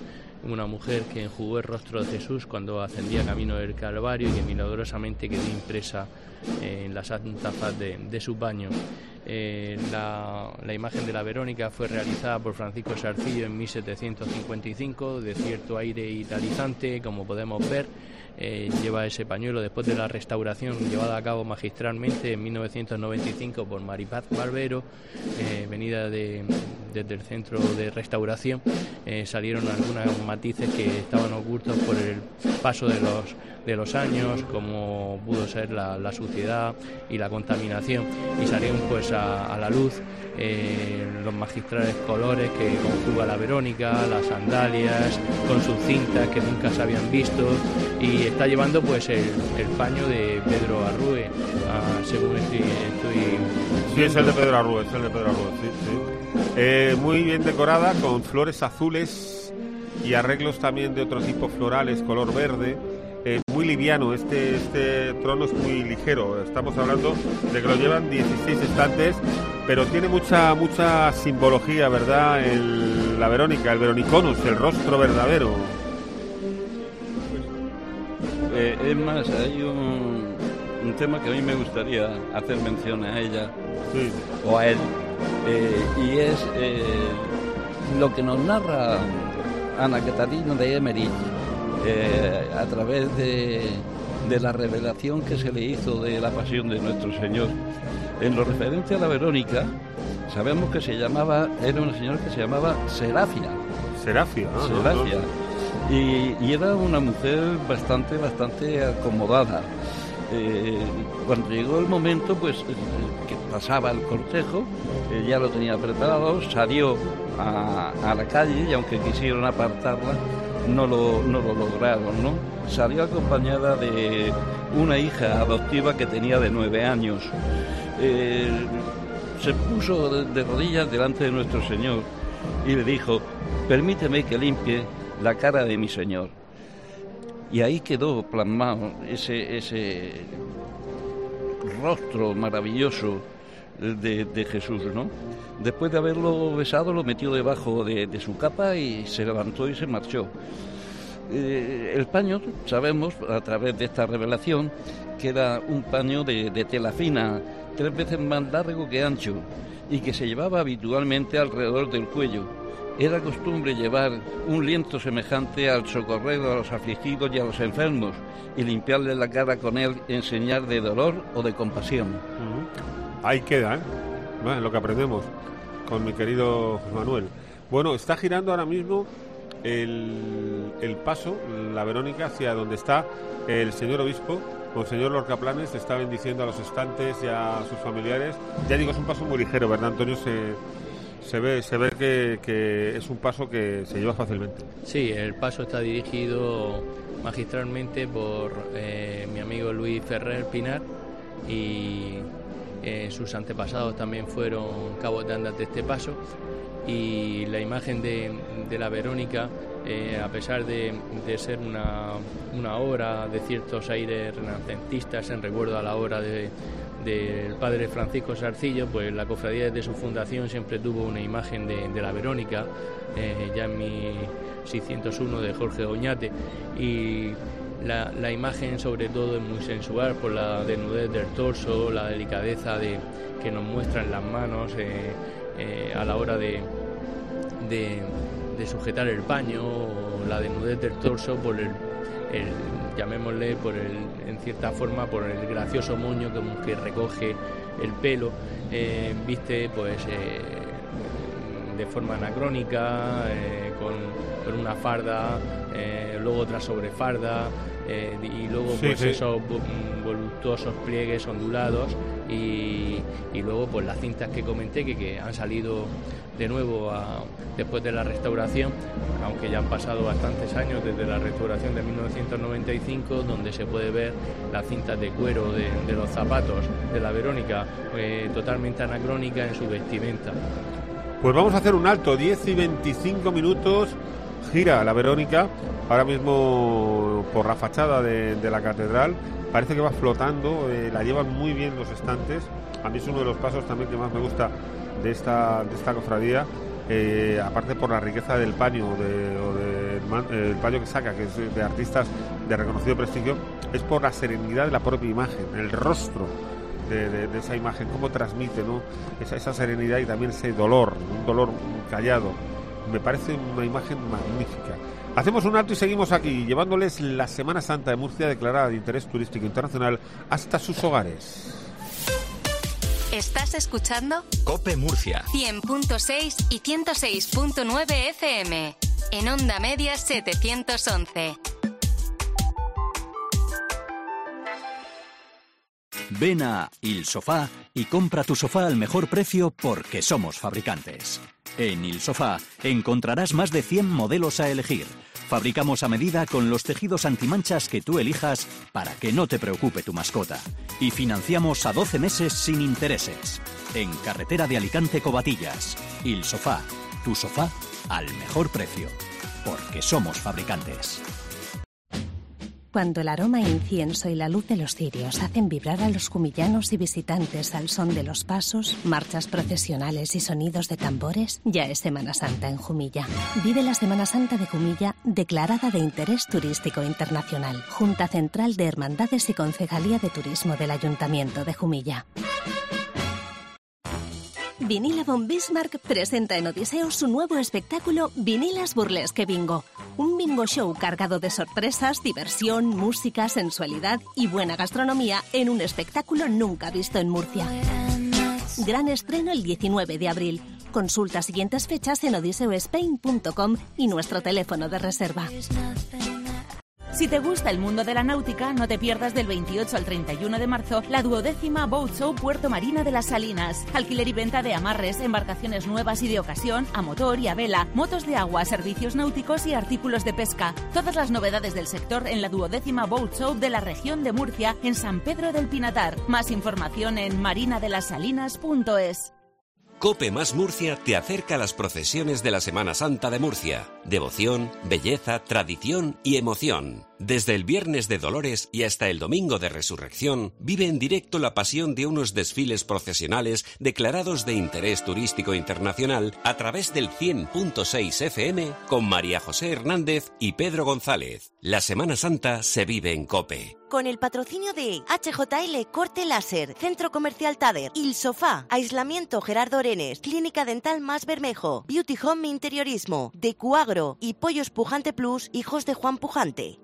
una mujer que enjugó el rostro de Jesús cuando ascendía camino del Calvario y que milagrosamente quedó impresa en la santa faz de, de sus baños. Eh, la, la imagen de la Verónica fue realizada por Francisco Sarcillo en mil setecientos cincuenta y cinco, de cierto aire italizante, como podemos ver. Eh, lleva ese pañuelo después de la restauración llevada a cabo magistralmente en mil novecientos noventa y cinco por Maripaz Barbero, eh, venida de, desde el centro de restauración. Eh, salieron algunos matices que estaban ocultos por el paso de los, de los años, como pudo ser la, la suciedad y la contaminación, y salieron pues a, a la luz eh, los magistrales colores que conjuga la Verónica, las sandalias con sus cintas que nunca se habían visto, y está llevando pues el, el paño de Pedro Arrue, ah, según estoy, estoy
sí, es el de Pedro Arrue, es el de Pedro Arrue, sí, sí. Eh, muy bien decorada, con flores azules y arreglos también de otro tipo, florales, color verde. Eh, muy liviano, este, este trono es muy ligero. Estamos hablando de que lo llevan dieciséis estantes, pero tiene mucha mucha simbología, ¿verdad? El, la Verónica, el Veroniconus, el rostro verdadero.
Eh, es más, hay un, un tema que a mí me gustaría hacer mención a ella,
sí,
o a él, eh, y es eh, lo que nos narra Ana Catalina de Emmerich eh, a través de, de la revelación que se le hizo de la pasión de nuestro Señor. En lo referente a la Verónica, sabemos que se llamaba, era una señora que se llamaba Serafia.
Serafia, ¿no?
Serafia. Y, y era una mujer bastante, bastante acomodada. Eh, cuando llegó el momento, pues, que pasaba el cortejo, eh, ya lo tenía preparado, salió a, a la calle y aunque quisieron apartarla, no lo, no lo lograron, ¿no? Salió acompañada de una hija adoptiva que tenía de nueve años. Eh, se puso de, de rodillas delante de nuestro Señor y le dijo: permíteme que limpie la cara de mi Señor. Y ahí quedó plasmado ese, ese rostro maravilloso de, de Jesús, ¿no? Después de haberlo besado, lo metió debajo de, de su capa y se levantó y se marchó. Eh, el paño, sabemos a través de esta revelación, que era un paño de, de tela fina, tres veces más largo que ancho, y que se llevaba habitualmente alrededor del cuello. Era costumbre llevar un lienzo semejante al socorrer a los afligidos y a los enfermos y limpiarles la cara con él en señal de dolor o de compasión.
Uh-huh. Ahí queda, ¿eh? Bueno, lo que aprendemos con mi querido José Manuel. Bueno, está girando ahora mismo el, el paso, la Verónica, hacia donde está el señor obispo. Monseñor Lorca Planes está bendiciendo a los estantes y a sus familiares. Ya digo, es un paso muy ligero, ¿verdad, Antonio? Se... Se ve, se ve que, que es un paso que se lleva fácilmente.
Sí, el paso está dirigido magistralmente por eh, mi amigo Luis Ferrer Pinar, y eh, sus antepasados también fueron cabos de andas de este paso. Y la imagen de, de la Verónica, eh, a pesar de, de ser una, una obra de ciertos aires renacentistas en recuerdo a la obra de del padre Francisco Sarcillo, pues la cofradía desde su fundación siempre tuvo una imagen de, de la Verónica, eh, ya en mi seiscientos uno de Jorge Oñate, y la, la imagen sobre todo es muy sensual por la desnudez del torso, la delicadeza de, que nos muestran las manos eh, eh, a la hora de, de, de sujetar el paño, o la desnudez del torso por el, el llamémosle por el, en cierta forma por el gracioso moño que, que recoge el pelo, eh, viste pues eh, de forma anacrónica, eh, con, con una farda, eh, luego otra sobrefarda, eh, y luego
sí,
pues
sí.
esos voluptuosos pliegues ondulados, y, y luego pues las cintas que comenté que, que han salido de nuevo a, después de la restauración, aunque ya han pasado bastantes años desde la restauración de mil novecientos noventa y cinco, donde se puede ver las cintas de cuero de, de los zapatos de la Verónica, eh, totalmente anacrónica en su vestimenta.
Pues vamos a hacer un alto, diez y veinticinco minutos, gira la Verónica, ahora mismo por la fachada de, de la catedral, parece que va flotando, eh, la llevan muy bien los estantes. A mí es uno de los pasos también que más me gusta de esta, de esta cofradía, eh, aparte por la riqueza del paño de, o de, el paño que saca, que es de artistas de reconocido prestigio, es por la serenidad de la propia imagen, el rostro de, de, de esa imagen, cómo transmite, ¿no? esa, esa serenidad y también ese dolor, un dolor callado. Me parece una imagen magnífica. Hacemos un alto y seguimos aquí, llevándoles la Semana Santa de Murcia, declarada de interés turístico internacional, hasta sus hogares.
¿Estás escuchando?
COPE Murcia.
cien punto seis y ciento seis punto nueve F M. En onda media setecientos once.
Ven a Il Sofá y compra tu sofá al mejor precio porque somos fabricantes. En Il Sofá encontrarás más de cien modelos a elegir. Fabricamos a medida con los tejidos antimanchas que tú elijas para que no te preocupe tu mascota. Y financiamos a doce meses sin intereses. En Carretera de Alicante Covatillas. Il Sofá, tu sofá al mejor precio. Porque somos fabricantes.
Cuando el aroma a incienso y la luz de los cirios hacen vibrar a los jumillanos y visitantes al son de los pasos, marchas procesionales y sonidos de tambores, ya es Semana Santa en Jumilla. Vive la Semana Santa de Jumilla, declarada de interés turístico internacional. Junta Central de Hermandades y Concejalía de Turismo del Ayuntamiento de Jumilla. Vinila von Bismarck presenta en Odiseo su nuevo espectáculo Vinilas Burlesque Bingo. Un bingo show cargado de sorpresas, diversión, música, sensualidad y buena gastronomía en un espectáculo nunca visto en Murcia. Gran estreno el diecinueve de abril. Consulta siguientes fechas en odiseo spain punto com y nuestro teléfono de reserva.
Si te gusta el mundo de la náutica, no te pierdas del veintiocho al treinta y uno de marzo la duodécima Boat Show Puerto Marina de las Salinas. Alquiler y venta de amarres, embarcaciones nuevas y de ocasión, a motor y a vela, motos de agua, servicios náuticos y artículos de pesca. Todas las novedades del sector en la duodécima Boat Show de la región de Murcia, en San Pedro del Pinatar. Más información en marina de las salinas punto es.
COPE más Murcia te acerca a las procesiones de la Semana Santa de Murcia. Devoción, belleza, tradición y emoción. Desde el Viernes de Dolores y hasta el Domingo de Resurrección, vive en directo la pasión de unos desfiles procesionales declarados de interés turístico internacional a través del cien punto seis F M con María José Hernández y Pedro González. La Semana Santa se vive en COPE.
Con el patrocinio de H J L Corte Láser, Centro Comercial Tader, Il Sofá, Aislamiento Gerardo Orenes, Clínica Dental Más Bermejo, Beauty Home Interiorismo, de Cuagro y Pollos Pujante Plus, hijos de Juan Pujante.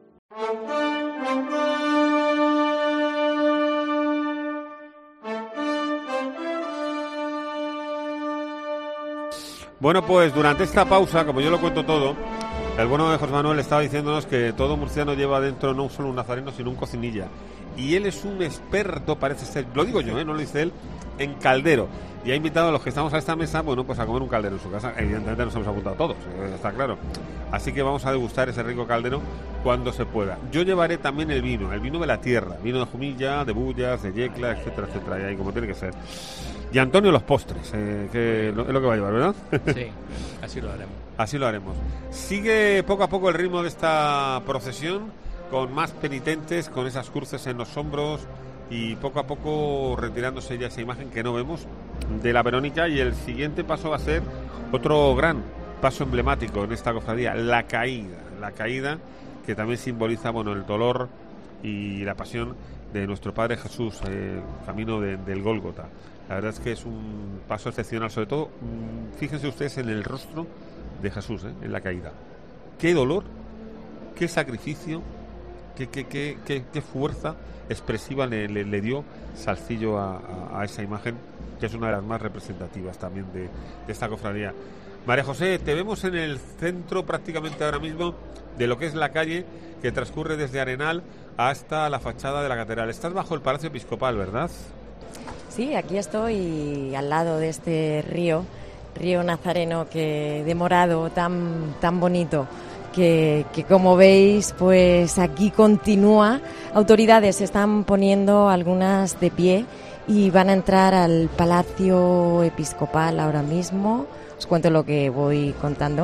Bueno, pues durante esta pausa, como yo lo cuento todo, el bueno de José Manuel estaba diciéndonos que todo murciano lleva dentro no solo un nazareno, sino un cocinilla. Y él es un experto, parece ser, lo digo yo, ¿eh? No lo dice él, en caldero. Y ha invitado a los que estamos a esta mesa, bueno, pues a comer un caldero en su casa. Evidentemente nos hemos apuntado todos, eh, está claro. Así que vamos a degustar ese rico caldero cuando se pueda. Yo llevaré también el vino, el vino de la tierra, vino de Jumilla, de Bullas, de Yecla, etcétera, etcétera, y ahí como tiene que ser. Y Antonio los postres, eh, que es lo que va a llevar, ¿verdad?
Sí, así lo haremos.
Así lo haremos. Sigue poco a poco el ritmo de esta procesión, con más penitentes, con esas cruces en los hombros y poco a poco retirándose ya esa imagen que no vemos de la Verónica. Y el siguiente paso va a ser otro gran paso emblemático en esta cofradía, la caída. La caída que también simboliza, bueno, el dolor y la pasión de nuestro Padre Jesús, eh, camino de, del Gólgota. La verdad es que es un paso excepcional, sobre todo, mmm, fíjense ustedes en el rostro de Jesús, eh, en la caída. Qué dolor, qué sacrificio, qué, qué, qué, qué, qué fuerza expresiva le, le, le dio Salcillo a, a, a esa imagen, que es una de las más representativas también de, de esta cofradía. María José, te vemos en el centro prácticamente ahora mismo de lo que es la calle que transcurre desde Arenal hasta la fachada de la catedral. Estás bajo el Palacio Episcopal, ¿verdad?
Sí, aquí estoy al lado de este río, río Nazareno, que de morado, tan, tan bonito, que, que como veis, pues aquí continúa. Autoridades se están poniendo algunas de pie y van a entrar al Palacio Episcopal ahora mismo. Os cuento lo que voy contando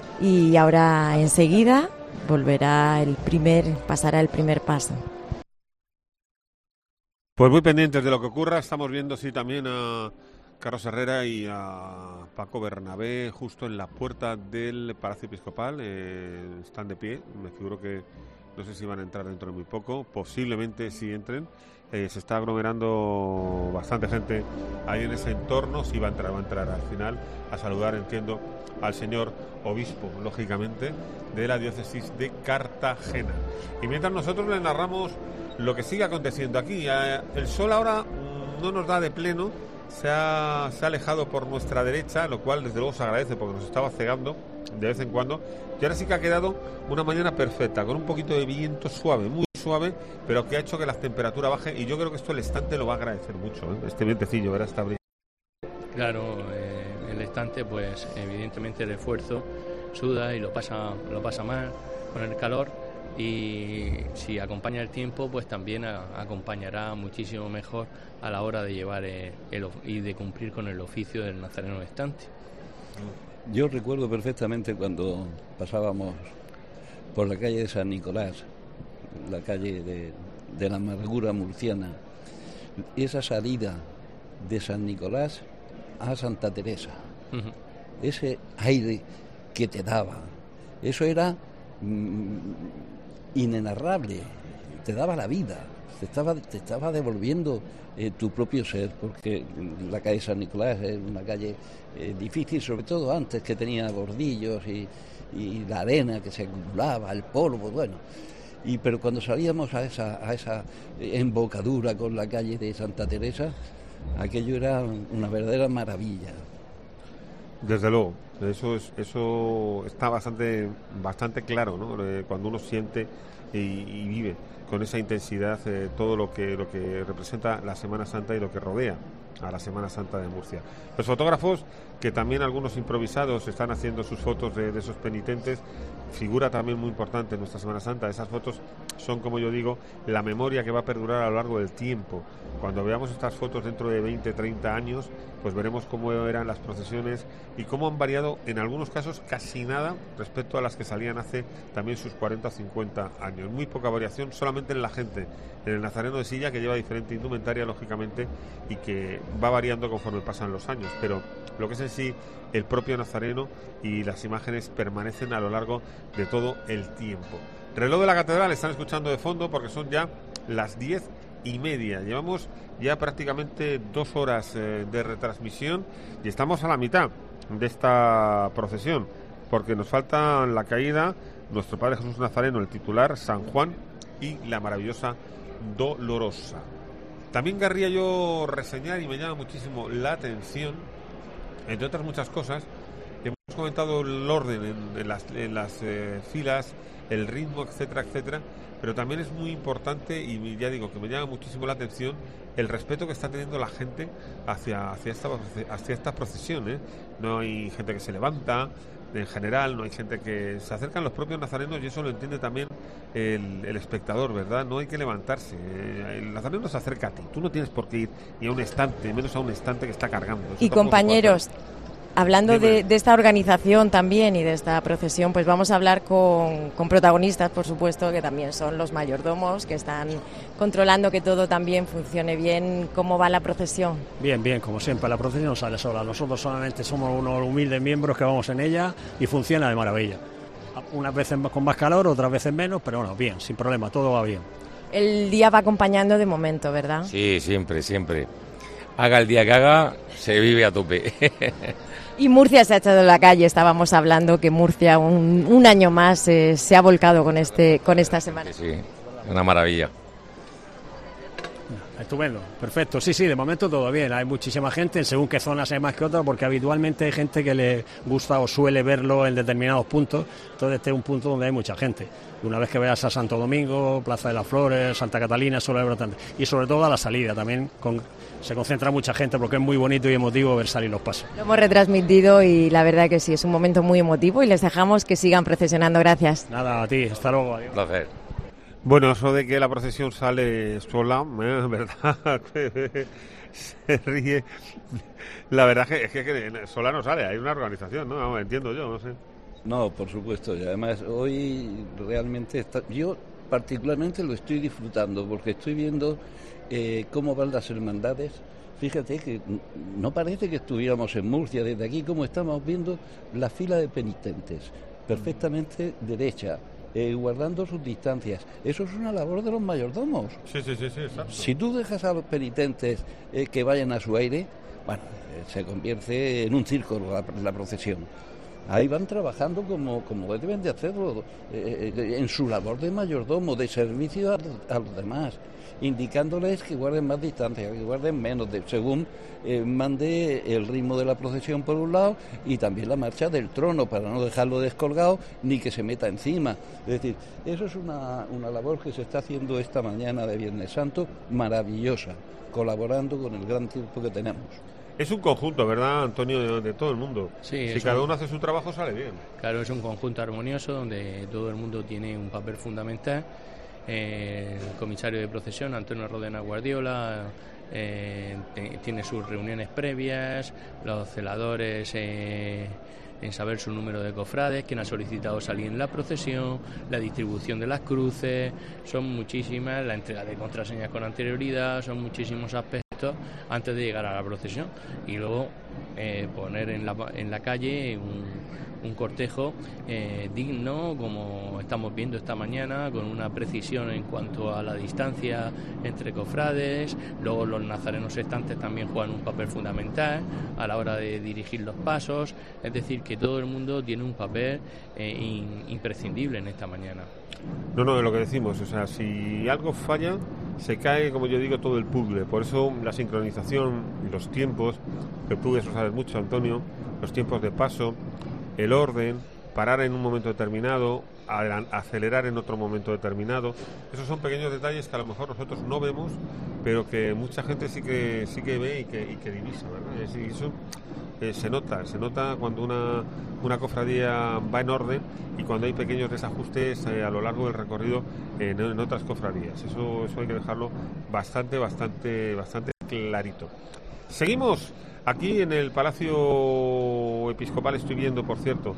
y ahora enseguida volverá el primer, pasará el primer paso.
Pues muy pendientes de lo que ocurra. Estamos viendo sí también a Carlos Herrera y a Paco Bernabé justo en la puerta del Palacio Episcopal. Eh, están de pie, me figuro que no sé si van a entrar dentro de muy poco, posiblemente sí entren. Eh, se está aglomerando bastante gente ahí en ese entorno. Sí va a entrar, va a entrar al final a saludar, entiendo, al señor obispo, lógicamente, de la diócesis de Cartagena. Y mientras nosotros le narramos lo que sigue aconteciendo aquí, eh, el sol ahora mmm, no nos da de pleno. Se ha, se ha alejado por nuestra derecha, lo cual desde luego se agradece porque nos estaba cegando de vez en cuando. Y ahora sí que ha quedado una mañana perfecta, con un poquito de viento suave, muy suave, pero que ha hecho que la temperatura baje. Y yo creo que esto el estante lo va a agradecer mucho, ¿eh? Este vientecillo, ¿verdad? Está brillando.
Claro, eh, el estante, pues evidentemente el esfuerzo suda y lo pasa, lo pasa mal con el calor. Y si acompaña el tiempo, pues también a, acompañará muchísimo mejor a la hora de llevar el, el, y de cumplir con el oficio del nazareno estante.
Yo recuerdo perfectamente cuando pasábamos por la calle de San Nicolás, la calle de, de la amargura murciana, esa salida de San Nicolás a Santa Teresa, uh-huh. Ese aire que te daba, eso era mmm, inenarrable, te daba la vida, te estaba, te estaba devolviendo eh, tu propio ser, porque la calle San Nicolás es una calle eh, difícil, sobre todo antes, que tenía bordillos y, y la arena que se acumulaba, el polvo, bueno, y pero cuando salíamos a esa, a esa embocadura con la calle de Santa Teresa, aquello era una verdadera maravilla.
Desde luego, eso es, eso está bastante bastante claro, ¿no? Cuando uno siente y, y vive con esa intensidad eh, todo lo que lo que representa la Semana Santa y lo que rodea a la Semana Santa de Murcia. Los fotógrafos, que también algunos improvisados están haciendo sus fotos de, de esos penitentes, figura también muy importante en nuestra Semana Santa. Esas fotos son, como yo digo, la memoria que va a perdurar a lo largo del tiempo. Cuando veamos estas fotos dentro de veinte, treinta años, pues veremos cómo eran las procesiones y cómo han variado en algunos casos casi nada respecto a las que salían hace también sus cuarenta o cincuenta años. Muy poca variación solamente en la gente, en el nazareno de silla, que lleva diferente indumentaria, lógicamente, y que va variando conforme pasan los años, pero lo que es en sí el propio nazareno y las imágenes permanecen a lo largo de todo el tiempo. Reloj de la catedral están escuchando de fondo porque son ya las diez y media. Llevamos ya prácticamente dos horas eh, de retransmisión y estamos a la mitad de esta procesión, porque nos falta la caída, nuestro Padre Jesús Nazareno, el titular, San Juan y la maravillosa Dolorosa. También querría yo reseñar, y me llama muchísimo la atención, entre otras muchas cosas, hemos comentado el orden en, en las, en las eh, filas, el ritmo, etcétera, etcétera, pero también es muy importante, y ya digo que me llama muchísimo la atención, el respeto que está teniendo la gente hacia, hacia, esta, hacia esta procesión, ¿eh? No hay gente que se levanta, en general, no hay gente que se acercan los propios nazarenos, y eso lo entiende también el, el espectador, ¿verdad? No hay que levantarse, el nazareno se acerca a ti, tú no tienes por qué ir ni a un estante, menos a un estante que está cargando. Eso
y compañeros, hablando de, de esta organización también y de esta procesión, pues vamos a hablar con, con protagonistas, por supuesto, que también son los mayordomos, que están controlando que todo también funcione bien. ¿Cómo va la procesión?
Bien, bien, como siempre, la procesión sale sola. Nosotros solamente somos unos humildes miembros que vamos en ella y funciona de maravilla. Unas veces con más calor, otras veces menos, pero bueno, bien, sin problema, todo va bien.
El día va acompañando de momento, ¿verdad?
Sí, siempre, siempre. Haga el día que haga, se vive a tope.
Y Murcia se ha echado en la calle, estábamos hablando que Murcia un, un año más eh, se ha volcado con este con esta semana.
Sí, sí, una maravilla.
Estupendo, perfecto, sí, sí, de momento todo bien, hay muchísima gente, en según qué zonas hay más que otras, porque habitualmente hay gente que le gusta o suele verlo en determinados puntos, entonces este es un punto donde hay mucha gente. Y una vez que veas a Santo Domingo, Plaza de las Flores, Santa Catalina, suele haber bastante. Y sobre todo a la salida también con, se concentra mucha gente porque es muy bonito y emotivo ver salir los pasos.
Lo hemos retransmitido y la verdad que sí, es un momento muy emotivo y les dejamos que sigan procesionando, gracias.
Nada, a ti, hasta luego, adiós.
Placer.
Bueno, eso de que la procesión sale sola, ¿eh? ¿Verdad? Se ríe. La verdad es que, es que sola no sale, hay una organización, ¿no? Entiendo yo, no sé.
No, por supuesto, y además hoy realmente está, yo particularmente lo estoy disfrutando porque estoy viendo eh, cómo van las hermandades Fíjate que no parece que estuviéramos en Murcia. Desde aquí, como estamos viendo la fila de penitentes, perfectamente derecha, eh, guardando sus distancias. Eso es una labor de los mayordomos.
Sí, sí, sí, sí, exacto.
Si tú dejas a los penitentes eh, que vayan a su aire, bueno, eh, se convierte en un circo la, la procesión. Ahí van trabajando como, como deben de hacerlo, eh, eh, en su labor de mayordomo, de servicio a, a los demás, indicándoles que guarden más distancia, que guarden menos, de, según eh, mande el ritmo de la procesión por un lado y también la marcha del trono, para no dejarlo descolgado ni que se meta encima. Es decir, eso es una, una labor que se está haciendo esta mañana de Viernes Santo, maravillosa, colaborando con el gran tiempo que tenemos.
Es un conjunto, ¿verdad, Antonio, de, de todo el mundo?
Sí,
si cada uno hace su trabajo, sale bien.
Claro, es un conjunto armonioso donde todo el mundo tiene un papel fundamental. Eh, el comisario de procesión, Antonio Rodena Guardiola, eh, te, tiene sus reuniones previas, los celadores eh, en saber su número de cofrades, quién ha solicitado salir en la procesión, la distribución de las cruces, son muchísimas, la entrega de contraseñas con anterioridad, son muchísimos aspectos antes de llegar a la procesión, y luego eh, poner en la, en la calle un, un cortejo eh, digno, como estamos viendo esta mañana, con una precisión en cuanto a la distancia entre cofrades. Luego los nazarenos estantes también juegan un papel fundamental a la hora de dirigir los pasos, es decir, que todo el mundo tiene un papel eh, in, imprescindible en esta mañana.
No, no, es lo que decimos, o sea, si algo falla, se cae, como yo digo, todo el puzzle. Por eso la sincronización, los tiempos, que tú eso sabes mucho, Antonio, los tiempos de paso, el orden, parar en un momento determinado, acelerar en otro momento determinado, esos son pequeños detalles que a lo mejor nosotros no vemos, pero que mucha gente sí que sí que ve y que, y que divisa, ¿verdad? Y eso eh, se nota, se nota cuando una, una cofradía va en orden y cuando hay pequeños desajustes eh, a lo largo del recorrido eh, en, en otras cofradías. Eso, eso hay que dejarlo bastante, bastante, bastante clarito. Seguimos aquí en el Palacio Episcopal. Estoy viendo, por cierto,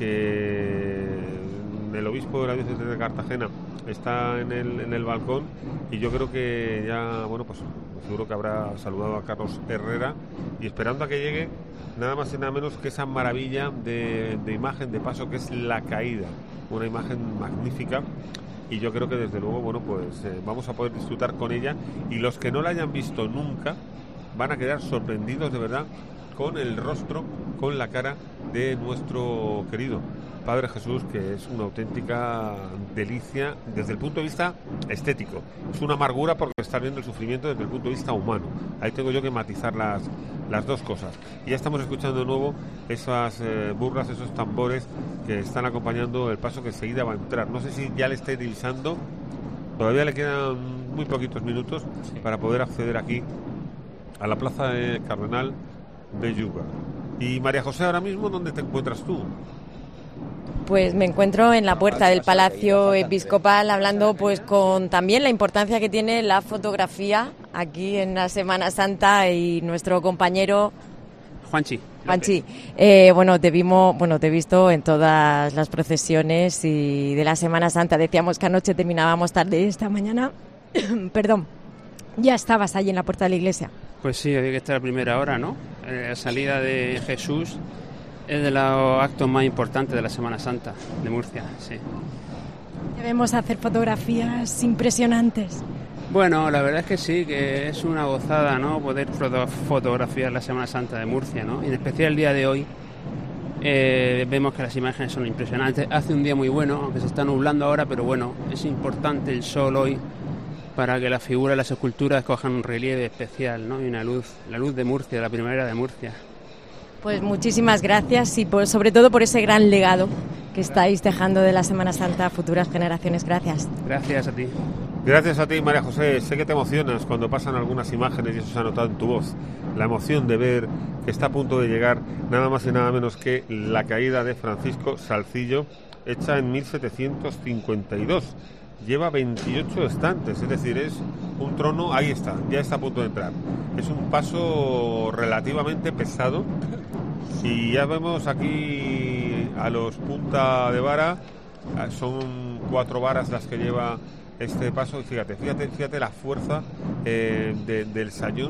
que el obispo de la diócesis de Cartagena está en el, en el balcón, y yo creo que ya, bueno, pues seguro que habrá saludado a Carlos Herrera, y esperando a que llegue nada más y nada menos que esa maravilla de, de imagen de paso que es la caída, una imagen magnífica. Y yo creo que desde luego, bueno, pues eh, vamos a poder disfrutar con ella, y los que no la hayan visto nunca van a quedar sorprendidos de verdad con el rostro, con la cara de nuestro querido Padre Jesús, que es una auténtica delicia desde el punto de vista estético. Es una amargura porque estás viendo el sufrimiento desde el punto de vista humano. Ahí tengo yo que matizar las, las dos cosas. Y ya estamos escuchando de nuevo esas eh, burras, esos tambores que están acompañando el paso que enseguida va a entrar. No sé si ya le estáis divisando, todavía le quedan muy poquitos minutos para poder acceder aquí a la plaza de Cardenal Belluga. Y María José, ahora mismo, ¿dónde te encuentras tú?
Pues me encuentro en la puerta del Palacio Episcopal, hablando pues con también la importancia que tiene la fotografía aquí en la Semana Santa, y nuestro compañero
Juanchi.
Juanchi, eh, bueno, te vimos, bueno, te he visto en todas las procesiones y de la Semana Santa. Decíamos que anoche terminábamos tarde, esta mañana, perdón, ya estabas allí en la puerta de la iglesia.
Pues sí, había que estar a primera hora, ¿no? Eh, la salida de Jesús es de los actos más importantes de la Semana Santa de Murcia, sí.
Debemos hacer fotografías impresionantes.
Bueno, la verdad es que sí, que es una gozada, ¿no? Poder foto- fotografiar la Semana Santa de Murcia, ¿no? Y en especial el día de hoy eh, vemos que las imágenes son impresionantes. Hace un día muy bueno, aunque se está nublando ahora, pero bueno, es importante el sol hoy para que las figuras, las esculturas cojan un relieve especial, ¿no? Y una luz, la luz de Murcia, la primavera de Murcia.
Pues muchísimas gracias, y por, sobre todo por ese gran legado que estáis dejando de la Semana Santa a futuras generaciones. Gracias.
Gracias a ti.
Gracias a ti, María José. Sé que te emocionas cuando pasan algunas imágenes, y eso se ha notado en tu voz. La emoción de ver que está a punto de llegar nada más y nada menos que la caída de Francisco Salcillo, hecha en mil setecientos cincuenta y dos. Lleva veintiocho estantes, es decir, es un trono, ahí está, ya está a punto de entrar. Es un paso relativamente pesado, y ya vemos aquí a los punta de vara, son cuatro varas las que lleva este paso, y fíjate, fíjate, fíjate la fuerza eh, de, del sayón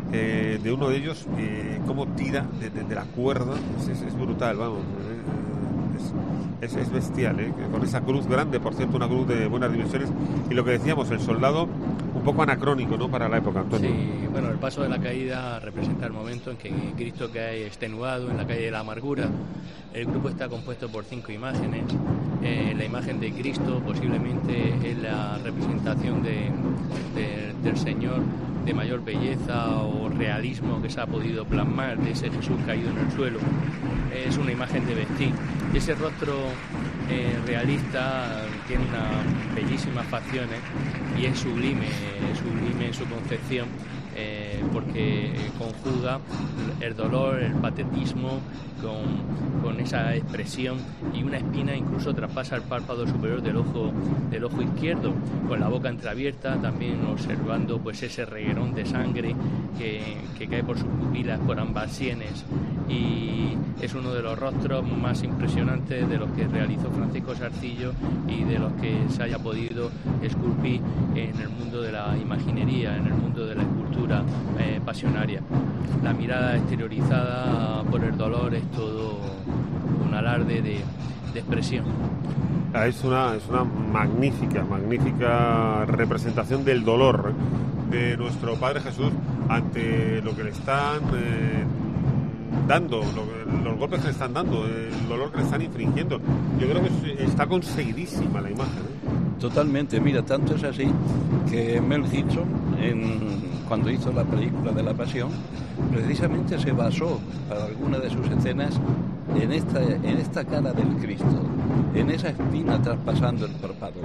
eh, de uno de ellos, eh, cómo tira de, de, de la cuerda, es, es, es brutal, vamos, es, es, es bestial, ¿eh? Con esa cruz grande, por cierto, una cruz de buenas dimensiones, y lo que decíamos, el soldado un poco anacrónico, ¿no?, para la época, Antonio.
Sí, bueno, el paso de la caída representa el momento en que Cristo cae extenuado en la calle de la amargura. El grupo está compuesto por cinco imágenes. Eh, la imagen de Cristo posiblemente es la representación de, de, del Señor de mayor belleza o realismo que se ha podido plasmar, de ese Jesús caído en el suelo. Es una imagen de vestir. Ese rostro eh, realista tiene unas bellísimas facciones y es sublime, es sublime en su concepción, eh, porque conjuga el dolor, el patetismo con, con esa expresión, y una espina incluso traspasa el párpado superior del ojo del ojo izquierdo, con la boca entreabierta, también observando pues ese reguerón de sangre que, que cae por sus pupilas, por ambas sienes, y es uno de los rostros más impresionantes de los que realizó Francisco Sarcillo y de los que se haya podido esculpir en el mundo de la imaginería, en el mundo de la escultura eh, pasionaria. La mirada exteriorizada por el dolor es todo un alarde de, de expresión.
Es una, es una magnífica, magnífica representación del dolor de nuestro Padre Jesús ante lo que le están eh, dando, lo, los golpes que le están dando, el dolor que le están infringiendo. Yo creo que está conseguidísima la imagen, ¿eh?
Totalmente, mira, tanto es así que Mel Gibson, en, cuando hizo la película de La Pasión, precisamente se basó para alguna de sus escenas en esta, en esta cara del Cristo, en esa espina traspasando el párpado.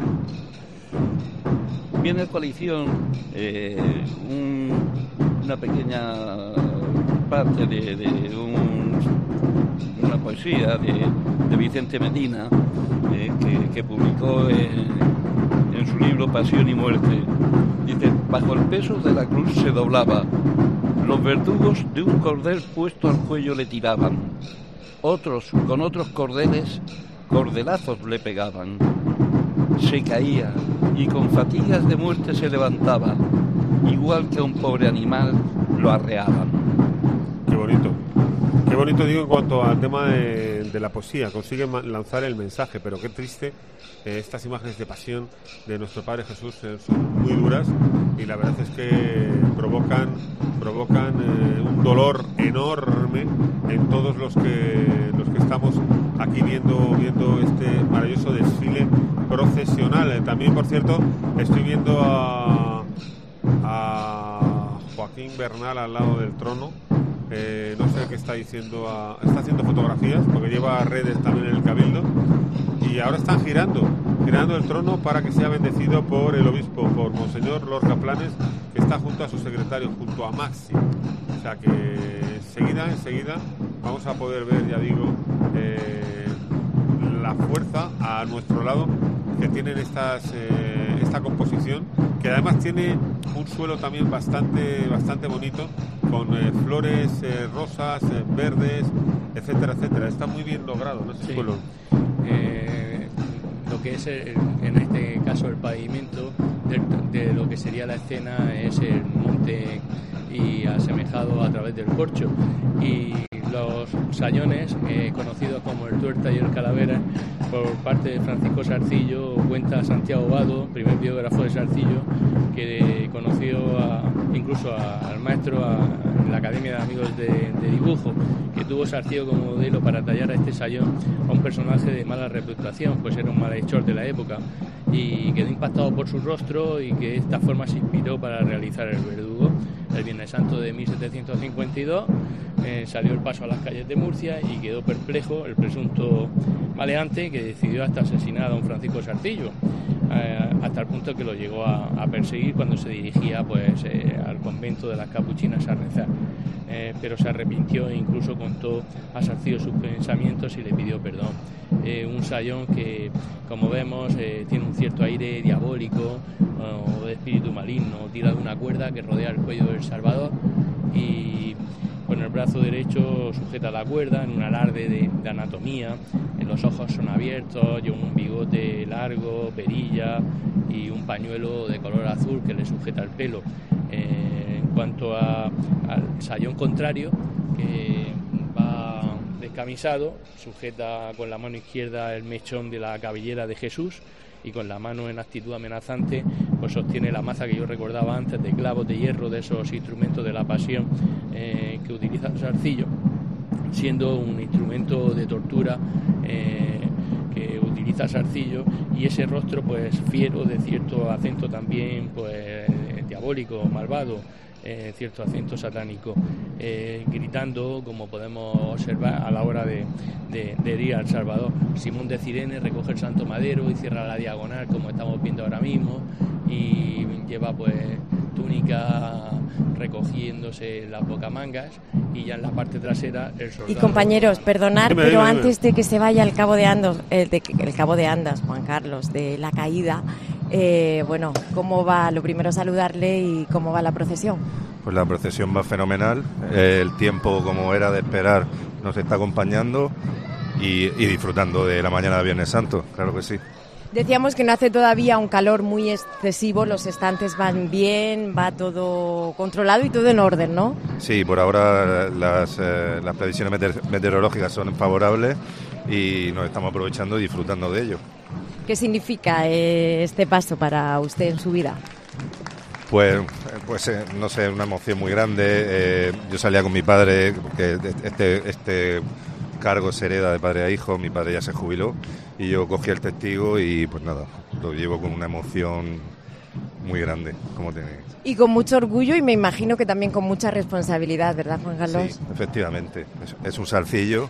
Viene a coalición eh, un, una pequeña parte de, de un, una poesía de, de Vicente Medina, eh, que, que publicó en, en su libro Pasión y Muerte. Dice: bajo el peso de la cruz se doblaba, los verdugos de un cordel puesto al cuello le tiraban, otros con otros cordeles cordelazos le pegaban, se caía y con fatigas de muerte se levantaba, igual que a un pobre animal lo arreaban.
Qué bonito. Qué bonito, digo, en cuanto al tema de, de la poesía, consigue lanzar el mensaje, pero qué triste, eh, estas imágenes de pasión de nuestro Padre Jesús eh, son muy duras, y la verdad es que provocan provocan eh, un dolor enorme en todos los que los que estamos aquí viendo viendo este maravilloso desfile procesional. Eh, también, por cierto, estoy viendo a, a Joaquín Bernal al lado del trono. Eh, no sé qué está diciendo, a, está haciendo fotografías porque lleva redes también en el Cabildo, y ahora están girando girando el trono para que sea bendecido por el obispo, por Monseñor Lorca Planes, que está junto a su secretario, junto a Maxi. O sea que enseguida, enseguida vamos a poder ver, ya digo, eh, la fuerza a nuestro lado que tienen estas eh, esta composición, que además tiene un suelo también bastante bastante bonito, con eh, flores eh, rosas, eh, verdes, etcétera, etcétera. Está muy bien logrado, ¿no? Ese
Sí.
suelo.
Eh, lo que es el, en este caso el pavimento de, de lo que sería la escena es el monte y asemejado a través del corcho, y los sayones, eh, conocidos como el Tuerta y el Calavera, por parte de Francisco Sarcillo, cuenta Santiago Vado, primer biógrafo de Sarcillo, que conoció a, incluso a, al maestro a, en la Academia de Amigos de, de Dibujo, que tuvo Sarcillo como modelo para tallar a este sayón, a un personaje de mala reputación, pues era un malhechor de la época, y quedó impactado por su rostro, y que de esta forma se inspiró para realizar el verdugo. El Viernes Santo de mil setecientos cincuenta y dos eh, salió el paso a las calles de Murcia y quedó perplejo el presunto maleante, que decidió hasta asesinar a don Francisco Sarcillo, eh, hasta el punto que lo llegó a, a perseguir cuando se dirigía pues eh, al convento de las Capuchinas a rezar. Eh, pero se arrepintió e incluso contó a Sarcillo sus pensamientos y le pidió perdón. Eh, un sayón que, como vemos, eh, tiene un cierto aire diabólico o de espíritu maligno, tira de una cuerda que rodea el cuello del Salvador, y con el brazo derecho sujeta la cuerda en un alarde de, de anatomía. En los ojos son abiertos, lleva un bigote largo, perilla y un pañuelo de color azul que le sujeta el pelo. Eh, cuanto a, al sayón contrario, que va descamisado, sujeta con la mano izquierda el mechón de la cabellera de Jesús y con la mano en actitud amenazante pues sostiene la maza que yo recordaba antes de clavos de hierro, de esos instrumentos de la pasión eh, que utiliza el zarcillo, siendo un instrumento de tortura eh, que utiliza el zarcillo, y ese rostro pues fiero, de cierto acento también pues diabólico, malvado, eh, cierto acento satánico, eh, gritando, como podemos observar a la hora de, de, de herir al Salvador. Simón de Cirene recoge el santo madero y cierra la diagonal, como estamos viendo ahora mismo, y lleva pues túnica recogiéndose las bocamangas, y ya en la parte trasera el soldado.
Y compañeros, perdonar,
dime,
pero
dime,
antes
dime.
de que se vaya el cabo de Andas, el, de, el cabo de Andas, Juan Carlos, de la caída, eh, bueno, ¿cómo va? Lo primero saludarle y cómo va la procesión.
Pues la procesión va fenomenal, eh, el tiempo, como era de esperar, nos está acompañando y, y disfrutando de la mañana de Viernes Santo, claro que sí.
Decíamos que no hace todavía un calor muy excesivo, los estantes van bien, va todo controlado y todo en orden, ¿no?
Sí, por ahora las, eh, las previsiones meteor- meteorológicas son favorables y nos estamos aprovechando y disfrutando de ello.
¿Qué significa eh, este paso para usted en su vida?
Pues, pues eh, no sé, una emoción muy grande. Eh, yo salía con mi padre, porque este, este cargo se hereda de padre a hijo, mi padre ya se jubiló, y yo cogí el testigo y pues nada, lo llevo con una emoción muy grande, como tenéis.
Y con mucho orgullo y me imagino que también con mucha responsabilidad, ¿verdad, Juan Carlos?
Sí, efectivamente, es, es un zarcillo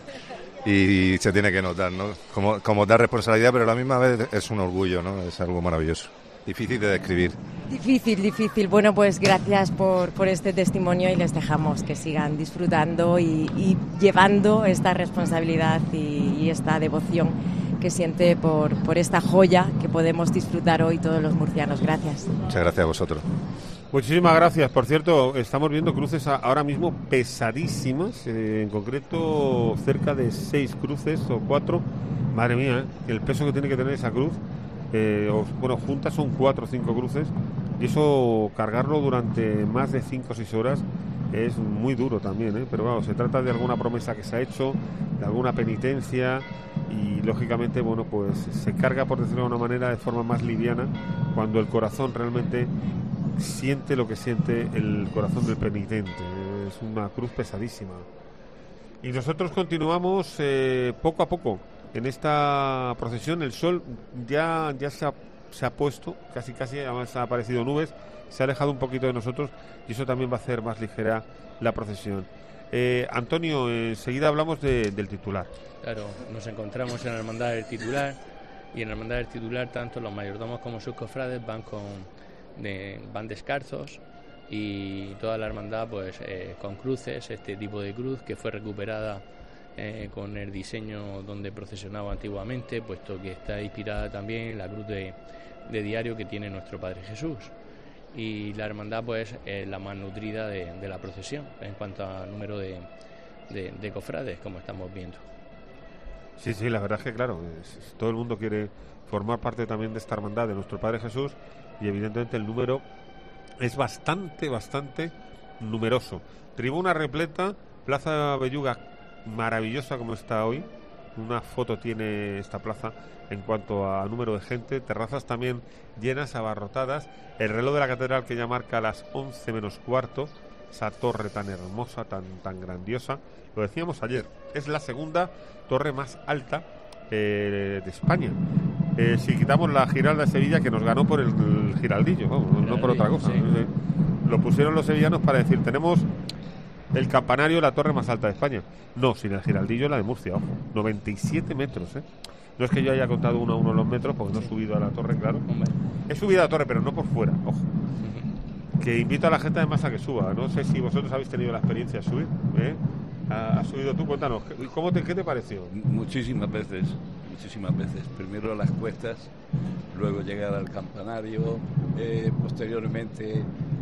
y se tiene que notar, ¿no? Como, como da responsabilidad, pero a la misma vez es un orgullo, ¿no? Es algo maravilloso. Difícil de describir.
Difícil, difícil. Bueno, pues gracias por, por este testimonio y les dejamos que sigan disfrutando y, y llevando esta responsabilidad y, y esta devoción que siente por, por esta joya que podemos disfrutar hoy todos los murcianos. Gracias.
Muchas gracias a vosotros.
Muchísimas gracias. Por cierto, estamos viendo cruces a- ahora mismo pesadísimas, eh, en concreto cerca de seis cruces o cuatro. Madre mía, ¿eh? El peso que tiene que tener esa cruz. Eh, o, bueno, juntas son cuatro o cinco cruces, y eso cargarlo durante más de cinco o seis horas es muy duro también, ¿eh? Pero vamos, se trata de alguna promesa que se ha hecho, de alguna penitencia, y lógicamente, bueno, pues se carga, por decirlo de alguna manera, de forma más liviana cuando el corazón realmente siente lo que siente el corazón del penitente. Es una cruz pesadísima. Y nosotros continuamos eh, poco a poco en esta procesión. El sol ya, ya se, ha, se ha puesto, casi casi, además ha aparecido nubes, se ha alejado un poquito de nosotros y eso también va a hacer más ligera la procesión. Eh, Antonio, enseguida hablamos de, del titular.
Claro, nos encontramos en la hermandad del titular, y en la hermandad del titular tanto los mayordomos como sus cofrades van con de, van descalzos, y toda la hermandad pues eh, con cruces, este tipo de cruz que fue recuperada eh, con el diseño donde procesionaba antiguamente, puesto que está inspirada también en la cruz de, de diario que tiene nuestro Padre Jesús. Y la hermandad pues es la más nutrida de, de la procesión en cuanto a número de, de, de cofrades, como estamos viendo.
Sí, sí, la verdad es que claro, es, es, todo el mundo quiere formar parte también de esta hermandad de nuestro Padre Jesús, y evidentemente el número es bastante, bastante numeroso. Tribuna repleta, Plaza Belluga maravillosa como está hoy. Una foto tiene esta plaza en cuanto a número de gente, terrazas también llenas, abarrotadas, el reloj de la catedral que ya marca las once menos cuarto, esa torre tan hermosa, tan, tan grandiosa. Lo decíamos ayer, es la segunda torre más alta eh, de España. Eh, si quitamos la Giralda de Sevilla, que nos ganó por el, el Giraldillo, vamos, no, no por otra cosa.
Sí.
Eh, lo pusieron los sevillanos para decir, tenemos el campanario, la torre más alta de España. No, sin el Giraldillo, la de Murcia, ojo, noventa y siete metros, ¿eh? No es que yo haya contado uno a uno los metros, porque no he subido a la torre, claro. He subido a la torre, pero no por fuera, ojo. Que invito a la gente además a que suba. No sé si vosotros habéis tenido la experiencia de subir, ¿eh? ¿Has subido tú? Cuéntanos, ¿cómo te, ¿qué te pareció?
Muchísimas veces, muchísimas veces. Primero las cuestas, luego llegar al campanario, eh, posteriormente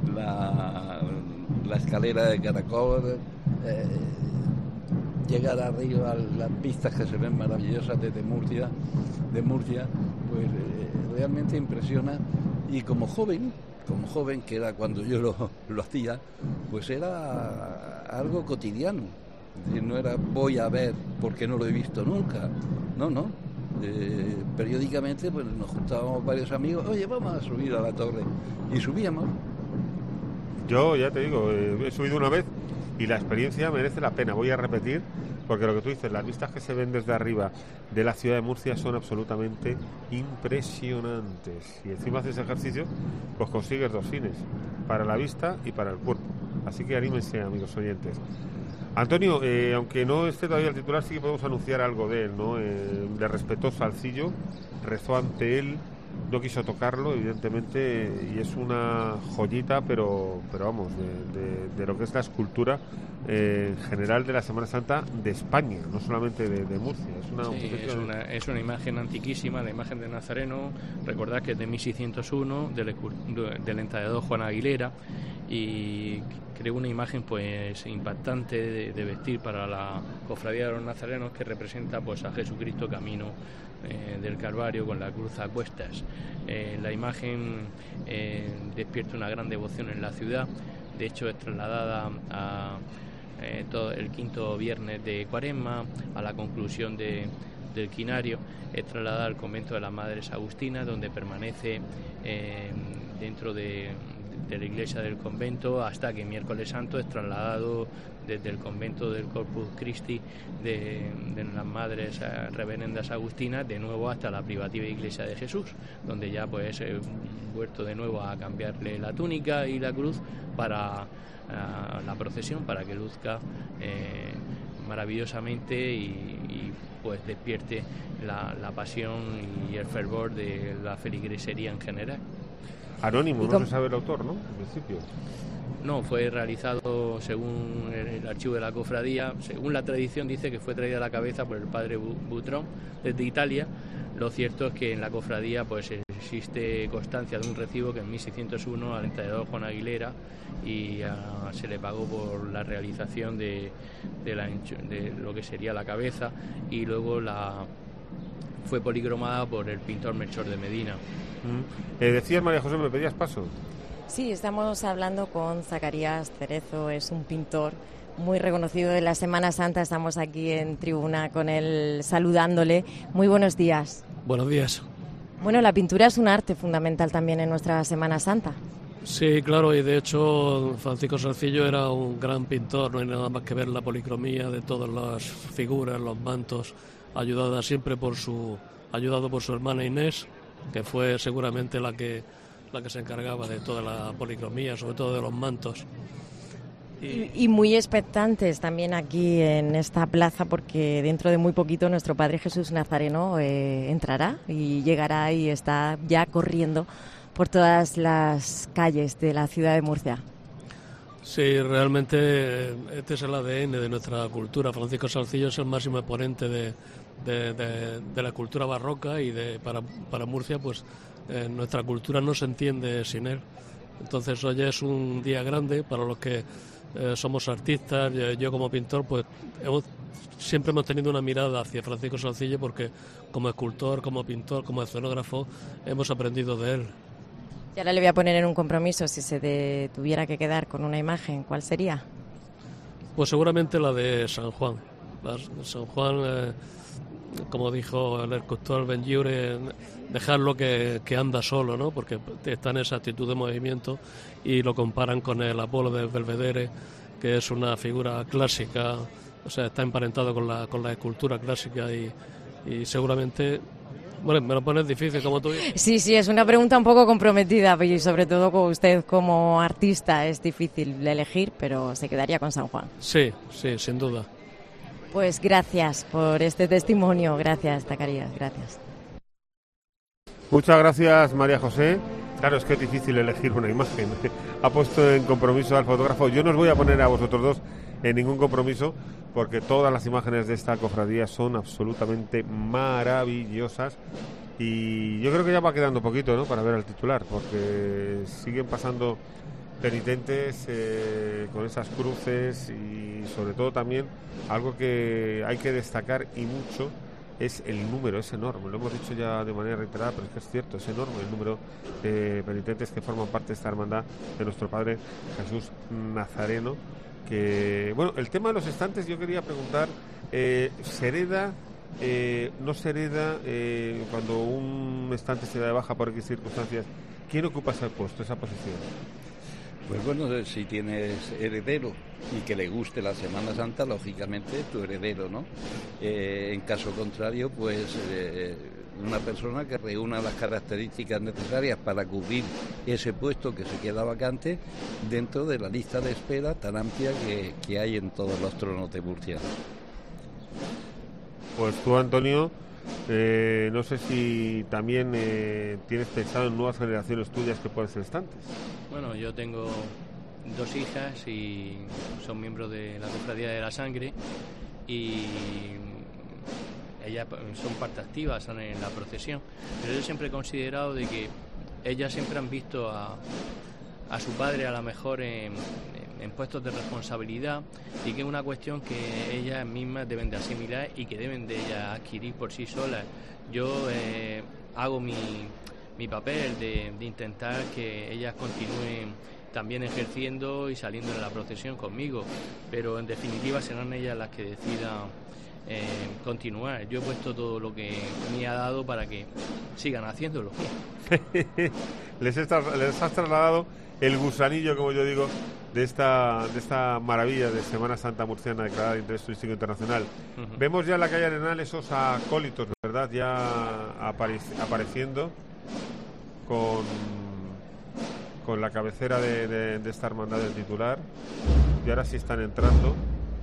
la, la escalera de caracol, eh, llegar arriba a las vistas que se ven maravillosas desde Murcia, de Murcia, pues eh, realmente impresiona. Y como joven, como joven, que era cuando yo lo, lo hacía, pues era algo cotidiano. No era voy a ver porque no lo he visto nunca, no, no. Eh, periódicamente pues nos juntábamos varios amigos, oye, vamos a subir a la torre, y subíamos.
Yo ya te digo, eh, he subido una vez y la experiencia merece la pena. Voy a repetir, porque lo que tú dices, las vistas que se ven desde arriba de la ciudad de Murcia son absolutamente impresionantes, y encima haces ejercicio, pues consigues dos fines, para la vista y para el cuerpo. Así que anímense, amigos oyentes. Antonio, eh, aunque no esté todavía el titular, sí que podemos anunciar algo de él, ¿no? Eh, le respetó Salcillo, rezó ante él, no quiso tocarlo, evidentemente, y es una joyita, pero pero vamos, de, de, de lo que es la escultura eh, en general de la Semana Santa de España, no solamente de, de Murcia. Es una,
sí, es, una, es una imagen antiquísima, la imagen de Nazareno. Recordad que es de mil seiscientos uno, del, del entallador Juan Aguilera, y creo una imagen pues impactante de, de vestir para la cofradía de los nazarenos, que representa pues a Jesucristo camino eh, del Calvario con la cruz a cuestas. Eh, la imagen eh, despierta una gran devoción en la ciudad. De hecho, es trasladada a eh, todo el quinto viernes de Cuaresma, a la conclusión de, del quinario, es trasladada al convento de las Madres Agustinas, donde permanece eh, dentro de de la iglesia del convento, hasta que miércoles santo es trasladado desde el convento del Corpus Christi de, de las Madres Reverendas Agustinas de nuevo hasta la privativa iglesia de Jesús, donde ya pues he vuelto de nuevo a cambiarle la túnica y la cruz para uh, la procesión, para que luzca eh, maravillosamente y, y pues despierte la, la pasión y el fervor de la feligresería en general.
Anónimo, no se sabe el autor, ¿no? En principio.
No, fue realizado según el archivo de la cofradía. Según la tradición dice que fue traída a la cabeza por el padre Butrón desde Italia. Lo cierto es que en la cofradía pues existe constancia de un recibo que en mil seiscientos uno al entallador Juan Aguilera, y uh, se le pagó por la realización de, de, la, de lo que sería la cabeza, y luego la fue policromada por el pintor Melchor de Medina.
Mm. Eh, decías, María José, ¿me pedías paso?
Sí, estamos hablando con Zacarías Cerezo, es un pintor muy reconocido de la Semana Santa. Estamos aquí en tribuna con él saludándole. Muy buenos días.
Buenos días.
Bueno, la pintura es un arte fundamental también en nuestra Semana Santa.
Sí, claro, y de hecho Francisco Salcillo era un gran pintor, no hay nada más que ver la policromía de todas las figuras, los mantos, ayudada siempre por su, ayudado por su hermana Inés, que fue seguramente la que la que se encargaba de toda la policromía, sobre todo de los mantos.
Y, y muy expectantes también aquí en esta plaza, porque dentro de muy poquito nuestro Padre Jesús Nazareno eh, entrará y llegará y está ya corriendo por todas las calles de la ciudad de Murcia.
Sí, realmente este es el A D N de nuestra cultura. Francisco Salcillo es el máximo exponente de, de, de, de la cultura barroca, y de, para, para Murcia pues eh, nuestra cultura no se entiende sin él. Entonces hoy es un día grande para los que eh, somos artistas. Yo, yo como pintor pues hemos, siempre hemos tenido una mirada hacia Francisco Salcillo, porque como escultor, como pintor, como escenógrafo hemos aprendido de él.
Y ahora le voy a poner en un compromiso, si se de, tuviera que quedar con una imagen, ¿cuál sería?
Pues seguramente la de San Juan. La, San Juan, eh, como dijo el escultor Benlliure, dejarlo que, que anda solo, ¿no? Porque está en esa actitud de movimiento, y lo comparan con el Apolo del Belvedere, que es una figura clásica, o sea, está emparentado con la, con la escultura clásica, y, y seguramente... Bueno, me lo pones difícil, como tú dices.
Sí, sí, es una pregunta un poco comprometida, y sobre todo con usted como artista es difícil elegir, pero se quedaría con San Juan.
Sí, sí, sin duda.
Pues gracias por este testimonio, gracias, Zacarías, gracias.
Muchas gracias, María José. Claro, es que es difícil elegir una imagen. Ha puesto en compromiso al fotógrafo. Yo no os voy a poner a vosotros dos en ningún compromiso, porque todas las imágenes de esta cofradía son absolutamente maravillosas, y yo creo que ya va quedando poquito, ¿no?, para ver al titular, porque siguen pasando penitentes eh, con esas cruces, y sobre todo también algo que hay que destacar y mucho es el número, es enorme, lo hemos dicho ya de manera reiterada, pero es que es cierto, es enorme el número de penitentes que forman parte de esta hermandad de nuestro Padre Jesús Nazareno. Que, bueno, el tema de los estantes, yo quería preguntar, eh, ¿se hereda, eh, no se hereda eh, cuando un estante se da de baja por X circunstancias? ¿Quién ocupa ese puesto, esa posición?
Pues bueno, si tienes heredero y que le guste la Semana Santa, lógicamente tu heredero, ¿no? Eh, en caso contrario, pues eh, una persona que reúna las características necesarias para cubrir ese puesto que se queda vacante dentro de la lista de espera tan amplia que, que hay en todos los tronos de Murcia.
Pues tú, Antonio, eh, no sé si también eh, tienes pensado en nuevas generaciones tuyas que pueden ser estantes.
Bueno, yo tengo dos hijas y son miembros de la Cofradía de la Sangre y ellas son parte activa, son en la procesión, pero yo siempre he considerado de que ellas siempre han visto a, a su padre a lo mejor en, en puestos de responsabilidad y que es una cuestión que ellas mismas deben de asimilar y que deben de ellas adquirir por sí solas. Yo eh, hago mi, mi papel de, de intentar que ellas continúen también ejerciendo y saliendo en la procesión conmigo, pero en definitiva serán ellas las que decidan eh, continuar. Yo he puesto todo lo que me ha dado para que sigan haciéndolo.
les, está, les has trasladado el gusanillo, como yo digo, de esta de esta maravilla de Semana Santa murciana declarada de interés turístico internacional. Uh-huh. Vemos ya en la calle Arenal esos acólitos, ¿verdad? Ya apare, apareciendo con, con la cabecera de, de, de esta hermandad del titular, y ahora sí están entrando,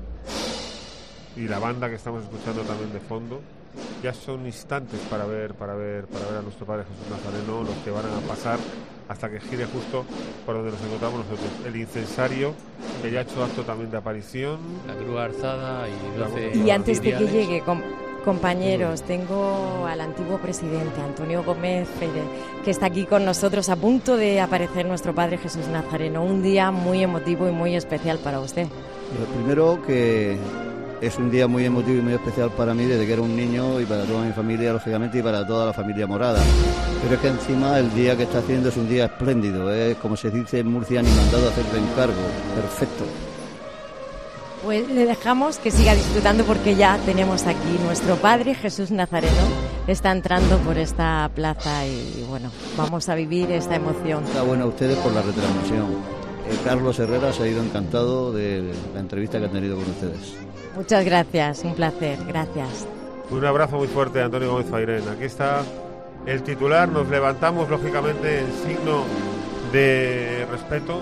y la banda que estamos escuchando también de fondo. Ya son instantes para ver para ver para ver a nuestro Padre Jesús Nazareno, los que van a pasar hasta que gire justo por donde nos encontramos nosotros. El incensario, que ya ha hecho acto también de aparición.
La cruz alzada y doce.
Y antes de que llegue, com- compañeros, tengo al antiguo presidente, Antonio Gómez Freire, que está aquí con nosotros a punto de aparecer nuestro Padre Jesús Nazareno. Un día muy emotivo y muy especial para usted.
Lo primero, que es un día muy emotivo y muy especial para mí desde que era un niño y para toda mi familia, lógicamente, y para toda la familia morada. Pero es que encima el día que está haciendo es un día espléndido, es como se dice en Murcia, ni mandado a hacer de encargo. Perfecto.
Pues le dejamos que siga disfrutando porque ya tenemos aquí nuestro Padre Jesús Nazareno. Está entrando por esta plaza y bueno, vamos a vivir esta emoción.
Enhorabuena a ustedes por la retransmisión. Eh, Carlos Herrera se ha ido encantado de la entrevista que ha tenido con ustedes.
Muchas gracias, un placer, gracias.
Un abrazo muy fuerte, Antonio Gómez Fairén. Aquí está el titular, nos levantamos lógicamente en signo de respeto.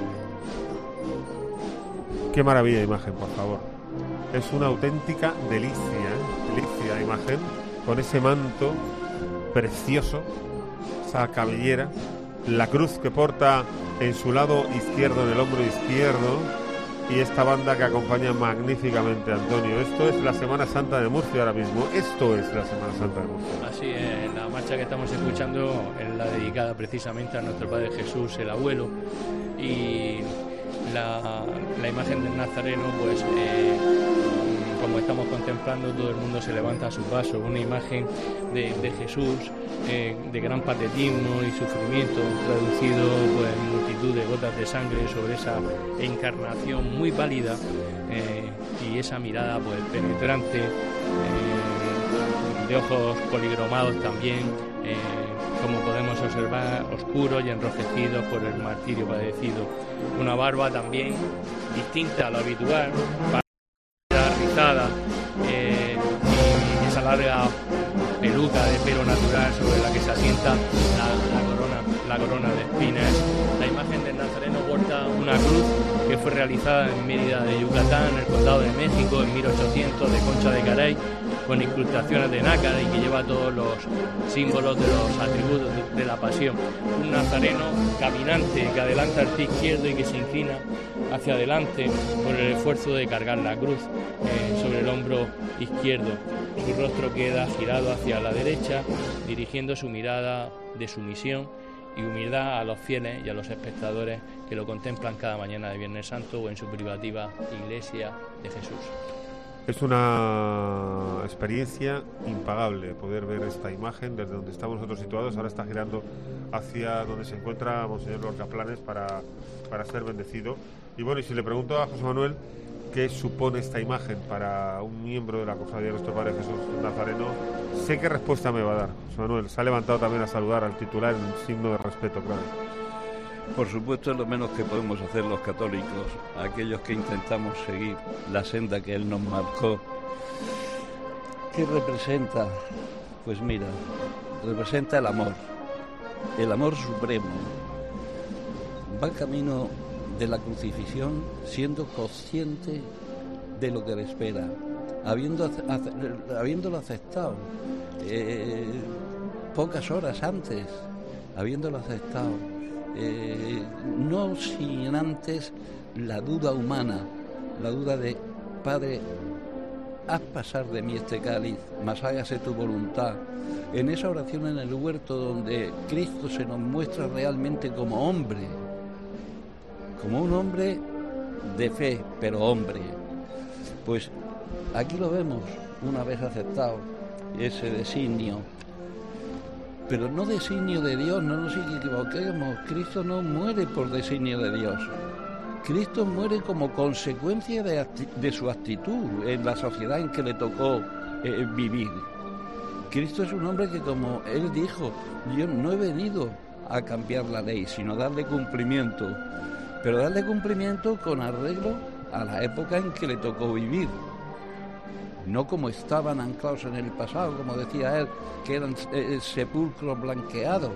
Qué maravilla de imagen, por favor. Es una auténtica delicia, ¿eh? Delicia de imagen, con ese manto precioso, esa cabellera, la cruz que porta en su lado izquierdo, en el hombro izquierdo, y esta banda que acompaña magníficamente a Antonio. Esto es la Semana Santa de Murcia ahora mismo. Esto es la Semana Santa de Murcia.
Así es, la marcha que estamos escuchando es la dedicada precisamente a nuestro Padre Jesús, el abuelo, y la, la imagen del Nazareno, pues eh, como estamos contemplando, todo el mundo se levanta a su paso. Una imagen de, de Jesús eh, de gran patetismo y sufrimiento, traducido pues, en multitud de gotas de sangre sobre esa encarnación muy pálida eh, y esa mirada pues penetrante, eh, de ojos policromados también, eh, como podemos observar, oscuros y enrojecidos por el martirio padecido. Una barba también distinta a lo habitual, rizada, eh, y esa larga peluca de pelo natural sobre la que se asienta la, la corona la corona de espinas. La imagen del Nazareno porta una cruz que fue realizada en Mérida de Yucatán, en el Condado de México, en mil ochocientos, de concha de Caray, con incrustaciones de nácar y que lleva todos los símbolos de los atributos de, de la pasión. Un nazareno caminante que adelanta el pie izquierdo y que se inclina hacia adelante por el esfuerzo de cargar la cruz eh, sobre el hombro izquierdo. Su rostro queda girado hacia la derecha, dirigiendo su mirada de sumisión y humildad a los fieles y a los espectadores que lo contemplan cada mañana de Viernes Santo o en su privativa Iglesia de Jesús.
Es una experiencia impagable poder ver esta imagen desde donde estamos nosotros situados. Ahora está girando hacia donde se encuentra Monseñor Lorca Planes para, para ser bendecido. Y bueno, y si le pregunto a José Manuel qué supone esta imagen para un miembro de la Cofradía de nuestro Padre Jesús Nazareno, sé qué respuesta me va a dar. José Manuel se ha levantado también a saludar al titular en signo de respeto, claro.
Por supuesto, es lo menos que podemos hacer los católicos, aquellos que intentamos seguir la senda que Él nos marcó. ¿Qué representa? Pues mira, representa el amor, el amor supremo. Va camino de la crucifixión siendo consciente de lo que le espera, habiendo, habiéndolo aceptado eh, pocas horas antes, habiéndolo aceptado. Eh, no sin antes la duda humana, la duda de Padre, haz pasar de mí este cáliz, mas hágase tu voluntad. En esa oración en el huerto donde Cristo se nos muestra realmente como hombre, como un hombre de fe, pero hombre. Pues aquí lo vemos, una vez aceptado ese designio. Pero no designio de Dios, no nos equivoquemos. Cristo no muere por designio de Dios. Cristo muere como consecuencia de, de su actitud en la sociedad en que le tocó eh, vivir. Cristo es un hombre que, como Él dijo, yo no he venido a cambiar la ley, sino darle cumplimiento. Pero darle cumplimiento con arreglo a la época en que le tocó vivir. No como estaban anclados en el pasado, como decía él, que eran eh, sepulcros blanqueados.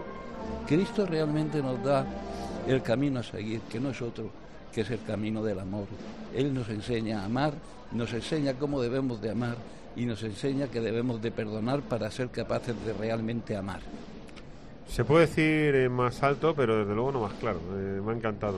Cristo realmente nos da el camino a seguir, que no es otro, que es el camino del amor. Él nos enseña a amar, nos enseña cómo debemos de amar y nos enseña que debemos de perdonar para ser capaces de realmente amar.
Se puede decir eh, más alto, pero desde luego no más claro. Eh, me ha encantado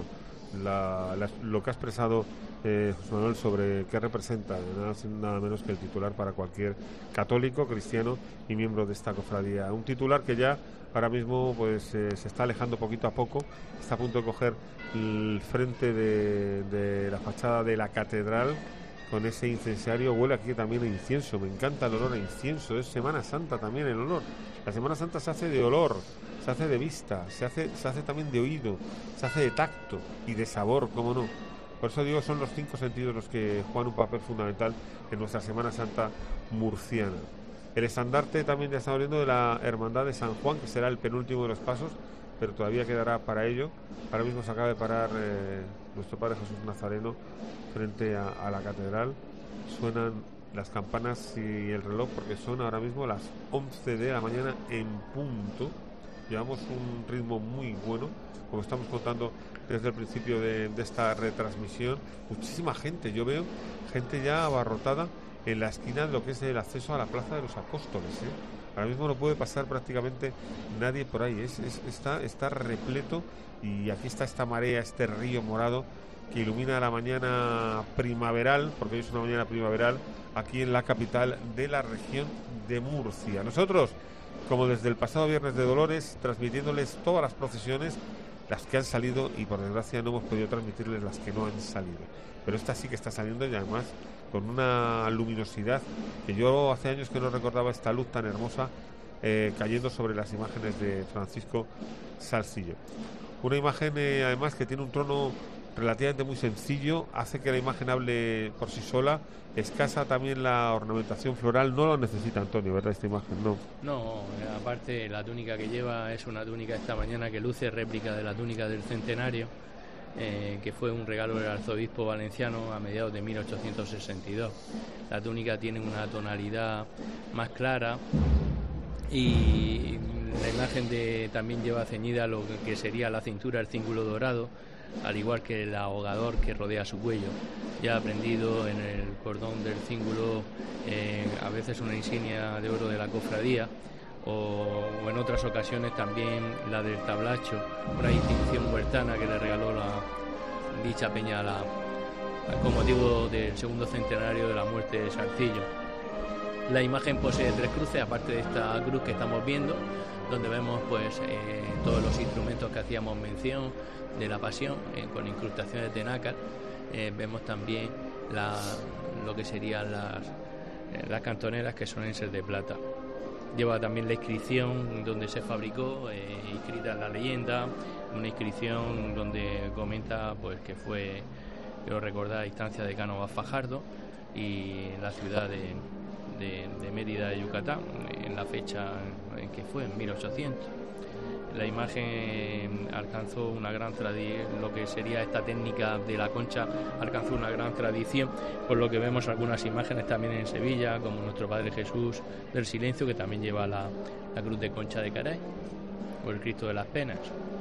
la, la, lo que ha expresado Eh, José Manuel sobre qué representa nada, nada menos que el titular para cualquier católico, cristiano y miembro de esta cofradía. Un titular que ya ahora mismo pues eh, se está alejando poquito a poco, está a punto de coger el frente de, de la fachada de la catedral con ese incensario. Huele aquí también a incienso, me encanta el olor a incienso. Es Semana Santa también el olor. La Semana Santa se hace de olor, se hace de vista, se hace, se hace también de oído, se hace de tacto y de sabor, cómo no. Por eso digo, son los cinco sentidos los que juegan un papel fundamental en nuestra Semana Santa murciana. El estandarte también ya está abriendo de la Hermandad de San Juan, que será el penúltimo de los pasos, pero todavía quedará para ello. Ahora mismo se acaba de parar eh, nuestro Padre Jesús Nazareno frente a, a la catedral. Suenan las campanas y el reloj porque son ahora mismo las once de la mañana en punto. Llevamos un ritmo muy bueno, como estamos contando desde el principio de, de esta retransmisión. Muchísima gente, yo veo gente ya abarrotada en la esquina de lo que es el acceso a la Plaza de los Apóstoles, ¿eh? Ahora mismo no puede pasar prácticamente nadie por ahí, es, es, está, está repleto, y aquí está esta marea, este río morado que ilumina la mañana primaveral, porque hoy es una mañana primaveral aquí en la capital de la región de Murcia. Nosotros, como desde el pasado Viernes de Dolores, transmitiéndoles todas las procesiones, las que han salido, y por desgracia no hemos podido transmitirles las que no han salido. Pero esta sí que está saliendo, y además con una luminosidad que yo hace años que no recordaba, esta luz tan hermosa eh, cayendo sobre las imágenes de Francisco Salsillo. Una imagen eh, además que tiene un tono relativamente muy sencillo, hace que la imagen hable por sí sola. Escasa también la ornamentación floral, no lo necesita, Antonio, ¿verdad? Esta imagen, no.
No, aparte la túnica que lleva es una túnica esta mañana que luce réplica de la túnica del centenario, eh, que fue un regalo del arzobispo valenciano a mediados de mil ochocientos sesenta y dos. La túnica tiene una tonalidad más clara y la imagen de, también lleva ceñida lo que sería la cintura, el cíngulo dorado, al igual que el ahogador que rodea su cuello. Ya ha prendido en el cordón del cíngulo eh, a veces una insignia de oro de la cofradía, o, o en otras ocasiones también la del tablacho, una distinción huertana que le regaló la dicha peña a la, con motivo del segundo centenario de la muerte de Salcillo. La imagen posee tres cruces, aparte de esta cruz que estamos viendo, donde vemos pues eh, todos los instrumentos que hacíamos mención de la Pasión, eh, con incrustaciones de nácar. Eh, vemos también la, lo que serían las, eh, las cantoneras, que suelen ser de plata. Lleva también la inscripción donde se fabricó, eh, inscrita en la leyenda, una inscripción donde comenta pues que fue, quiero recordar, a instancia de Cánovas Fajardo y la ciudad de, de, de Mérida de Yucatán, en la fecha en que fue, en mil ochocientos. La imagen alcanzó una gran tradición, lo que sería esta técnica de la concha alcanzó una gran tradición, por lo que vemos algunas imágenes también en Sevilla, como nuestro Padre Jesús del Silencio, que también lleva la, la cruz de concha de Caray, o el Cristo de las Penas.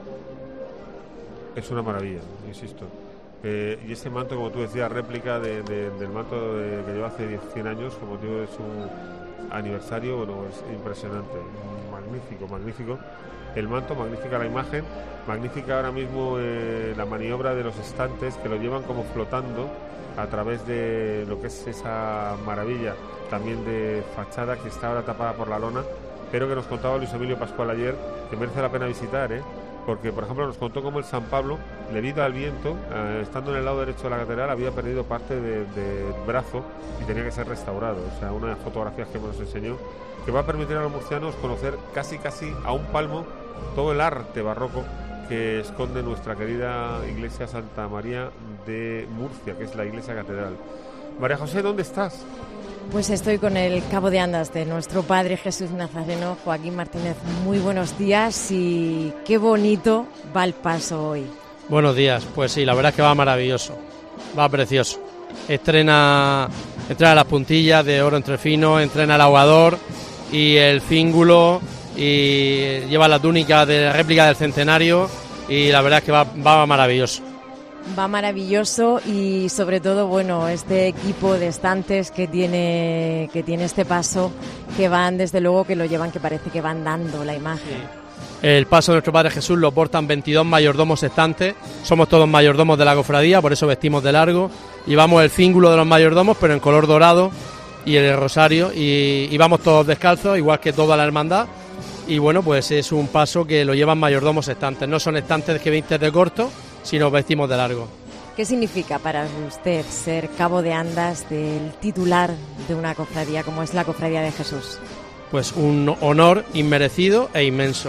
Es una maravilla, insisto. Eh, y ese manto, como tú decías, réplica de, de, del manto de, que lleva hace cien años, con motivo de su aniversario, bueno, es impresionante, magnífico, magnífico. El manto, magnífica la imagen, magnífica ahora mismo eh, la maniobra de los estantes que lo llevan como flotando a través de lo que es esa maravilla también de fachada que está ahora tapada por la lona, pero que nos contaba Luis Emilio Pascual ayer, que merece la pena visitar, ¿eh? Porque por ejemplo nos contó cómo el San Pablo, debido al viento, eh, estando en el lado derecho de la catedral, había perdido parte del de brazo y tenía que ser restaurado. O sea, una de las fotografías que nos enseñó, que va a permitir a los murcianos conocer casi casi a un palmo todo el arte barroco que esconde nuestra querida iglesia Santa María de Murcia, que es la iglesia catedral. María José, ¿dónde estás?
Pues estoy con el cabo de andas de nuestro Padre Jesús Nazareno, Joaquín Martínez. Muy buenos días y qué bonito va el paso hoy.
Buenos días, pues sí, la verdad es que va maravilloso, va precioso. Estrena, estrena las puntillas de oro entrefino, estrena el aguador y el cíngulo, y lleva la túnica de réplica del centenario, y la verdad es que va, va maravilloso.
Va maravilloso y sobre todo, bueno, este equipo de estantes que tiene que tiene este paso, que van, desde luego, que lo llevan, que parece que van dando la imagen.
Sí. El paso de nuestro Padre Jesús lo portan veintidós mayordomos estantes, somos todos mayordomos de la cofradía, por eso vestimos de largo, llevamos el cíngulo de los mayordomos, pero en color dorado, y el rosario, y, y vamos todos descalzos, igual que toda la hermandad. Y bueno, pues es un paso que lo llevan mayordomos estantes, no son estantes que vistes de corto, sino vestimos de largo.
¿Qué significa para usted ser cabo de andas del titular de una cofradía como es la Cofradía de Jesús?
Pues un honor inmerecido e inmenso.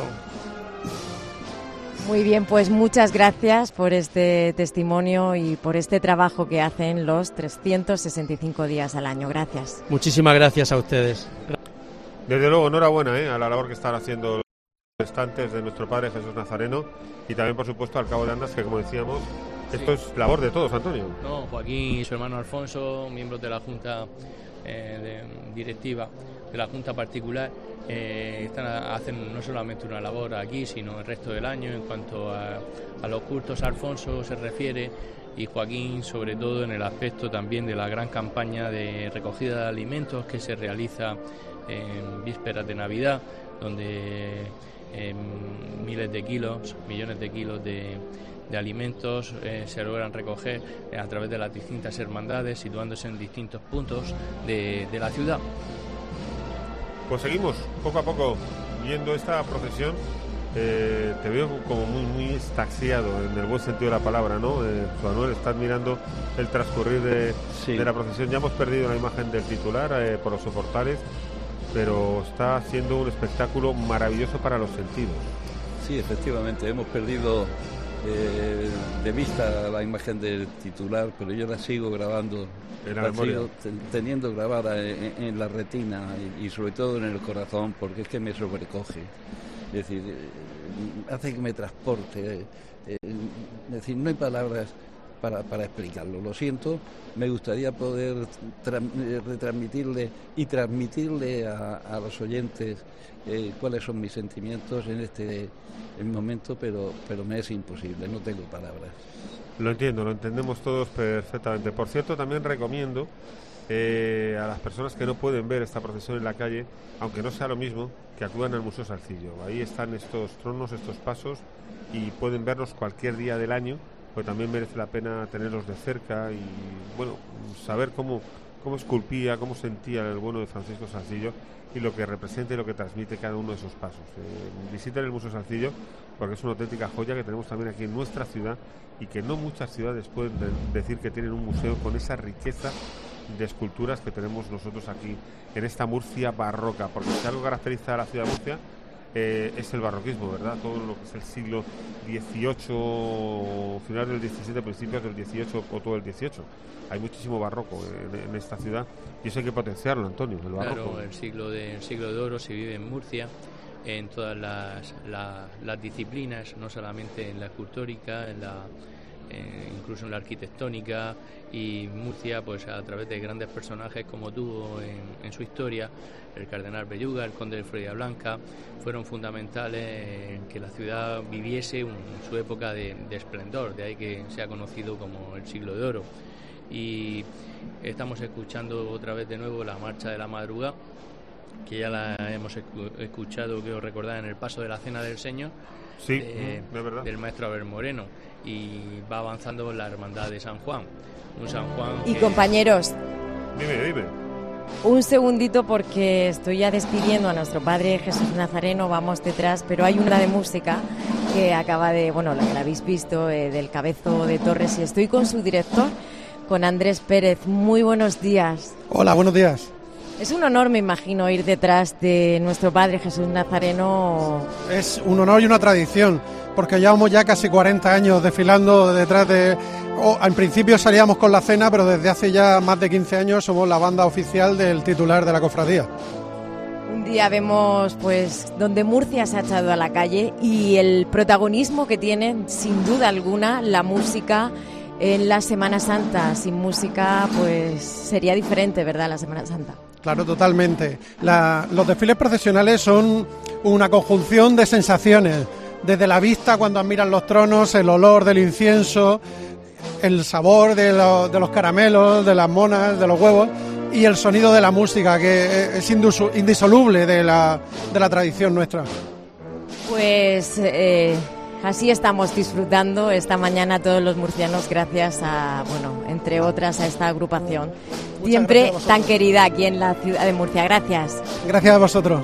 Muy bien, pues muchas gracias por este testimonio y por este trabajo que hacen los trescientos sesenta y cinco días al año. Gracias.
Muchísimas gracias a ustedes.
Desde luego, enhorabuena ¿eh? a la labor que están haciendo los estantes de nuestro Padre Jesús Nazareno y también, por supuesto, al cabo de andas, que como decíamos, sí. Esto es labor de todos, Antonio.
No, Joaquín y su hermano Alfonso, miembros de la Junta eh, de, directiva de la Junta particular, eh, están a, hacen no solamente una labor aquí, sino el resto del año en cuanto a, a los cultos. Alfonso se refiere, y Joaquín sobre todo en el aspecto también de la gran campaña de recogida de alimentos que se realiza en vísperas de Navidad, donde eh, miles de kilos, millones de kilos de, de alimentos eh, se logran recoger eh, a través de las distintas hermandades, situándose en distintos puntos de, de la ciudad.
Pues seguimos poco a poco viendo esta procesión. Eh, te veo como muy muy extasiado en el buen sentido de la palabra, ¿no? Eh, Manuel, estás mirando el transcurrir de, sí. de la procesión. Ya hemos perdido la imagen del titular eh, por los soportales, pero está haciendo un espectáculo maravilloso para los sentidos.
Sí, efectivamente, hemos perdido eh, de vista la imagen del titular, pero yo la sigo grabando,
la,
la sigo teniendo grabada en, en la retina y, y sobre todo en el corazón, porque es que me sobrecoge. Es decir, eh, hace que me transporte. Eh, eh, es decir, no hay palabras para, para explicarlo. Lo siento, me gustaría poder tra- retransmitirle y transmitirle a, a los oyentes eh, cuáles son mis sentimientos en este en momento, pero, pero me es imposible, no tengo palabras.
Lo entiendo, lo entendemos todos perfectamente. Por cierto, también recomiendo Eh, a las personas que no pueden ver esta procesión en la calle, aunque no sea lo mismo, que acudan al Museo Salcillo. Ahí están estos tronos, estos pasos, y pueden verlos cualquier día del año, pues también merece la pena tenerlos de cerca y, bueno, saber cómo, cómo esculpía, cómo sentía el bueno de Francisco Salcillo y lo que representa y lo que transmite cada uno de esos pasos. Eh, visiten el Museo Salcillo porque es una auténtica joya que tenemos también aquí en nuestra ciudad y que no muchas ciudades pueden de- decir que tienen un museo con esa riqueza de esculturas que tenemos nosotros aquí en esta Murcia barroca, porque si algo caracteriza a la ciudad de Murcia eh, es el barroquismo, ¿verdad? Todo lo que es el siglo dieciocho, finales del diecisiete, principios del dieciocho o todo el dieciocho. Hay muchísimo barroco en, en esta ciudad y eso hay que potenciarlo, Antonio, el barroco.
Claro, el siglo de, el siglo de oro se vive en Murcia en todas las, la, las disciplinas, no solamente en la escultórica, en la Eh, incluso en la arquitectónica, y Murcia, pues a través de grandes personajes como tuvo en, en su historia, el cardenal Belluga, el conde de Floridablanca, fueron fundamentales en que la ciudad viviese un, su época de, de esplendor, de ahí que se ha conocido como el siglo de oro. Y estamos escuchando otra vez de nuevo la marcha de la madrugada, que ya la hemos escuchado, que os recordáis, en el paso de la Cena del Señor,
sí,
de,
de verdad,
del maestro Abel Moreno, y va avanzando la hermandad de San Juan, un San Juan
y
que...
compañeros,
dime, dime
un segundito, porque estoy ya despidiendo a nuestro Padre Jesús Nazareno, vamos detrás, pero hay una de música que acaba de, bueno, la que la habéis visto, eh, del Cabezo de Torres, y estoy con su director, con Andrés Pérez. Muy buenos días.
Hola, buenos días.
Es un honor, me imagino, ir detrás de nuestro Padre Jesús Nazareno.
Es un honor y una tradición, porque llevamos ya casi cuarenta años desfilando detrás de... Oh, en principio salíamos con la cena, pero desde hace ya más de quince años somos la banda oficial del titular de la cofradía.
Un día vemos, pues, donde Murcia se ha echado a la calle y el protagonismo que tiene, sin duda alguna, la música en la Semana Santa. Sin música, pues, sería diferente, ¿verdad?, la Semana Santa.
Claro, totalmente. La, los desfiles procesionales son una conjunción de sensaciones, desde la vista cuando admiran los tronos, el olor del incienso, el sabor de, lo, de los caramelos, de las monas, de los huevos, y el sonido de la música, que es indisoluble de la, de la tradición nuestra.
Pues eh, así estamos disfrutando esta mañana todos los murcianos, gracias a, bueno, entre otras, a esta agrupación. Muchas siempre tan querida aquí en la ciudad de Murcia. Gracias.
Gracias a vosotros.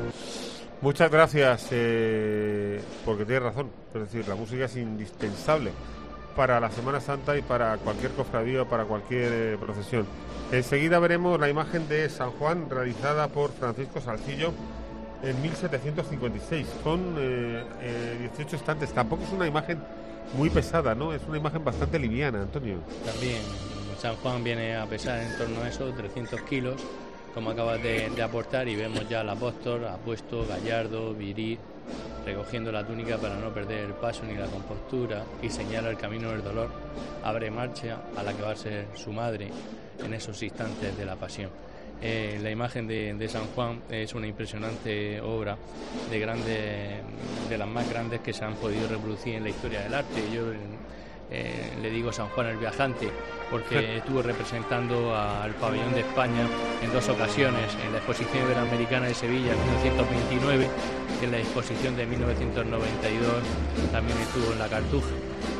Muchas gracias, eh, porque tienes razón. Es decir, la música es indispensable para la Semana Santa y para cualquier cofradía, para cualquier eh, procesión. Enseguida veremos la imagen de San Juan realizada por Francisco Salcillo en mil setecientos cincuenta y seis. Son eh, eh, dieciocho estantes. Tampoco es una imagen muy pesada, ¿no? Es una imagen bastante liviana, Antonio.
También San Juan viene a pesar en torno a eso, trescientos kilos, como acabas de, de aportar, y vemos ya al apóstol apuesto, gallardo, viril, recogiendo la túnica para no perder el paso ni la compostura, y señala el camino del dolor, abre marcha a la que va a ser su madre en esos instantes de la pasión. Eh, la imagen de, de San Juan es una impresionante obra, de grandes, de las más grandes que se han podido reproducir en la historia del arte. Yo eh, le digo San Juan el viajante, porque sí, estuvo representando al pabellón de España en dos ocasiones, en la exposición iberoamericana de Sevilla en mil novecientos veintinueve, y en la exposición de mil novecientos noventa y dos también estuvo en la Cartuja.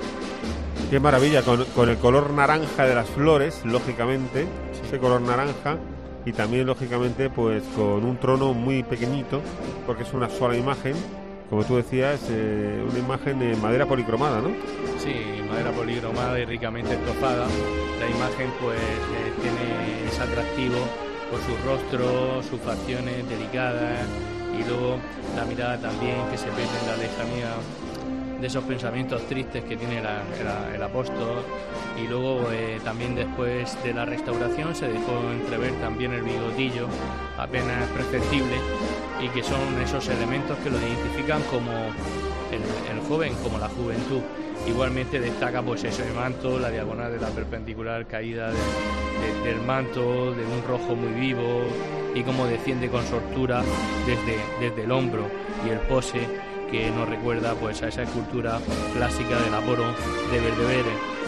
Qué maravilla, con, con el color naranja de las flores, lógicamente, sí, ese color naranja, y también lógicamente pues con un trono muy pequeñito, porque es una sola imagen, como tú decías, eh, una imagen de madera policromada, ¿no?
Sí, madera policromada y ricamente estofada. La imagen pues eh, tiene ese atractivo por su rostro, sus facciones delicadas, y luego la mirada también que se ve en la lejanía de esos pensamientos tristes que tiene la, la, el apóstol. Y luego eh, también después de la restauración se dejó entrever también el bigotillo, apenas perceptible, y que son esos elementos que lo identifican como el, el joven, como la juventud. Igualmente destaca pues eso, el manto, la diagonal de la perpendicular caída de, de, del manto, de un rojo muy vivo, y cómo desciende con soltura desde, desde el hombro, y el pose que nos recuerda pues a esa escultura clásica del Aporo de Verdevere.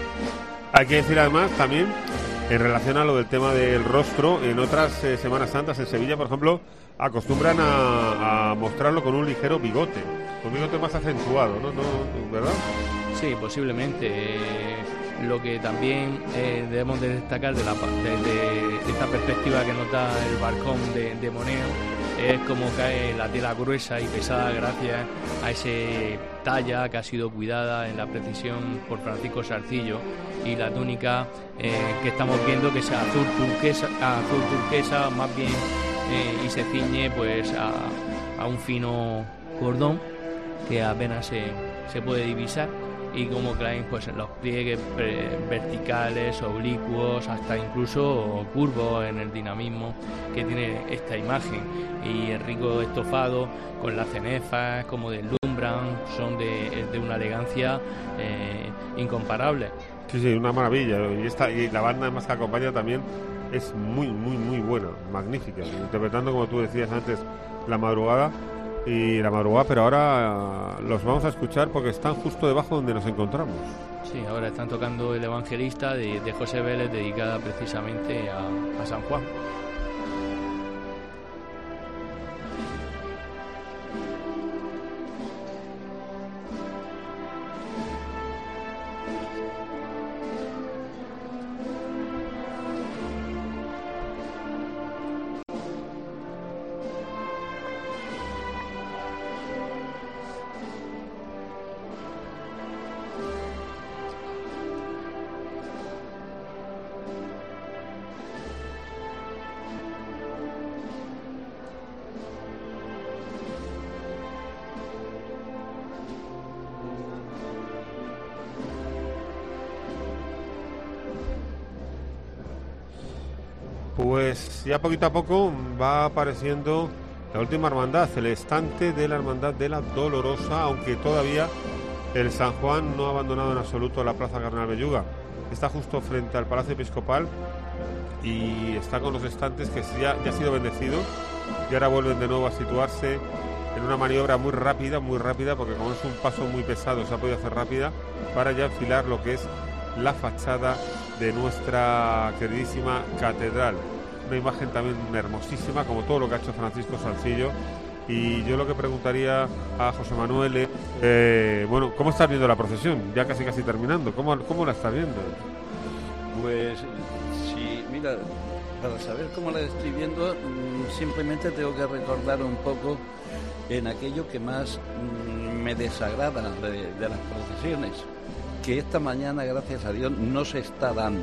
Hay que decir además también, en relación a lo del tema del rostro, en otras eh, Semanas Santas en Sevilla, por ejemplo, acostumbran a, a mostrarlo con un ligero bigote, un bigote más acentuado, ¿no? ¿No? ¿Verdad?
Sí, posiblemente. Eh, lo que también eh, debemos de destacar de, la, de, de esta perspectiva que nos da el balcón de, de Moneo es como cae la tela gruesa y pesada gracias a ese talla que ha sido cuidada en la precisión por Francisco Salcillo, y la túnica eh, que estamos viendo que es azul turquesa, azul turquesa más bien, eh, y se ciñe pues a, a un fino cordón que apenas se, se puede divisar, y como caen pues en los pliegues verticales, oblicuos, hasta incluso curvos en el dinamismo que tiene esta imagen, y el rico estofado con las cenefas como deslumbran, son de, de una elegancia eh, incomparable.
Sí, sí, una maravilla, y, esta, y la banda además que acompaña también es muy, muy, muy buena, magnífica, interpretando, como tú decías antes, La Madrugada y La Madrugada, pero ahora los vamos a escuchar porque están justo debajo donde nos encontramos.
Sí, ahora están tocando El Evangelista de, de José Vélez, dedicada precisamente a, a San Juan.
Pues ya poquito a poco va apareciendo la última hermandad, el estante de la Hermandad de la Dolorosa, aunque todavía el San Juan no ha abandonado en absoluto la Plaza Cardenal Belluga. Está justo frente al Palacio Episcopal y está con los estantes que ya, ya ha sido bendecido, y ahora vuelven de nuevo a situarse en una maniobra muy rápida, muy rápida, porque como es un paso muy pesado se ha podido hacer rápida, para ya enfilar lo que es la fachada de nuestra queridísima catedral. Una imagen también hermosísima, como todo lo que ha hecho Francisco Salcillo. Y yo lo que preguntaría a José Manuel es, eh, bueno, ¿cómo estás viendo la procesión? Ya casi casi terminando, ¿cómo, cómo la estás viendo?
Pues, sí, mira, para saber cómo la estoy viendo, simplemente tengo que recordar un poco en aquello que más me desagrada de, de las procesiones, que esta mañana, gracias a Dios, no se está dando.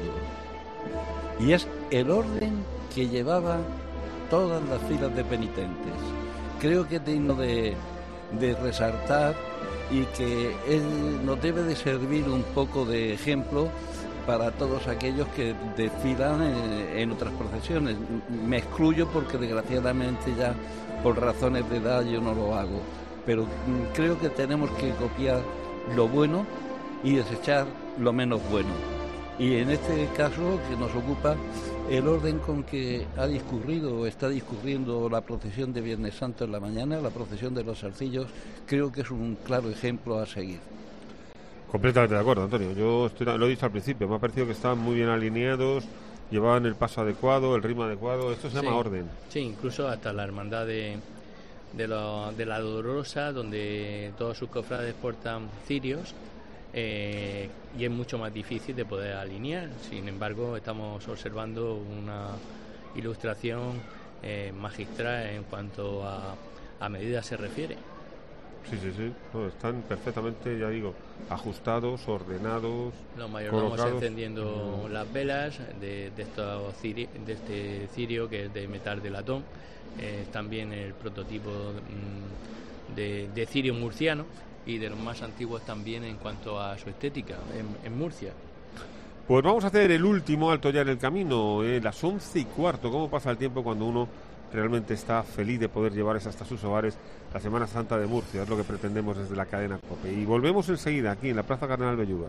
Y es el orden que llevaba todas las filas de penitentes. Creo que es digno de, de resaltar, y que él nos debe de servir un poco de ejemplo para todos aquellos que desfilan en, en otras procesiones. Me excluyo porque desgraciadamente ya por razones de edad yo no lo hago, pero creo que tenemos que copiar lo bueno y desechar lo menos bueno. Y en este caso que nos ocupa, el orden con que ha discurrido o está discurriendo la procesión de Viernes Santo en la mañana, la procesión de los Salcillos, creo que es un claro ejemplo a seguir.
Completamente de acuerdo, Antonio. Yo estoy, lo he dicho al principio, me ha parecido que estaban muy bien alineados, llevaban el paso adecuado, el ritmo adecuado. Esto se
sí,
llama orden.
Sí, incluso hasta la hermandad de, de, lo, de la Dolorosa, donde todos sus cofrades portan cirios. Eh, y es mucho más difícil de poder alinear. Sin embargo, estamos observando una ilustración eh, magistral en cuanto a, a medida se refiere.
Sí, sí, sí, no, están perfectamente, ya digo, ajustados, ordenados,
los mayordomos
colocados.
Encendiendo mm. las velas de, de, estos ciri, de este cirio que es de metal de latón. Eh, también el prototipo mm, de, de cirio murciano, y de los más antiguos también en cuanto a su estética en, en Murcia.
Pues vamos a hacer el último alto ya en el camino, eh, las once y cuarto. ¿Cómo pasa el tiempo cuando uno realmente está feliz de poder llevarse hasta sus hogares la Semana Santa de Murcia? Es lo que pretendemos desde la cadena COPE. Y volvemos enseguida aquí en la Plaza Cardenal Belluga.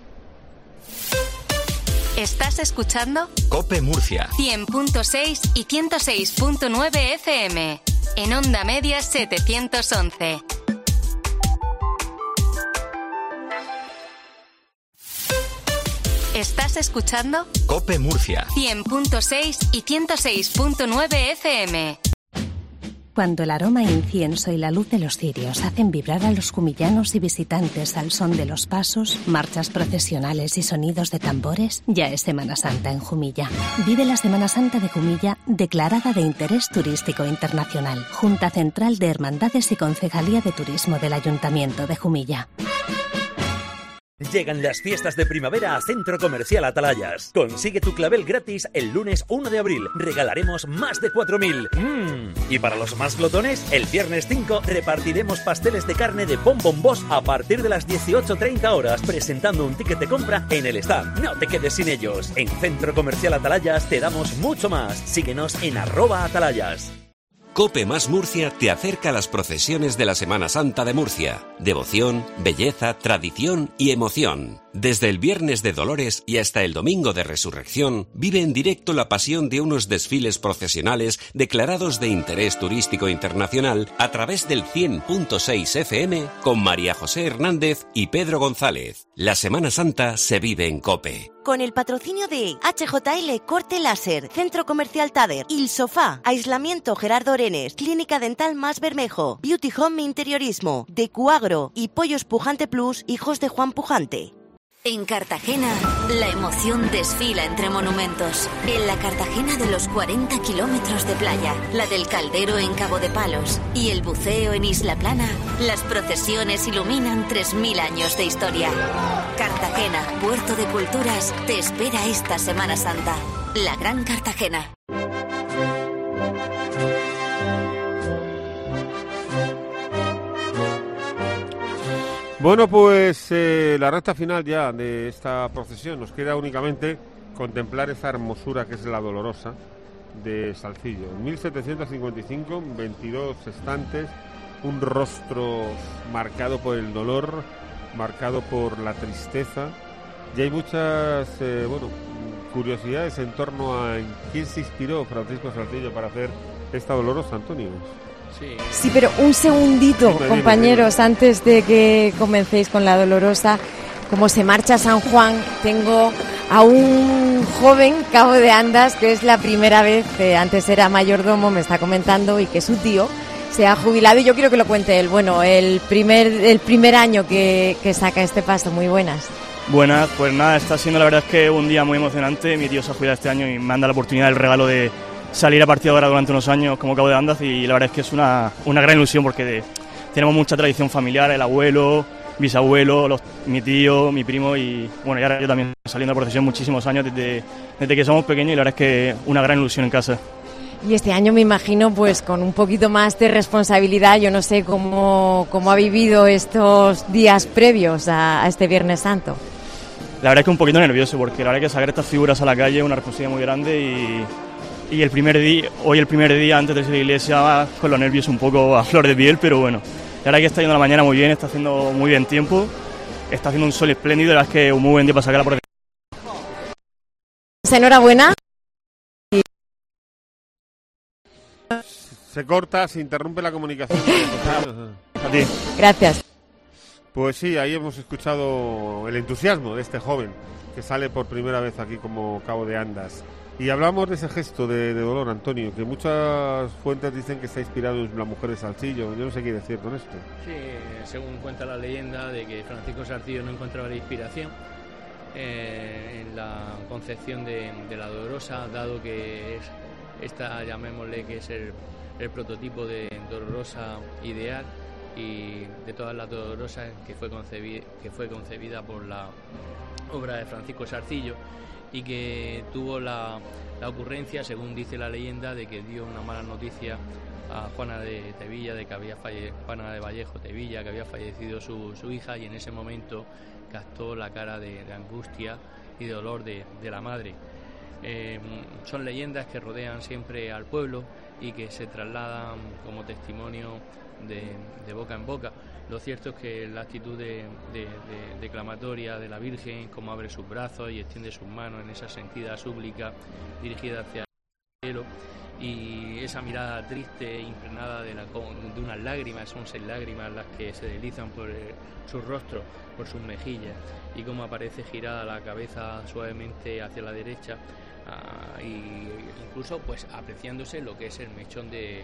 ¿Estás escuchando?
COPE Murcia
cien punto seis y ciento seis punto nueve F M. En onda media setecientos once. ¿Estás escuchando?
COPE Murcia
cien punto seis y ciento seis punto nueve F M.
Cuando el aroma a incienso y la luz de los cirios hacen vibrar a los jumillanos y visitantes al son de los pasos, marchas procesionales y sonidos de tambores, ya es Semana Santa en Jumilla. Vive la Semana Santa de Jumilla, declarada de interés turístico internacional. Junta Central de Hermandades y Concejalía de Turismo del Ayuntamiento de Jumilla.
Llegan las fiestas de primavera a Centro Comercial Atalayas. Consigue tu clavel gratis el lunes uno de abril. Regalaremos más de cuatro mil. Mm. Y para los más glotones, el viernes cinco repartiremos pasteles de carne de Bon Bon Boss a partir de las dieciocho treinta horas, presentando un ticket de compra en el stand. No te quedes sin ellos. En Centro Comercial Atalayas te damos mucho más. Síguenos en arroba atalayas.
COPE Más Murcia te acerca a las procesiones de la Semana Santa de Murcia. Devoción, belleza, tradición y emoción. Desde el Viernes de Dolores y hasta el Domingo de Resurrección, vive en directo la pasión de unos desfiles procesionales declarados de interés turístico internacional a través del cien punto seis F M con María José Hernández y Pedro González. La Semana Santa se vive en COPE.
Con el patrocinio de H J L Corte Láser, Centro Comercial Tader, Il Sofá, Aislamiento Gerardo Orenes, Clínica Dental Más Bermejo, Beauty Home Interiorismo, de Cuagro y Pollos Pujante Plus, hijos de Juan Pujante.
En Cartagena, la emoción desfila entre monumentos. En la Cartagena de los cuarenta kilómetros de playa, la del Caldero en Cabo de Palos y el buceo en Isla Plana, las procesiones iluminan tres mil años de historia. Cartagena, puerto de culturas, te espera esta Semana Santa. La Gran Cartagena.
Bueno, pues eh, la recta final ya de esta procesión. Nos queda únicamente contemplar esa hermosura que es la Dolorosa de Salcillo. En mil setecientos cincuenta y cinco, veintidós estantes, un rostro marcado por el dolor, marcado por la tristeza. Y hay muchas eh, bueno, curiosidades en torno a en quién se inspiró Francisco Salcillo para hacer esta Dolorosa, Antonio.
Sí.
Sí, pero un segundito,
Dime,
compañeros,
dime, dime.
antes de que comencéis con la Dolorosa. Como se marcha San Juan, tengo a un joven cabo de Andas que es la primera vez, que antes era mayordomo, me está comentando, y que su tío se ha jubilado, y yo quiero que lo cuente él. Bueno, el primer el primer año que, que saca este paso. Muy buenas.
Buenas, pues nada, está siendo la verdad es que un día muy emocionante. Mi tío se ha jubilado este año y me anda la oportunidad, el regalo de salir a partir de ahora durante unos años como cabo de Andas, y la verdad es que es una, una gran ilusión porque de, tenemos mucha tradición familiar, el abuelo, bisabuelo, los, mi tío, mi primo y bueno, y ahora yo también saliendo a procesión muchísimos años desde, desde que somos pequeños, y la verdad es que una gran ilusión en casa.
Y este año me imagino pues con un poquito más de responsabilidad. Yo no sé cómo, cómo ha vivido estos días previos a, a este Viernes Santo.
La verdad es que un poquito nervioso porque la verdad es que sacar estas figuras a la calle es una responsabilidad muy grande, y Y el primer día, hoy el primer día antes de ir a la iglesia con los nervios un poco a flor de piel, pero bueno, la verdad que está yendo la mañana muy bien, está haciendo muy bien tiempo, está haciendo un sol espléndido, la verdad es que un muy buen día para sacar la procesión.
Enhorabuena.
Se corta, se interrumpe la comunicación.
A ti.
Gracias.
Pues sí, ahí hemos escuchado el entusiasmo de este joven que sale por primera vez aquí como cabo de Andas. Y hablamos de ese gesto de, de dolor, Antonio, que muchas fuentes dicen que está inspirado en la mujer de Salcillo. Yo no sé qué decir con esto.
Sí, según cuenta la leyenda de que Francisco Salcillo no encontraba la inspiración eh, en la concepción de, de la Dolorosa, dado que es esta, llamémosle, que es el, el prototipo de Dolorosa ideal, y de todas las Dolorosas que fue concebida, que fue concebida por la obra de Francisco Salcillo, y que tuvo la, la ocurrencia, según dice la leyenda, de que dio una mala noticia a Juana de Tevilla, de que había falle, Juana de Vallejo Tevilla, que había fallecido su, su hija, y en ese momento captó la cara de, de angustia y de dolor de, de la madre. Eh, son leyendas que rodean siempre al pueblo y que se trasladan como testimonio de, de boca en boca. Lo cierto es que la actitud de, de, de, declamatoria de la Virgen, como abre sus brazos y extiende sus manos en esa sentida súplica dirigida hacia el cielo, y esa mirada triste, impregnada de, la, de unas lágrimas, son seis lágrimas las que se deslizan por el, su rostro, por sus mejillas, y cómo aparece girada la cabeza suavemente hacia la derecha, uh, y incluso pues apreciándose lo que es el mechón de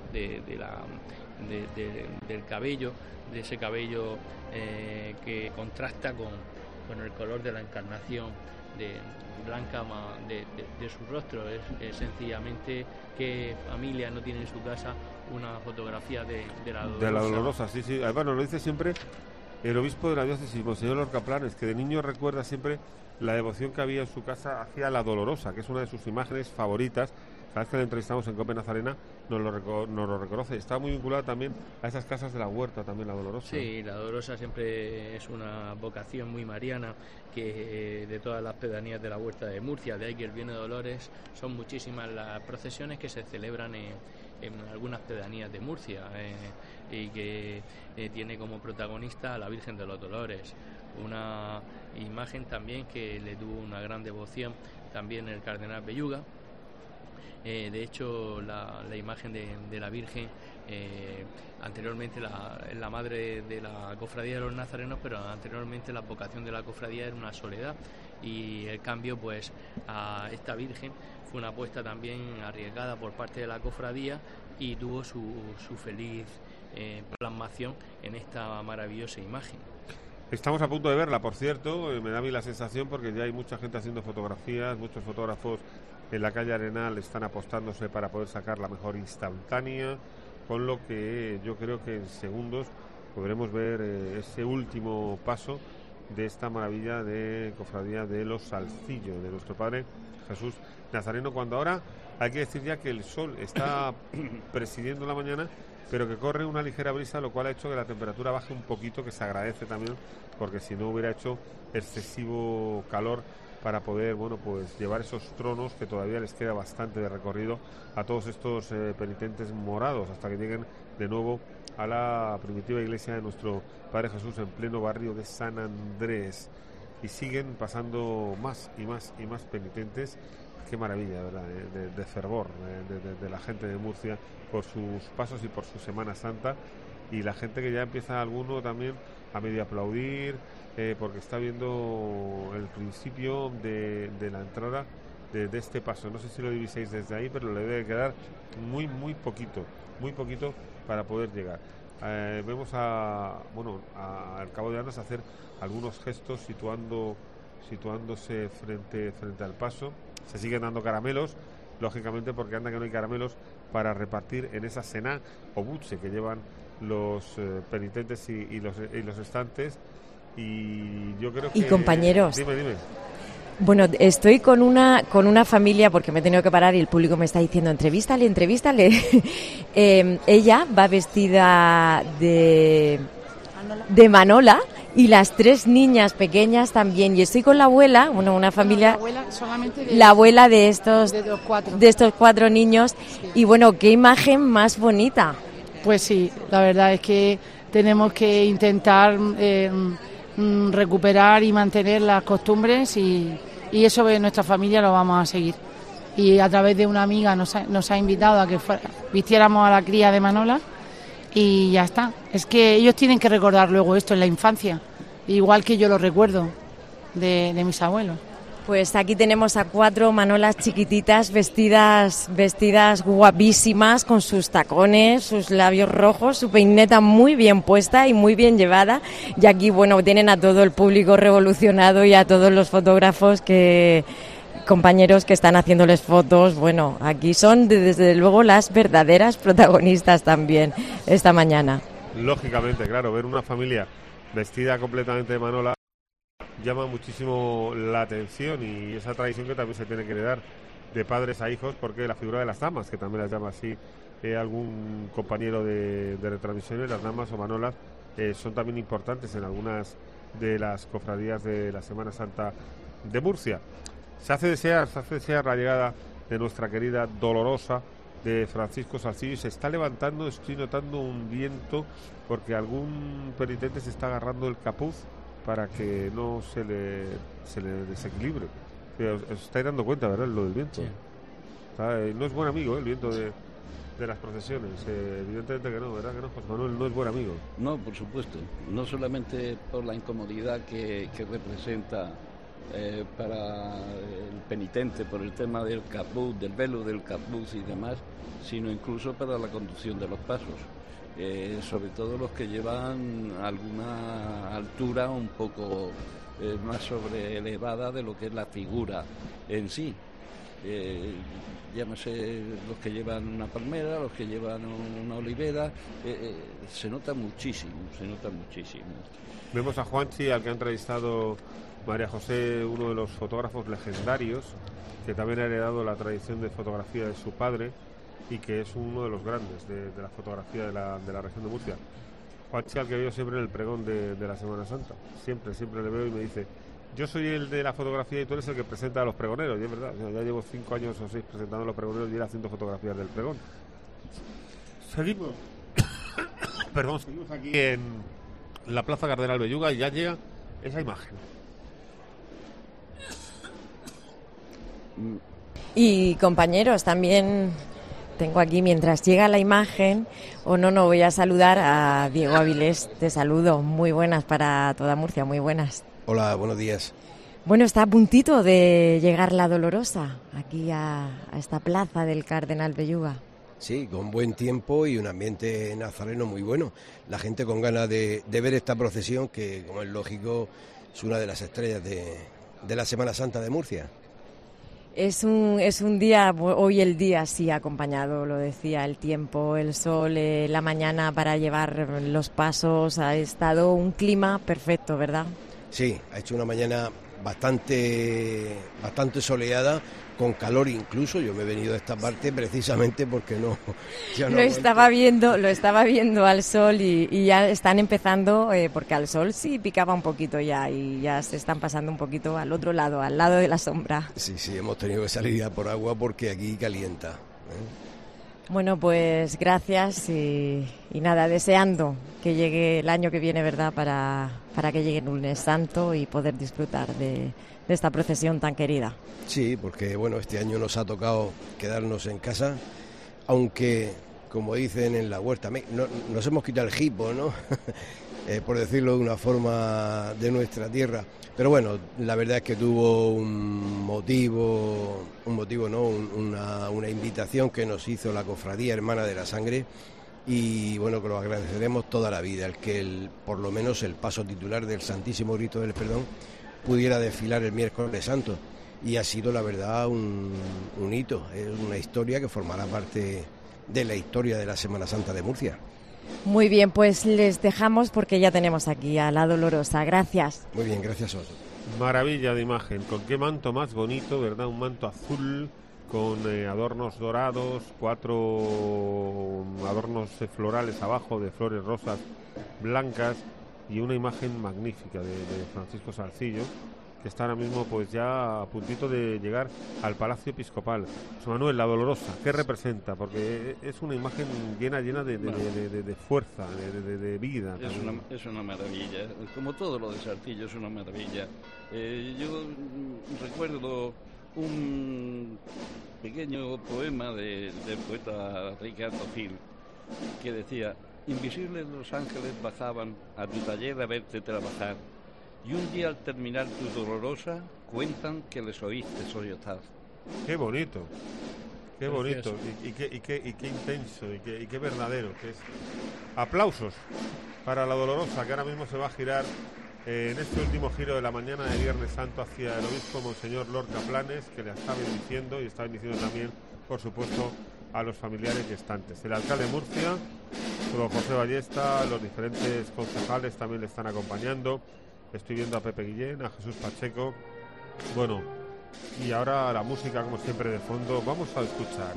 de, de la, de, de, del cabello, de ese cabello eh, que contrasta con, con el color de la encarnación de blanca de, de, de su rostro. Es, es sencillamente que familia no tiene en su casa una fotografía de, de la Dolorosa.
De la Dolorosa, sí, sí. Bueno, lo dice siempre el obispo de la diócesis, Monseñor Lorca Planes, que de niño recuerda siempre la devoción que había en su casa hacia la Dolorosa, que es una de sus imágenes favoritas. Cada vez que la entrevistamos en Cope Nazarena nos lo, reco- nos lo reconoce. Está muy vinculada también a esas casas de la huerta, también la Dolorosa.
Sí, la Dolorosa siempre es una vocación muy mariana, que eh, de todas las pedanías de la huerta de Murcia, de ahí que el Viernes de Dolores, son muchísimas las procesiones que se celebran en, en algunas pedanías de Murcia, eh, y que eh, tiene como protagonista a la Virgen de los Dolores, una imagen también que le tuvo una gran devoción también el cardenal Belluga. Eh, de hecho, la, la imagen de, de la Virgen, eh, anteriormente la, la madre de la cofradía de los nazarenos, pero anteriormente la vocación de la cofradía era una soledad, y el cambio pues a esta Virgen fue una apuesta también arriesgada por parte de la cofradía, y tuvo su, su feliz eh, plasmación en esta maravillosa imagen.
Estamos a punto de verla, por cierto, eh, me da a mí la sensación, porque ya hay mucha gente haciendo fotografías, muchos fotógrafos en la calle Arenal están apostándose para poder sacar la mejor instantánea, con lo que yo creo que en segundos podremos ver eh, ese último paso de esta maravilla de cofradía de los Salcillos, de nuestro Padre Jesús Nazareno, cuando ahora hay que decir ya que el sol está presidiendo la mañana, pero que corre una ligera brisa, lo cual ha hecho que la temperatura baje un poquito, que se agradece también, porque si no hubiera hecho excesivo calor para poder, bueno, pues llevar esos tronos, que todavía les queda bastante de recorrido a todos estos eh, penitentes morados, hasta que lleguen de nuevo a la primitiva iglesia de nuestro Padre Jesús en pleno barrio de San Andrés. Y siguen pasando más y más y más penitentes. Qué maravilla, ¿verdad?, de, de fervor de, de, de la gente de Murcia por sus pasos y por su Semana Santa, y la gente que ya empieza alguno también a medio aplaudir, eh, porque está viendo el principio de, de la entrada de, de este paso. No sé si lo diviséis desde ahí, pero le debe quedar muy, muy poquito, muy poquito para poder llegar. Eh, vemos a, bueno, a, al Cabo de Arnas hacer algunos gestos situando, situándose frente, frente al paso. Se siguen dando caramelos, lógicamente, porque anda que no hay caramelos para repartir en esa cena o buche que llevan los eh, penitentes y, y, los, y los estantes. Y yo creo que...
Y compañeros.
Dime, dime.
Bueno, estoy con una con una familia, porque me he tenido que parar y el público me está diciendo entrevístale, entrevístale. eh, ella va vestida de, de Manola, y las tres niñas pequeñas también. Y estoy con la abuela, bueno, una familia...
No, la abuela solamente de,
la abuela de estos,
de, los cuatro.
de estos cuatro niños. Sí. Y bueno, qué imagen más bonita.
Pues sí, la verdad es que tenemos que intentar eh, recuperar y mantener las costumbres, y, y eso en nuestra familia lo vamos a seguir. Y a través de una amiga nos ha, nos ha invitado a que fuera, vistiéramos a la cría de Manola, y ya está. Es que ellos tienen que recordar luego esto en la infancia, igual que yo lo recuerdo de, de mis abuelos.
Pues aquí tenemos a cuatro Manolas chiquititas, vestidas vestidas guapísimas, con sus tacones, sus labios rojos, su peineta muy bien puesta y muy bien llevada. Y aquí, bueno, tienen a todo el público revolucionado y a todos los fotógrafos que... compañeros que están haciéndoles fotos. Bueno, aquí son desde luego las verdaderas protagonistas también esta mañana.
Lógicamente, claro, ver una familia vestida completamente de Manola llama muchísimo la atención, y esa tradición que también se tiene que heredar de padres a hijos, porque la figura de las damas, que también las llama así eh, algún compañero de, de retransmisiones, las damas o Manolas eh, son también importantes en algunas de las cofradías de la Semana Santa de Murcia. Se hace desear, se hace desear la llegada de nuestra querida Dolorosa, de Francisco Salcillo, y se está levantando, estoy notando un viento, porque algún penitente se está agarrando el capuz para que no se le, se le desequilibre. Os, os estáis dando cuenta, ¿verdad?, lo del viento. Sí. Está, eh, no es buen amigo, ¿eh?, el viento de, de las procesiones. Eh, evidentemente que no, ¿verdad que no, José Manuel? No es buen amigo.
No, por supuesto. No solamente por la incomodidad que, que representa eh, para el penitente por el tema del capuz, del velo del capuz y demás, sino incluso para la conducción de los pasos. Eh, sobre todo los que llevan alguna altura un poco eh, más sobre elevada de lo que es la figura en sí. Eh, llámese los que llevan una palmera, los que llevan una olivera, eh, eh, se nota muchísimo, se nota muchísimo.
Vemos a Juanchi, al que ha entrevistado María José, uno de los fotógrafos legendarios, que también ha heredado la tradición de fotografía de su padre y que es uno de los grandes de, de la fotografía de la, de la región de Murcia. Juanchi, al que veo siempre en el pregón de, de la Semana Santa, siempre, siempre le veo y me dice: yo soy el de la fotografía y tú eres el que presenta a los pregoneros. Y es verdad, ya llevo cinco años o seis presentando a los pregoneros y él haciendo fotografías del pregón. Seguimos. Perdón, seguimos aquí en la Plaza Cardenal Belluga y ya llega esa imagen.
Y compañeros, también tengo aquí, mientras llega la imagen, o no, no voy a saludar a Diego Avilés. Te saludo, muy buenas para toda Murcia, muy buenas.
Hola, buenos días.
Bueno, está a puntito de llegar la Dolorosa aquí a, a esta plaza del Cardenal Belluga.
Sí, con buen tiempo y un ambiente nazareno muy bueno. La gente con ganas de, de ver esta procesión que, como es lógico, es una de las estrellas de, de la Semana Santa de Murcia.
Es un, es un día, hoy el día sí ha acompañado, lo decía, el tiempo, el sol, eh, la mañana para llevar los pasos, ha estado un clima perfecto, ¿verdad?
Sí, ha hecho una mañana bastante, bastante soleada, con calor incluso. Yo me he venido a esta parte precisamente porque no... Ya no
lo estaba viendo, lo estaba viendo al sol y, y ya están empezando, eh, porque al sol sí picaba un poquito ya y ya se están pasando un poquito al otro lado, al lado de la sombra.
Sí, sí, hemos tenido que salir ya por agua porque aquí calienta, ¿eh?
Bueno, pues gracias y, y nada, deseando que llegue el año que viene, ¿verdad?, para, para que llegue el lunes santo y poder disfrutar de, de esta procesión tan querida.
Sí, porque bueno, este año nos ha tocado quedarnos en casa, aunque, como dicen en la huerta, no, nos hemos quitado el hipo, ¿no? eh, por decirlo de una forma de nuestra tierra. Pero bueno, la verdad es que tuvo un motivo, un motivo, ¿no? Un, una, una invitación que nos hizo la Cofradía Hermana de la Sangre y bueno, que lo agradeceremos toda la vida, el que el, por lo menos el paso titular del Santísimo Cristo del Perdón pudiera desfilar el miércoles santo. Y ha sido, la verdad, un, un hito, es una historia que formará parte de la historia de la Semana Santa de Murcia.
Muy bien, pues les dejamos porque ya tenemos aquí a la Dolorosa. Gracias.
Muy bien, gracias a vosotros.
Maravilla de imagen, con qué manto más bonito, ¿verdad? Un manto azul con eh, adornos dorados, cuatro adornos eh, florales abajo de flores rosas blancas y una imagen magnífica de, de Francisco Salcillo, que está ahora mismo pues ya a puntito de llegar al Palacio Episcopal. José Manuel, la Dolorosa, ¿qué representa? Porque es una imagen llena llena de, de, de, de, de fuerza, de, de, de vida.
Es una, es una maravilla, como todo lo de Salcillo es una maravilla. Eh, yo recuerdo un pequeño poema de, del poeta Ricardo Gil que decía: invisibles los ángeles bajaban a tu taller a verte trabajar. Y un día al terminar tu Dolorosa cuentan que les oíste sollozar.
Qué bonito, qué bonito y, y, qué, y, qué, y qué intenso y qué, y qué verdadero que es. Aplausos para la Dolorosa, que ahora mismo se va a girar eh, en este último giro de la mañana de Viernes Santo hacia el obispo Monseñor Lorca Planes, que le está bendiciendo y está bendiciendo también, por supuesto, a los familiares y estantes. El alcalde de Murcia, don José Ballesta, los diferentes concejales también le están acompañando. Estoy viendo a Pepe Guillén, a Jesús Pacheco. Bueno, y ahora la música, como siempre, de fondo. Vamos a escuchar.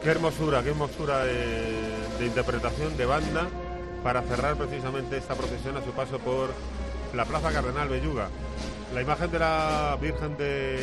Qué hermosura, qué hermosura de, de interpretación de banda para cerrar precisamente esta procesión a su paso por la Plaza Cardenal Belluga. La imagen de la Virgen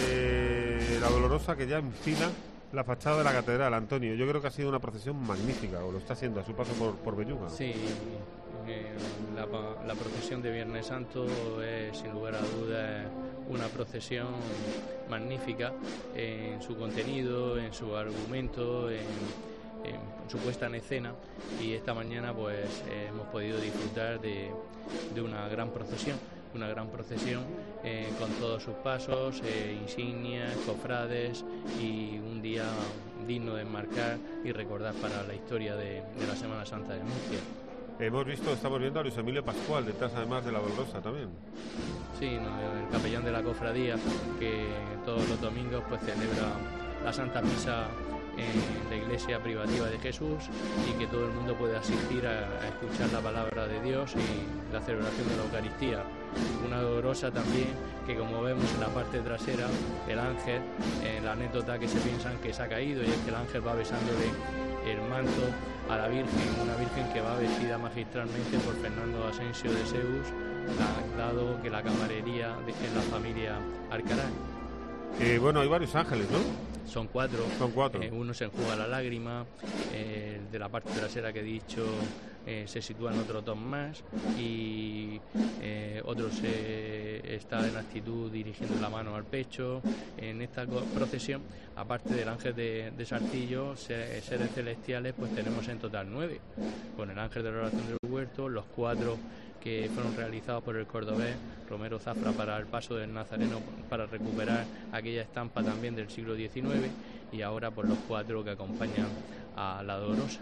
de la Dolorosa que ya enfila la fachada de la catedral, Antonio. Yo creo que ha sido una procesión magnífica, o lo está haciendo a su paso por, por Belluga.
Sí, eh, la, la procesión de Viernes Santo es sin lugar a dudas una procesión magnífica en su contenido, en su argumento, en, en su puesta en escena, y esta mañana pues eh, hemos podido disfrutar de, de una gran procesión. Una gran procesión eh, con todos sus pasos, eh, insignias, cofrades, y un día digno de enmarcar y recordar para la historia de, de la Semana Santa de Murcia.
Hemos visto, estamos viendo a Luis Emilio Pascual, detrás además de la Dolorosa también.
Sí, no, el capellán de la cofradía, que todos los domingos pues celebra la Santa Misa en la iglesia privativa de Jesús, y que todo el mundo puede asistir a, a escuchar la palabra de Dios y la celebración de la Eucaristía. Una Dolorosa también, que como vemos en la parte trasera, el ángel, eh, la anécdota que se piensan que se ha caído, y es que el ángel va besándole el manto a la Virgen, una Virgen que va vestida magistralmente por Fernando Asensio de Seus, dado que la camarería de, en la familia Alcaraz.
Eh, bueno, hay varios ángeles, ¿no?
Son cuatro.
Son cuatro.
Eh, uno se enjuga la lágrima, eh, de la parte trasera que he dicho eh, se sitúan otros dos más, y eh, otro se está en actitud dirigiendo la mano al pecho. En esta procesión, aparte del ángel de, de Sartillo, seres celestiales, pues tenemos en total nueve, con el ángel de la oración del huerto, los cuatro que fueron realizados por el cordobés Romero Zafra para el paso del Nazareno, para recuperar aquella estampa también del siglo diecinueve, y ahora por los cuatro que acompañan a la Dolorosa.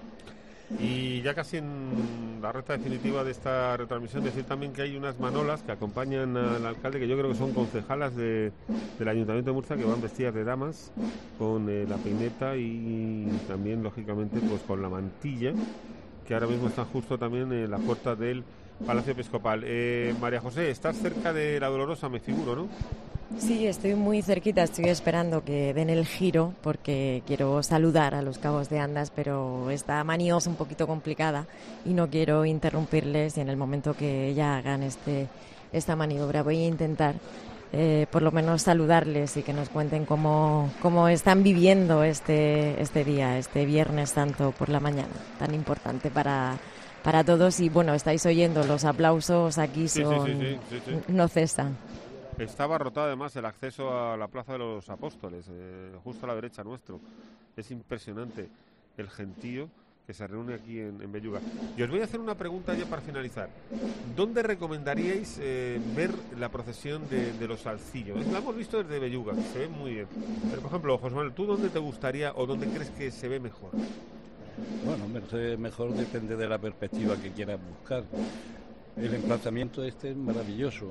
Y ya casi en la recta definitiva de esta retransmisión, decir también que hay unas manolas que acompañan al alcalde, que yo creo que son concejalas de, del Ayuntamiento de Murcia, que van vestidas de damas, con eh, la peineta y también, lógicamente, pues con la mantilla, que ahora mismo están justo también en la puerta del Palacio Episcopal. Eh, María José, estás cerca de la Dolorosa, me figuro, ¿no?
Sí, estoy muy cerquita, estoy esperando que den el giro porque quiero saludar a los cabos de Andas, pero esta maniobra es un poquito complicada y no quiero interrumpirles, y en el momento que ya hagan este esta maniobra voy a intentar eh, por lo menos saludarles y que nos cuenten cómo, cómo están viviendo este, este día, este Viernes Santo por la mañana, tan importante para... para todos. Y bueno, estáis oyendo los aplausos aquí, son
sí, sí, sí, sí, sí, sí.
no cesan.
Está abarrotado además el acceso a la Plaza de los Apóstoles, eh, justo a la derecha nuestro. Es impresionante el gentío que se reúne aquí en, en Belluga. Y os voy a hacer una pregunta ya para finalizar. ¿Dónde recomendaríais eh, ver la procesión de, de los Salcillos? La hemos visto desde Belluga, que se ve muy bien. Pero por ejemplo, José Manuel, ¿tú dónde te gustaría o dónde crees que se ve mejor?
Bueno, mejor depende de la perspectiva que quieras buscar. El emplazamiento este es maravilloso.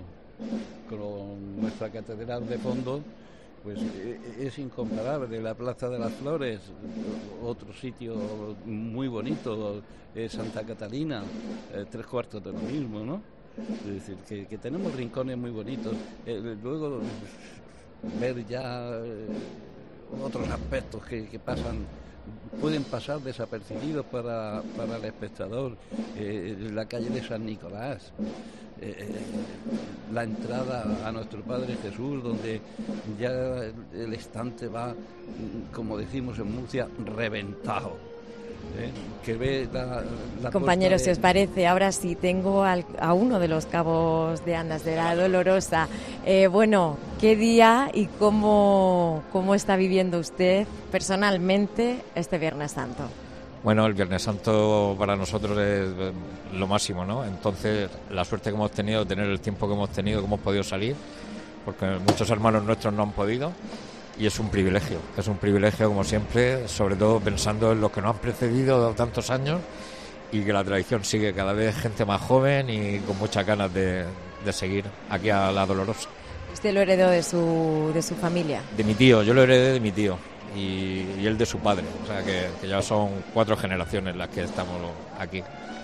Con nuestra catedral de fondo, pues es incomparable. La Plaza de las Flores, otro sitio muy bonito, es Santa Catalina, eh, tres cuartos de lo mismo, ¿no? Es decir, que, que tenemos rincones muy bonitos. Eh, luego, ver ya eh, otros aspectos que, que pasan, pueden pasar desapercibidos para, para el espectador. Eh, la calle de San Nicolás, eh, la entrada a nuestro Padre Jesús, donde ya el estante va, como decimos en Murcia, reventado. ¿eh? Que ve la, la
Compañeros,
de...
si os parece, ahora sí tengo al, a uno de los cabos de Andas, de la Dolorosa. Eh, bueno, ¿qué día y cómo, cómo está viviendo usted personalmente este Viernes Santo?
Bueno, el Viernes Santo para nosotros es lo máximo, ¿no? Entonces, la suerte que hemos tenido, tener el tiempo que hemos tenido, que hemos podido salir, porque muchos hermanos nuestros no han podido, y es un privilegio, es un privilegio como siempre, sobre todo pensando en los que nos han precedido tantos años, y que la tradición sigue cada vez gente más joven y con muchas ganas de, de seguir aquí a la Dolorosa.
¿Usted lo heredó de su, de su familia?
De mi tío, yo lo heredé de mi tío. Y, y él de su padre, o sea que, que ya son cuatro generaciones las que estamos aquí.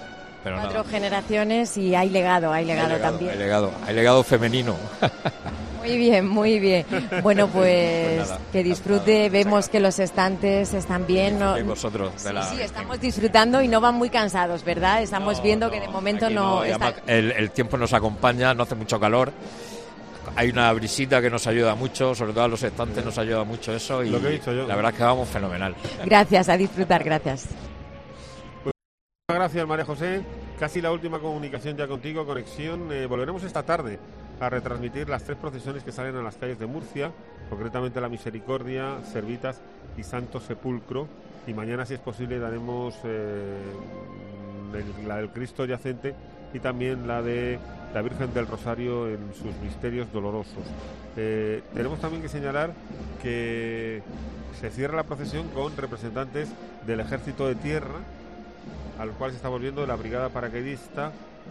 Pero
Cuatro
nada.
generaciones y hay legado, hay legado,
hay legado
también.
Hay legado, hay legado femenino.
Muy bien, muy bien. Bueno, pues,
Pues nada,
que disfrute. Vemos que los estantes están bien. ¿no?
Y vosotros de
Sí,
la...
sí, estamos disfrutando y no van muy cansados, ¿verdad? Estamos viendo que de momento
Aquí
no,
y
está...
además el, el tiempo nos acompaña, no hace mucho calor. Hay una brisita que nos ayuda mucho, sobre todo a los estantes nos ayuda mucho eso y
Lo que he dicho yo.
la verdad es que vamos fenomenal.
Gracias, a disfrutar, gracias.
Muchas gracias, María José. Casi la última comunicación ya contigo, conexión. Eh, volveremos esta tarde a retransmitir las tres procesiones que salen a las calles de Murcia, concretamente la Misericordia, Servitas y Santo Sepulcro. Y mañana, si es posible, daremos eh, el, la del Cristo Yacente y también la de la Virgen del Rosario en sus misterios dolorosos. Eh, tenemos también que señalar que se cierra la procesión con representantes del Ejército de Tierra, al cual se está volviendo la Brigada Paracaidista,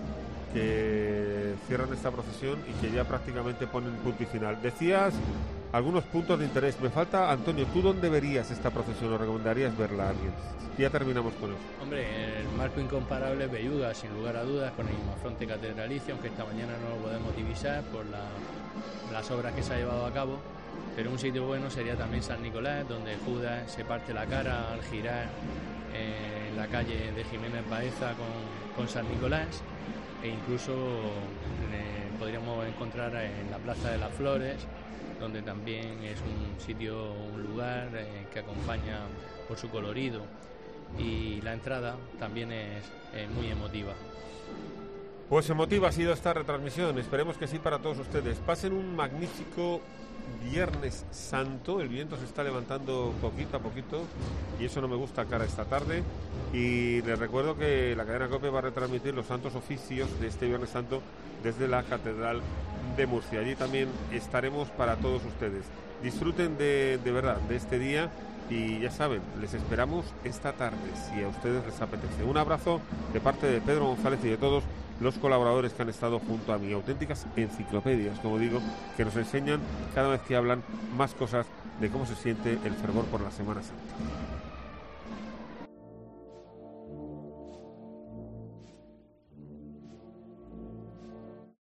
que cierran esta procesión y que ya prácticamente ponen punto y final. Decías algunos puntos de interés. Me falta, Antonio, ¿tú dónde verías esta procesión o recomendarías verla a alguien? Ya terminamos con eso.
Hombre, el marco incomparable Belluga, sin lugar a dudas, con el Imafronte catedralicio, aunque esta mañana no lo podemos divisar por la, las obras que se ha llevado a cabo. Pero un sitio bueno sería también San Nicolás, donde Judas se parte la cara al girar eh, en la calle de Jiménez Baeza con, con San Nicolás, e incluso eh, podríamos encontrar en la Plaza de las Flores, donde también es un sitio, un lugar eh, que acompaña por su colorido, y la entrada también es eh, muy emotiva.
Pues emotiva ha sido esta retransmisión, esperemos que sí para todos ustedes. Pasen un magnífico Viernes Santo, el viento se está levantando poquito a poquito y eso no me gusta cara esta tarde. Y les recuerdo que la cadena COPE va a retransmitir los santos oficios de este Viernes Santo desde la Catedral de Murcia. Allí también estaremos para todos ustedes. Disfruten de, de verdad de este día y ya saben, les esperamos esta tarde si a ustedes les apetece. Un abrazo de parte de Pedro González y de todos los colaboradores que han estado junto a mí, auténticas enciclopedias, como digo, que nos enseñan cada vez que hablan más cosas de cómo se siente el fervor por la Semana Santa.